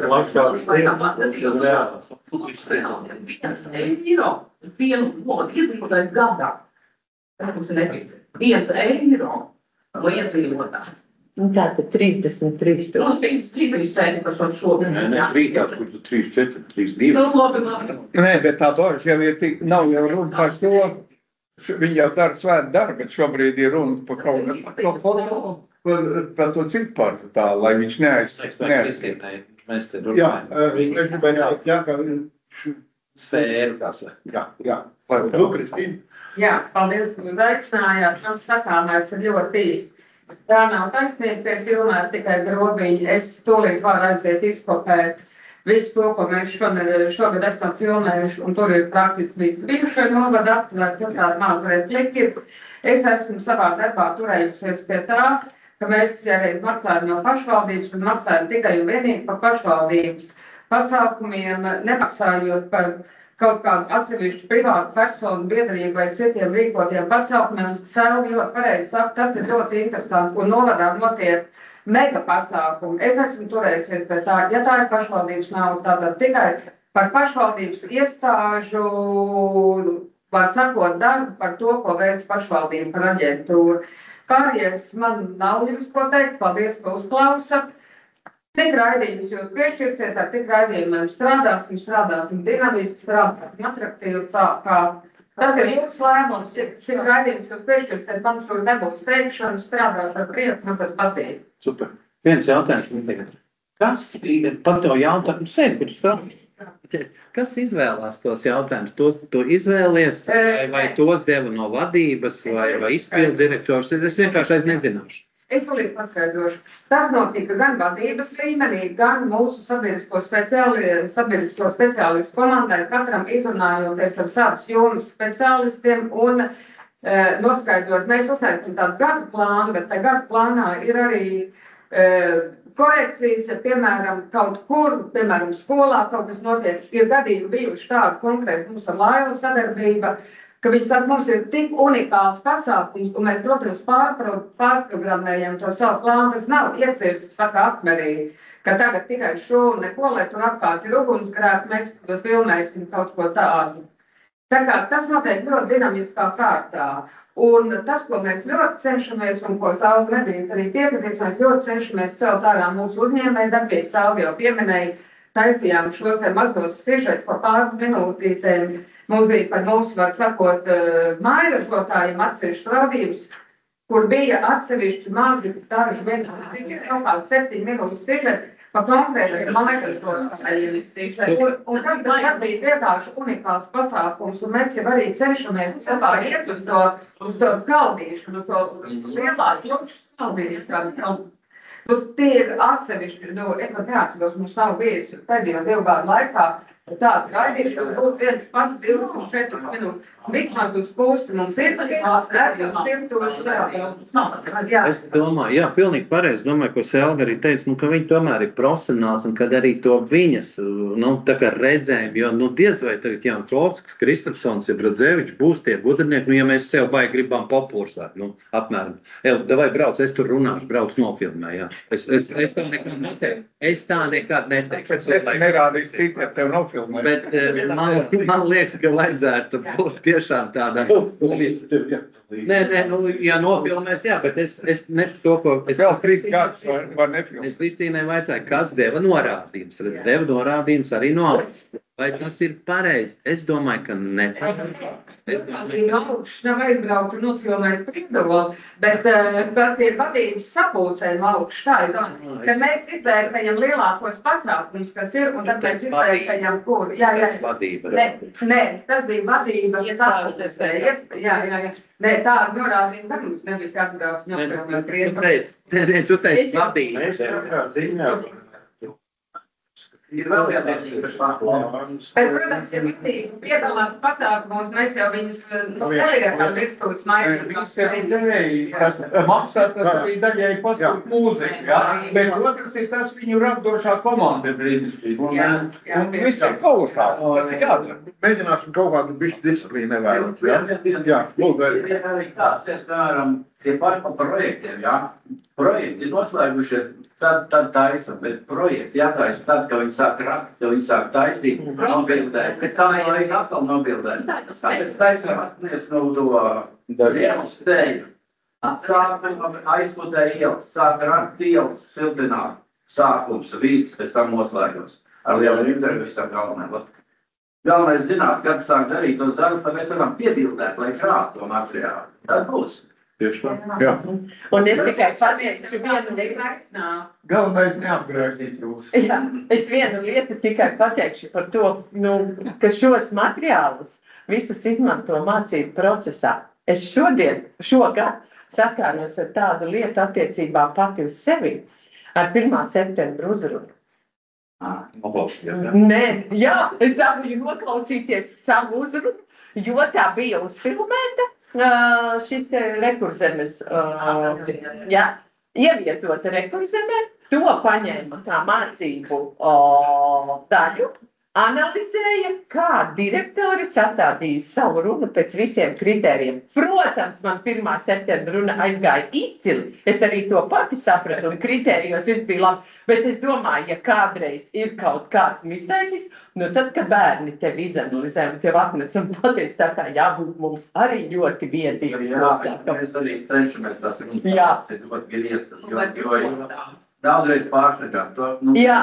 Viens eiro uz vienu novadu iedzīvotāju gadā. Tā mums ir nepietīk. Viens eiro no iedzīvotāju. Nu, tātad trīsdesmit trīs Nu, trīs, trīs teikt par šo šodien. Nē, nē, rītā, kur tu trīs, četri, trīs, divi. Nu, labi, labi. Nē, bet tā bažas jau ir tik, nav jau runa par šo, š- viņi jau dara svētu darbu, bet šobrīd ir runa par kaut ko, par to foto, par, par to citu partu tā, lai viņš neaiz, neaizskatīt. Mēs te Jā, runājam. eh, es gribēju teikt, jā, ka š- Sfēru, kā saka. jā, jā, lai tu, Kristīna. Jā, paldies, ka jūs aicinājāt. Man sakāmais ir ļoti īsti. Tā nav taisnība, ka ir filmēta tikai grobiņi. Es tūlīt varu aiziet izkopēt visu to, ko mēs šogad, šogad esam filmējuši, un tur ir praktiski līdz bijušai novada aptuvēt, kas tāda mākslē pliki ir. Es esmu savā darbā turējusies pie tā, ka mēs arī maksājam no pašvaldības un maksājam tikai un vienīgi par pašvaldības pasākumiem, nemaksājot par kaut kādu atsevišķu privātu personu biedrību vai citiem rīkotiem pasākumiem. Sēlgi ļoti pareizi saka, tas ir ļoti interesanti, un novadā notiek mega pasākumi. Es esmu turējusies pie tā, ja tā ir pašvaldības nauda, tātad tikai par pašvaldības iestāžu, var sakot, darbu par to, ko veic pašvaldība par aģentūru. Pārējais man nav jums ko teikt, paldies, ka uzklausat. Cik raidījumus jūs piešķirsiet, ar cik raidījumiem strādāsim, strādāsim dinamiski, strādāsim atraktīvi, tā kā tas ir jūsu lēmums, cik, cik raidījumus jūs piešķirsiet, man tur nebūs teikšanu, strādāt ar prieku, man tas patīk. Super. Viens jautājums man tagad. Kas par to jautājumu, sēd, kur tu stāvi? Kas izvēlās tos jautājumus? Tos tu izvēlies, vai, vai tos deva no vadības, vai, vai izpildu direktors? Es vienkārši aiz nezināšu. Es tūlīt paskaidrošu. Tas notika gan vadības līmenī, gan mūsu sabiedrisko, speciāli, sabiedrisko speciālistu komandai, katram izrunājoties ar savas jomas speciālistiem un e, noskaidrot. Mēs uztaisām tādu gadu plānu, bet tā gadu plānā ir arī e, korekcijas, ja piemēram kaut kur, piemēram skolā kaut kas notiek, ir gadījumi bijuši tādi konkrēti mums ar Lailu sadarbība, ka viņi saka, mums ir tik unikāls pasākums, un mēs, protams, pārpro, pārprogrammējam to savu plānu. Tas nav iecirsts, saka akmerī, ka tagad tikai šo un neko, lai tur apkārt ir ugunsgrēki, mēs filmēsim kaut ko tādu. Tā kā tas notiek ļoti dinamiskā kārtā. Un tas, ko mēs ļoti cenšamies, un ko Sāla nedrīkst arī piekritīs, mēs ļoti cenšamies celt ārā mūsu uzņēmēju darbību. Sāla jau pieminēja, taisījām šos te mazos sižetus pa pāris minūtītēm. Mums bija par mūsu, var sakot, mājražotājiem atsevišķi radījums, kur bija atsevišķi mazi daži vienkārši, ir kaut kāds septiņu minūtu sižeti pa konkrētiem mājražotājiem. Un, un tad tas bija vienkārši unikāls pasākums, un mēs jau arī cenšamies savā iet uz to, uz to skaldīšanu, uz to lielāku lukšu skaldīšanu. Nu, tie ir atsevišķi, nu, es pat neatceros, mums nav bijis pēdējo divu gadu laikā tāds raidījums, ka būtu viens pats divdesmit četras minūtes. Vismaz uz pusi mums ir, ir tūši vēl. Es domāju, jā, pilnīgi pareizi. Domāju, ko Selga arī teica, nu, ka viņi tomēr ir profesionāls un kad arī to viņas, nu, tā kā redzējumi, jo, nu, diez vai tagad Jānis Klotsks, Kristapsons, ja Bradzevičs būs tie gudrinieki, nu, ja mēs sev baigi gribam populārsāt, nu, apmēram. Ev, davai brauc, es tur runāšu, brauc nofilmē, jā. Es, es, es tā nekad neteikšu. Es tā nekad neteikšu. Bet nerādīs citi, ja tev nofilmē. Bet man, man liekas, ka vajadzētu būt tiešām tādā. Nē, nē, nu, ja nofilmēs, jā, bet es, es ne to, ko... Es vēl trīs gadus var, var nefilmēt. Es Kristīnai vajadzēju, kas deva norādījums. Deva norādījums arī no augšas. Vai tas ir pareizi? Es domāju, ka ne. Es domāju, ka augšas nav aizbraukt un nofilmēt piedalot, bet uh, tas ir vadības sapulcē no augšas. Tā ir domāju, ka mēs izvērtējam lielākos pasākumus, kas ir, un tad mēs izvērtējam, kur. Jā, jā. Nē, nē, tas bija vadība sapulcē. Jā, jā, jā. Nē, tāda norādījuma, ka mums nebija kā atbrauc nofilmēt piedalot. Nē, nē, tu teici vadība. Mēs jau kā ziņā. Ir vēl jāatzīst. Bet, protams, ja vadība piedalās pasākumos, mēs jau viņus, nu, neliekam virsūs maigi. Visi ir ideji, kas maksā, tas arī daļai pasūt mūziku, jā. Bet otrs ir tas viņu radošā komanda brīnišķīgi. Un, un viss ir kolosāls, tas ir jādara. Mēģināsim kaut kādu bišķi disciplīnu nevērot, jā? Jā, lūdzu. Ir arī tāds, es, piemēram, tie paši projektiem, jā. Projekti noslēguši, tad, tad taisa, bet projekti jātaisa tad, kad viņi sāk rakt, kad viņi sāk taisīt, nobildēt. Pēc tam vajag atkal nobildēt. Tāpēc taisam atnies no to ziemu steļu. Sāk aizputēja ielas, sāk rakt ielas, siltināt. Sākums, rīts, pēc tam noslēgums. Ar lieliem interviju visam galvenajam. Galvenais zināt, kad sāk darīt tos darbus, lai mēs varam piebildēt, lai krāt to materiālu. Tad būs. Tieši tā. Jā. Un es tikai pateikšu vienu lietu. Galvenais neapgrēzīt jūs. Jā, es vienu lietu tikai pateikšu par to, nu, ka šos materiālus visus izmanto mācību procesā. Es šodien, šogad saskāros ar tādu lietu attiecībā pati uz sevi ar pirmā septembra uzrunu. Nē, jā, es dabūju noklausīties savu uzrunu, jo tā bija uzfilmēta. Uh, šis te rekurzemes, uh, jā, ievietota rekurzemē, to paņēma kā mācību uh, daļu, analizēja, kā direktori sastādīja savu runu pēc visiem kritērijiem. Protams, man pirmā septembra runa aizgāja izcili, es arī to pati sapratu, un kritērijos viss bija labi, bet es domāju, ja kādreiz ir kaut kāds misēķis, nu tad, ka bērni tevi izanalizē un tev atnes un pateic, tā kā jābūt mums arī ļoti viediem. Jā, mēs arī cenšamies tās runāt, ir ļoti grieztas, jo, jo, jo daudzreiz pārsakāt to. Nu, jā.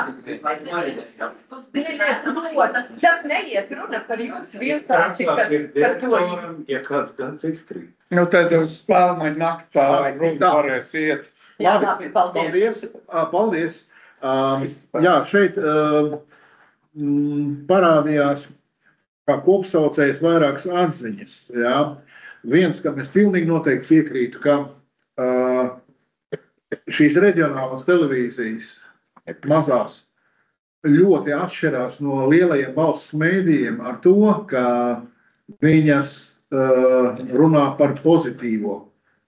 Tas tas neiet runa par jums vienkārši, par to. Ja kāds gads izkrīt. Nu, tad uz spēlmaņu naktā runa varēs iet. Jā, labi, paldies. Paldies. paldies. Um, jā, šeit um, parādījās kā kopsaucējs vairākas atziņas. Jā. Viens, kam es pilnīgi noteikti piekrītu, ka uh, šīs reģionālās televīzijas mazās ļoti atšķirās no lielajiem valsts mēdījiem ar to, ka viņas uh, runā par pozitīvo.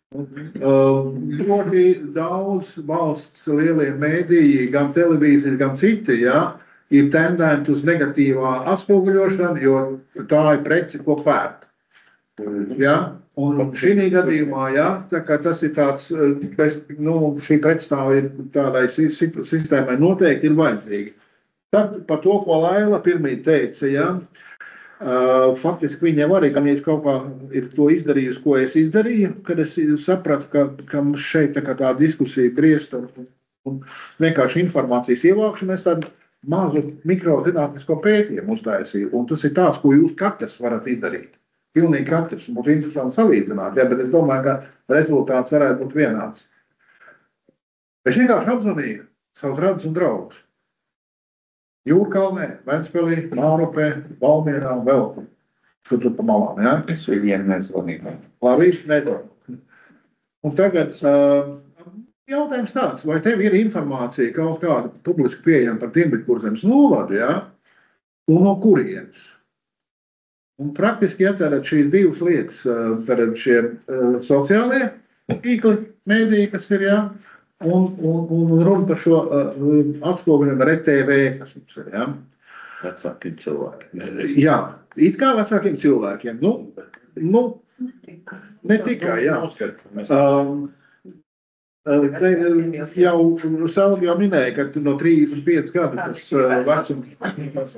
Uh, ļoti daudz valsts lielie mēdīji, gan televīzijas, gan citi, jā, ir tendenti uz negatīvā atspoguļošanu, jo tā ir preci, ko pērk. Jā, un šī gadījumā, jā, tā kā tas ir tāds, bez, nu, šī pretstāva ir tādai sistēmai noteikti ir vajadzīga. Tad par to, ko Laila pirmīt teica, jā, uh, faktiski viņiem arī, ka viņš kaut kā ir to izdarījusi, ko es izdarīju, kad es sapratu, ka, ka mums šeit tā, tā diskusija griezt un, un vienkārši informācijas ievākšana, es tādu mazu mikrozinātnisko pētījumu uztaisīju, un tas ir tāds, ko jūs katrs varat izdarīt. Pilnīgi katrs, būtu interesanti salīdzināt, jā, bet es domāju, ka rezultāts varētu būt vienāds. Es vienkārši apzvanīju savus radus un draugus. Jūrkalnē, Ventspilī, Mārupē, Valmierā un vēl tur tur pa malām, jā? Es viņiem nezvanīju. Labi, nezvanīju. Un tagad uh, jautājums tāds, vai tev ir informācija kaut kāda publiski pieejama par Dienvidkurzemes novadu, jā? Un no kurienes? Un praktiski jātērēt šīs divas lietas, tātad šie uh, sociālie tīkli, mēdīji, kas ir, jā? Un, un, un runa par šo uh, atspoguļojumu ar E T V, kas mums ir, jā? Vecākiem cilvēkiem. Jā, it kā vecākiem cilvēkiem. Nu, nu ne tikai, jā. Um, te, jau Salvi jau minēja, ka no trīsdesmit pieci gadu tas uh, vecums.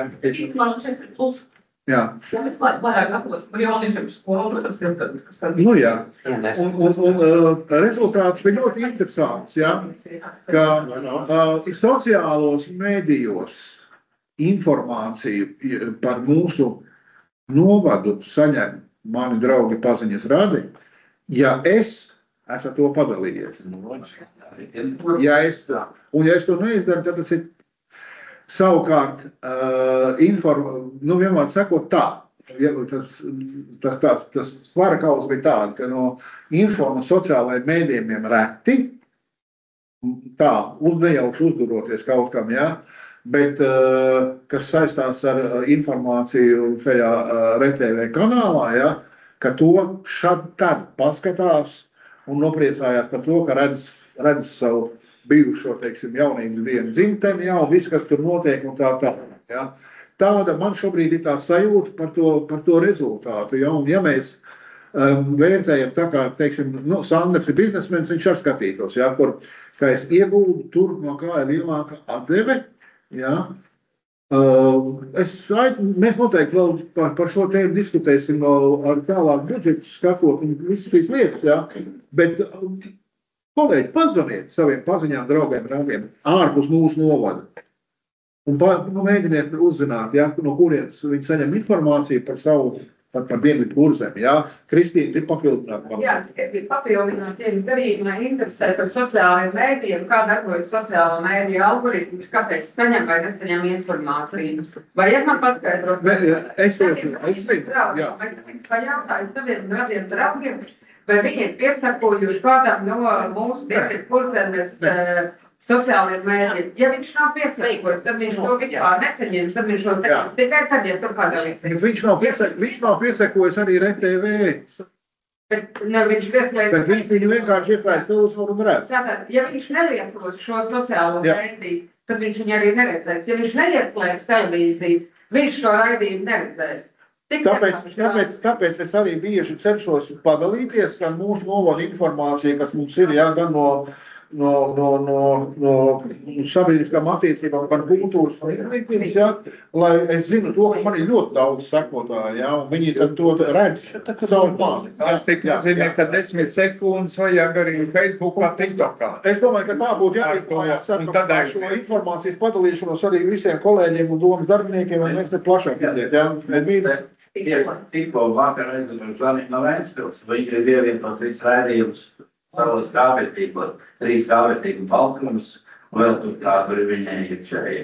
Jā. Vairāk atlos par jauniešiem skolu, protams, kas kādā. Nu jā, un, un, un uh, rezultāts bija ļoti interesants, jā, ka uh, sociālos mēdījos informāciju par mūsu novadu saņem mani draugi paziņas radi, ja es esmu to padalījies. Ja es to, un ja es to neizdaru, tad tas ir savukārt, uh, inform, nu vienmēr sakot tā, ja, tas, tas, tas, tas svara kaus bija tāda, ka no informa sociālajiem mēdījumiem reti, tā, uz nejauši uzduroties kaut kam, jā, bet, uh, kas saistās ar informāciju šajā uh, R T V kanālā, jā, ka to šad tad paskatās un nopriecājās par to, ka redz, redz savu bijušo, teiksim, jaunības dienu dzimteni, jā, un viss, kas tur notiek un tā tā, jā. Tāda man šobrīd ir tā sajūta par to, par to rezultātu, jā, un ja mēs um, vērtējam tā kā, teiksim, nu, Sanders ir biznesmenis, viņš ar skatītos, jā, kur, kā es iegūdu tur, no kā ir lielāka atdeve, jā, um, es aicinu, mēs noteikti vēl par, par šo tēmu diskutēsim vēl ar tālāk budžetu skatot un visas šīs lietas, jā. Bet, kolēģi, pazvaniet saviem paziņām, draugiem, rādiem ārpus mūsu novada. Un pa, nu, mēģiniet uzzināt, jā, no kurienes viņi saņem informāciju par savu, par, par Dienvidu kurzem, jā. Kristīna, grib papildināt? Jā, es gribu papildināt, ja jums gadījumā interesē par sociālajiem mēdījiem, kā darbojas sociālo mēdīju algoritmus, kāpēc saņem vai nesaņem informāciju. Vai ja man paskaidrot? Ne, es to zinu, es zinu, jā. Vai tāpēc pajautāju saviem radiem draugiem, vai viņi ir piesakojuši kādam no mūsu Dienvidu kurzemes sociālajiem mēdījiem. Ja viņš nav piesakojis, tad viņš to vispār nesaņems, tad viņš to saņems tikai tad, ja tu padalīsies. Viņš nav, piesak, viņš nav piesakojis arī R T V. Bet ne, viņš vieslēdz... Bet viņš, viņu vienkārši ieslēdz televizoru un redz. Tātad, ja viņš nelietos šo sociālo mēdīju, tad viņš viņu arī neredzēs. Ja viņš nelieslēdz televīziju, viņš šo raidījumu neredzēs. Tāpēc, tāpēc, tāpēc es arī bieži cenšos padalīties, ka mūsu novada informācija, kas mums ir, jā, gan no... no, no, no, no sabiedriskām attiecībām par kultūras un izglītības, jā, lai es zinu to, ka man ir ļoti daudz sekotāju, jā, un viņi tad to redz caur mani. Tas tik nozīmē, ka desmit sekundes vajag arī Facebookā, TikTokā. Es domāju, ka tā būtu jārīkojās ar šo informācijas padalīšanos arī visiem kolēģiem un domas darbiniekiem, un mēs te plašāk iziet, jā. Tikko vakar aizvien zvanīt no Ventspils, viņi ir ievietot visu raidījumus savos kāpētīgos, trīs kāpētīgu balkonus, un vēl tur kā tur ir viņa iekšēji.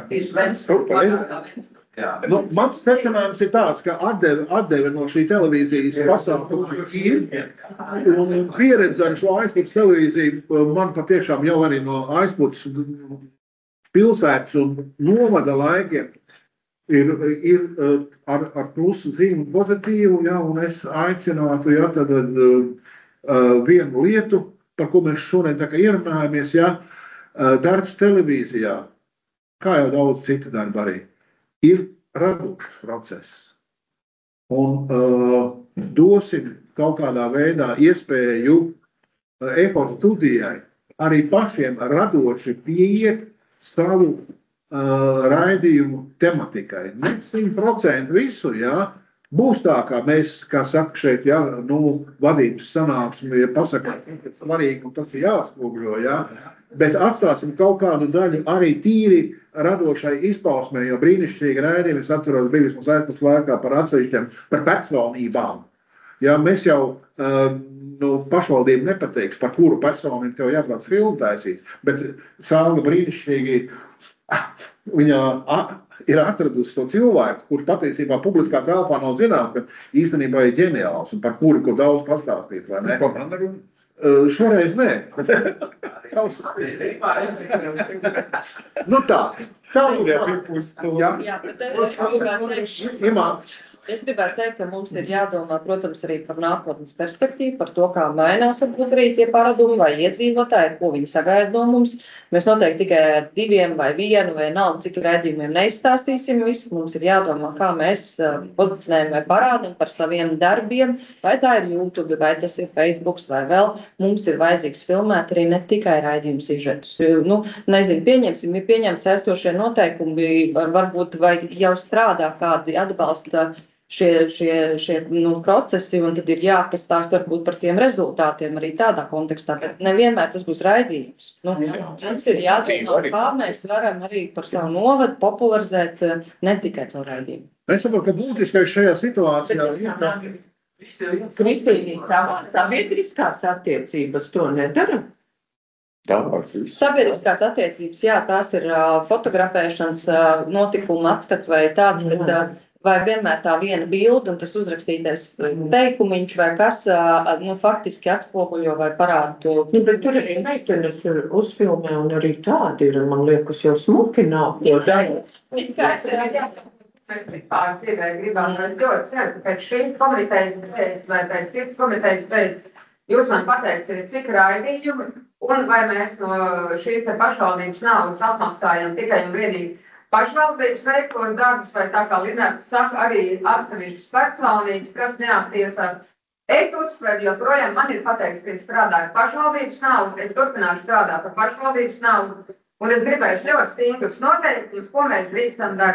Nu, mans secinājums ir tāds, ka atdeve, atdeve no šī televīzijas pasākuma ir, un pieredze ar šo aizputas televīziju man patiešām jau arī no aizputas pilsētas un novada laikiem ir, ir ar, ar plusu zīmu pozitīvu, jā, un es aicinātu, jā, tad uh, vienu lietu, par ko mēs šodien tā kā ierunājamies, jā, uh, darbs televīzijā, kā jau daudz citu darba arī, ir radošs process. Un uh, dosim kaut kādā veidā iespēju uh, Eko studijai arī pašiem radoši pieiet savu uh, raidījumu tematikai. Ne simt procentu visu, jā. Būs tā, kā mēs, kā saka šeit, jā, nu, vadības sanāksmi, ja pasaka, ka svarīgi, un tas ir jāatspūgļo, jā. Bet atstāsim kaut kādu daļu arī tīri radošai izpausmē, jo brīnišķīgi raidījumi, es atceros, bija vismaz aizpats laikā par atsevišķiem, par personībām. Jā, mēs jau, uh, nu, pašvaldību nepateiks, par kuru personību tev jābrauc filmu taisīt, bet Sāla brīnišķīgi, viņa ir atradusi to cilvēku, kurš patiesībā publiskā telpā nav zinām, ka īstenībā ir ģeniāls un par kuru, kur daudz pastāstīt, vai ne? Ko man ar un? Uh, šoreiz nē. Nu tā. Tā jā, jā, bet es gribētu, es gribētu teikt, ka mums ir jādomā, protams, arī par nākotnes perspektīvu, par to, kā mainās varbūt arī tie paradumi vai iedzīvotāji, ko viņi sagaida no mums. Mēs noteikti tikai ar diviem vai vienu vai nav, cik raidījumiem neizstāstīsim visu. Mums ir jādomā, kā mēs pozicionējam vai parādam par saviem darbiem, vai tā ir YouTube, vai tas ir Facebook vai vēl. Mums ir vajadzīgs filmēt arī ne tikai raidījumu sižetus. Nu, nezinu, pieņemsim, ir pieņemts saistošie noteikumi, varbūt vai jau strādā kādi atbalsta šie, šie, šie nu, procesi, un tad ir jāpastāst varbūt par tiem rezultātiem arī tādā kontekstā, bet nevienmēr tas būs raidījums. Nu, mums ir jādomā, kā mēs varam arī par savu novadu popularizēt ne tikai caur raidījumu. Es saprotu, ka būtiskais šajā situācijā ir, ka... Kristīna, tā sabiedriskās attiecības to nedara? Sabiedriskās attiecības, jā, tās ir uh, fotografēšanas uh, notikuma atskats vai tāds, bet uh, vai vienmēr tā viena bilde un tas uzrakstītais teikumiņš vai kas, uh, nu, faktiski atspoguļo vai parāda to. Nu, bet tur arī meitenes uzfilmē un arī tādi ir, man liekas, jau smuki nav. Mēs vispār gribam ļoti ceru, ka pēc šī komitejas beidz vai pēc citas komitejas beidz, jūs man pateiksiet, cik raidījumi un vai mēs no šīs te pašvaldības naudas apmaksājam tikai un vienīgi pašvaldības veiktos darbus, vai tā kā Linēta saka, arī atsevišķas personības, kas neattiecās. Es uzsveru, joprojām man ir pateikts, ka es strādāju pašvaldības naudu, es turpināšu strādāt ar pašvaldības naudu, un es gribēšu ļoti stingrus noteikumus, ko mēs drīkstam darīt.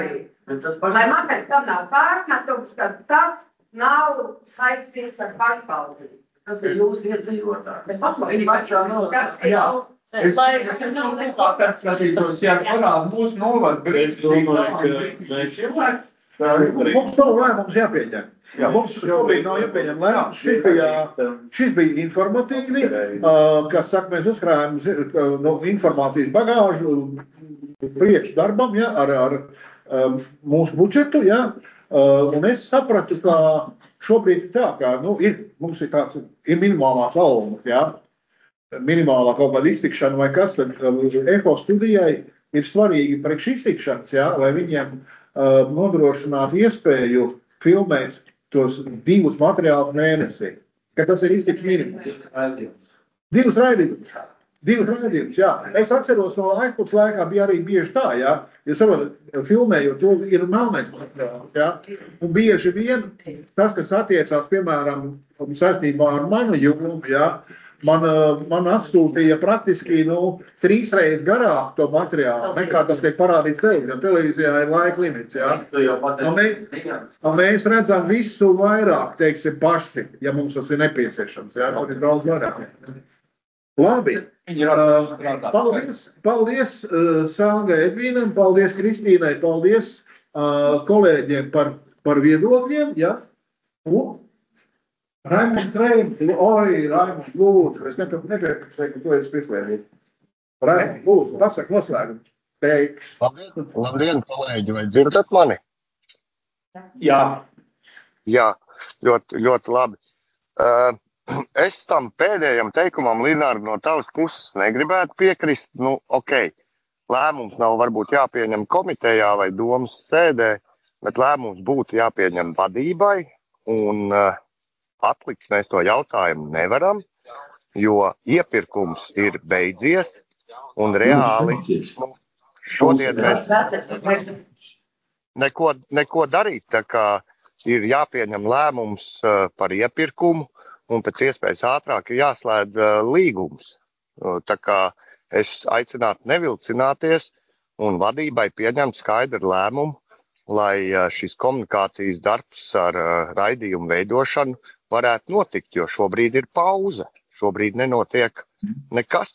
Lai man pēc tam nav pārmetums, ka tas nav saistīts ar pašvaldību. Tas ir jūsu iedzīvotāji. Bet pašvaldība pašā nav. Jā. Es skatītos, jā, parāda mūsu novadu, es domāju, ka mums nav lēmums jāpieņem. Jā, mums šobrīd nav jāpieņem lēmums. Šis bija, šis bija informatīvi, kas saka, mēs uzkrājam no informācijas bagāžu priekš darbam, jā, ar, ar mūsu budžetu, jā. Un es sapratu, ka šobrīd tā, ka, nu, ir, mums ir tāds, ir minimālās algas, jā. Minimālā kaut kāda iztikšana vai kas, tad Eko studijai ir svarīgi priekš iztikšanas, jā, lai viņiem uh, nodrošinātu iespēju filmēt tos divus materiālus mēnesī, ka tas ir iztiks minimums. Divus raidījumus. Divus raidījumus, jā. Es atceros no aizputs laikā bija arī bieži tā, jā, jo savu filmējot, to ir melnais materiāls, jā, un bieži vien tas, kas attiecās, piemēram, saistībā ar manu jomu, jā, Man, man atsūtīja praktiski nu, trīs reizes garāk to materiālu, nekā tas tiek parādīts televīzijā. Televīzijā ir laika limits. Jā. Mēs, mēs redzam visu vairāk, teiksim, paši, ja mums tas ir nepieciešams. Jā, tas ir daudz vairāk. Labi. Uh, paldies, paldies uh, Sāngai Edvīnam, paldies Kristīnai, paldies uh, kolēģiem par, par viedokļiem. Jā. Un Raimunds Reims, oi, Raimunds, lūdzu, es negribētu, ka tu esi pislēdīt. Raimunds, lūdzu, pasaka noslēgumu. Teiks. Labdien, labdien, kolēģi, vai dzirdat mani? Jā. Jā, ļoti, ļoti labi. Uh, es tam pēdējam teikumam, Linār, no tavas puses negribētu piekrist. Nu, ok, lēmums nav varbūt jāpieņem komitejā vai domas sēdē, bet lēmums būtu jāpieņem vadībai un uh, atlikt mēs to jautājumu nevaram, jo iepirkums ir beidzies un reāli nu, šodien mēs neko, neko darīt, tā kā ir jāpieņem lēmums par iepirkumu un pēc iespējas ātrāk ir jāslēdz līgums. Tā kā es aicinātu nevilcināties un vadībai pieņemt skaidru lēmumu, lai šis komunikācijas darbs ar raidījumu veidošanu varētu notikt, jo šobrīd ir pauze. Šobrīd nenotiek nekas,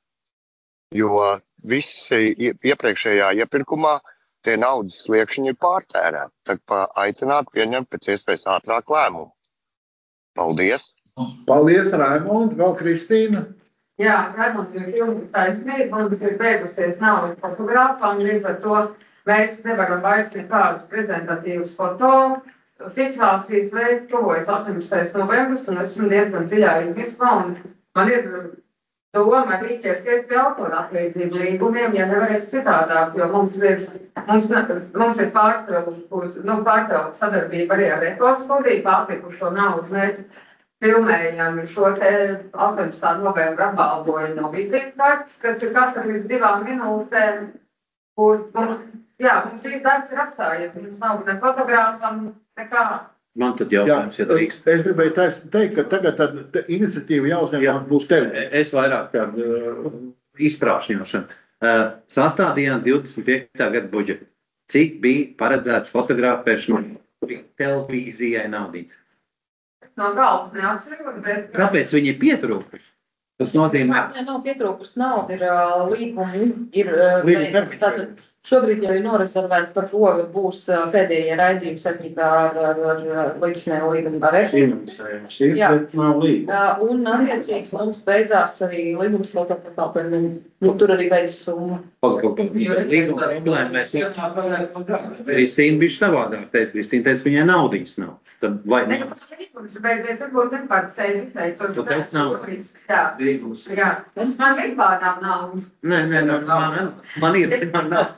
jo visi iepriekšējā iepirkumā tie naudas sliekšņi ir pārtērēti. Tad aicināt pieņemt pēc iespējas ātrāk lēmumu. Paldies! Paldies, Raimond, vēl Kristīna. Jā, Raimond ir pilnīgi taisnība, mums ir beigusies naudas fotogrāfām, līdz ar to mēs nevaram vairs nekādus prezentatīvus foto fiksācijas veikt, tuvojas astoņpadsmitais novembris, un esmu diezgan dziļā izmismā, un man ir doma arī ķersties pie autora atlīdzību līgumiem, ja nevarēs citādāk, jo mums ir, mums, mums ir pārtraukt, nu, pārtraukt sadarbība arī ar Eko studiju, pārlikušo naudu mēs filmējam šo te astoņpadsmitā novembra apbalvojumu no vizītkartes, kas ir katra līdz divām minūtēm, kur, nu, jā, mums šīs darbs ir apstājies, mums nav ne fotogrāfam, nekā. Man tad jautājums, ja drīkst. Es gribēju teikt, ka tagad tad iniciatīva jāuzņem, jā, būs tev. Es vairāk tādu uh, izprāšņošanu. Uh, sastādījām divdesmit piektā gada budžetu. Cik bija paredzēts fotografēšanu televīzijai naudīts? No galvas neatceros, bet... Kāpēc viņi ir pietrūkuši? Tas nozīmē... Nē, nav pietrūkus nauda, ir uh, līgumi, ir uh, veikts, tātad šobrīd jau ir norezervēts par to, būs uh, pēdējie raidījumi saistībā ar, ar, ar līdzinēju līgumu ar Eko. Jā, uh, un attiecīgs mums beidzās arī līgums fotopakalpojumiem, nu tur arī veids summa. Līguma problēma mēs jau... Kristīna bija savādāk teica, Kristīna teica, viņai naudīs nav. Tad vai ne? Līgums beidzies, varbūt nepār sevi izteicos. Tu teici nav? Jā. Jā. Man vispār nav naudas. Nē, nē, man, man ir, man nav.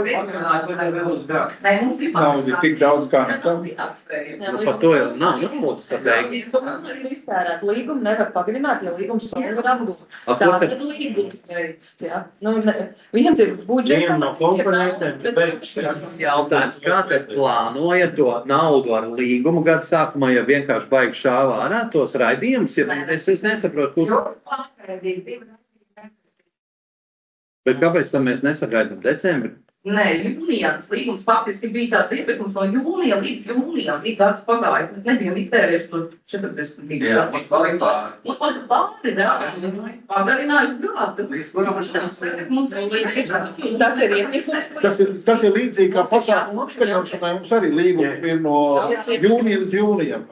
Nē, mums ir nauda tik daudz kā nekam. Nu, par to jau nav naudas, tā teikt. Līgums ir iztērēts. Līgumu nevar pagarināt, ja līgums summa var apgūt. Tātad līgums beidzas, jā. Nu, viens ir budžets. Viena no konkurentiem jautājums, kā te plānoja to naudu ar līgumu gadu sākumā, ja vienkārši baigi šāvā ārā tos raidījumus, ja es, es nesaprotu, kur... Bet kāpēc tam mēs nesagaidām decembri? Nē, jūnijā tas līgums faktiski bija tāds iepirkums no jūnija līdz jūnijam. Bija gads pagājis. Mēs nebijām iztērējuši tur četrdesmit divi. Jā, mums palika pāri. Mums palika pāri, jā. Pagarinājums gadu. Tas ir iepirkums. Tas ir, tas ir līdzīgi kā pasākumu uzskaņošanai. Mums arī līgums ir no jūnija līdz jūnijam.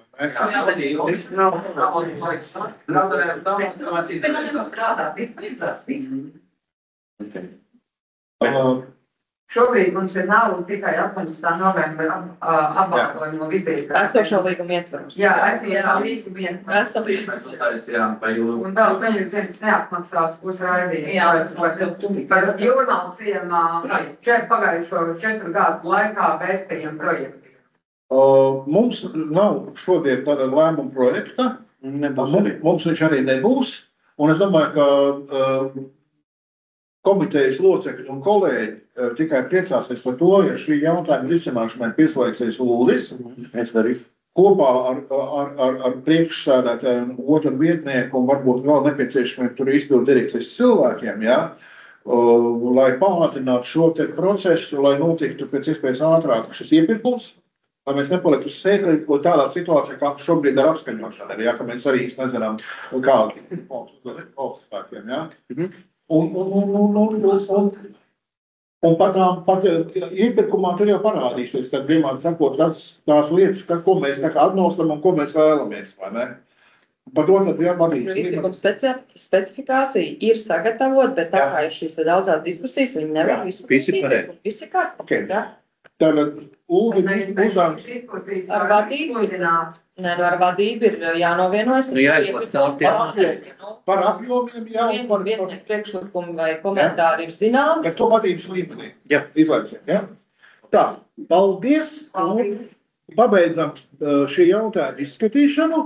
Šobrīd mums ir nauda tikai astoņpadsmitā novembra apbalvojuma vizītē. Esošo līgumu ietvaros. Jā, esošo līgumu ietvaros. Un vēl vēl ir viens neatmaksās pusraidījums. Jā, par jūrmālu ciemā šeit pagājušo četru gadu laikā veiktajiem projektiem. Uh, mums nav šodien tāda lēmuma projekta. Mums, mums viņš arī nebūs. Un es domāju, ka uh, komitejas locekļi un kolēģi uh, tikai priecāsies par to, ja šī jautājuma risināšanai pieslēgsies Uldis. Es darīšu. Kopā ar, ar, ar, ar priekšsēdētāju un otru vietnieku un varbūt vēl nepieciešamiem tur izpildu direkcijas cilvēkiem, ja, uh, lai pātrinātu šo te procesu, lai notiktu pēc iespējas ātrāk šis iepirkums. Lai mēs nepaliktu uz sēkli tādā situācijā, kā šobrīd ar apskaņošanu, ja, ka mēs arī nezinām, kādi ir valsts spēkiem. Ja. Un, un, un, un, un, un, un pat, pat iepirkumā tur jau parādīsies, tad vienmēr sakot tās, tās lietas, ka, ko mēs tā kā atnostam un ko mēs vēlamies, vai ne? Par to tad jāmadīs. Iepirkuma specifikācija ir sagatavot, bet tā kā ir šīs daudzās diskusijas, viņi nevar visu pieņemt. Visi kārt. Okay. Ja. Tātad Uldi uzdevums. Ar vadību, ne, ar vadību ir jānovienojas. Nu, jāiet par apjomiem, jā. Vienu par vietnieku priekšlikumu vai komentāri ir zinām. Bet to vadības līmenī. Jā. Izlaiksiet, jā. Tā, paldies. Un pabeidzam šī jautājuma izskatīšanu.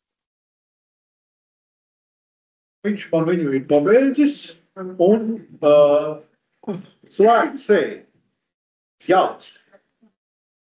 Viņš man viņu ir pabeidzis un uh, slēgt sēdi. Jauts.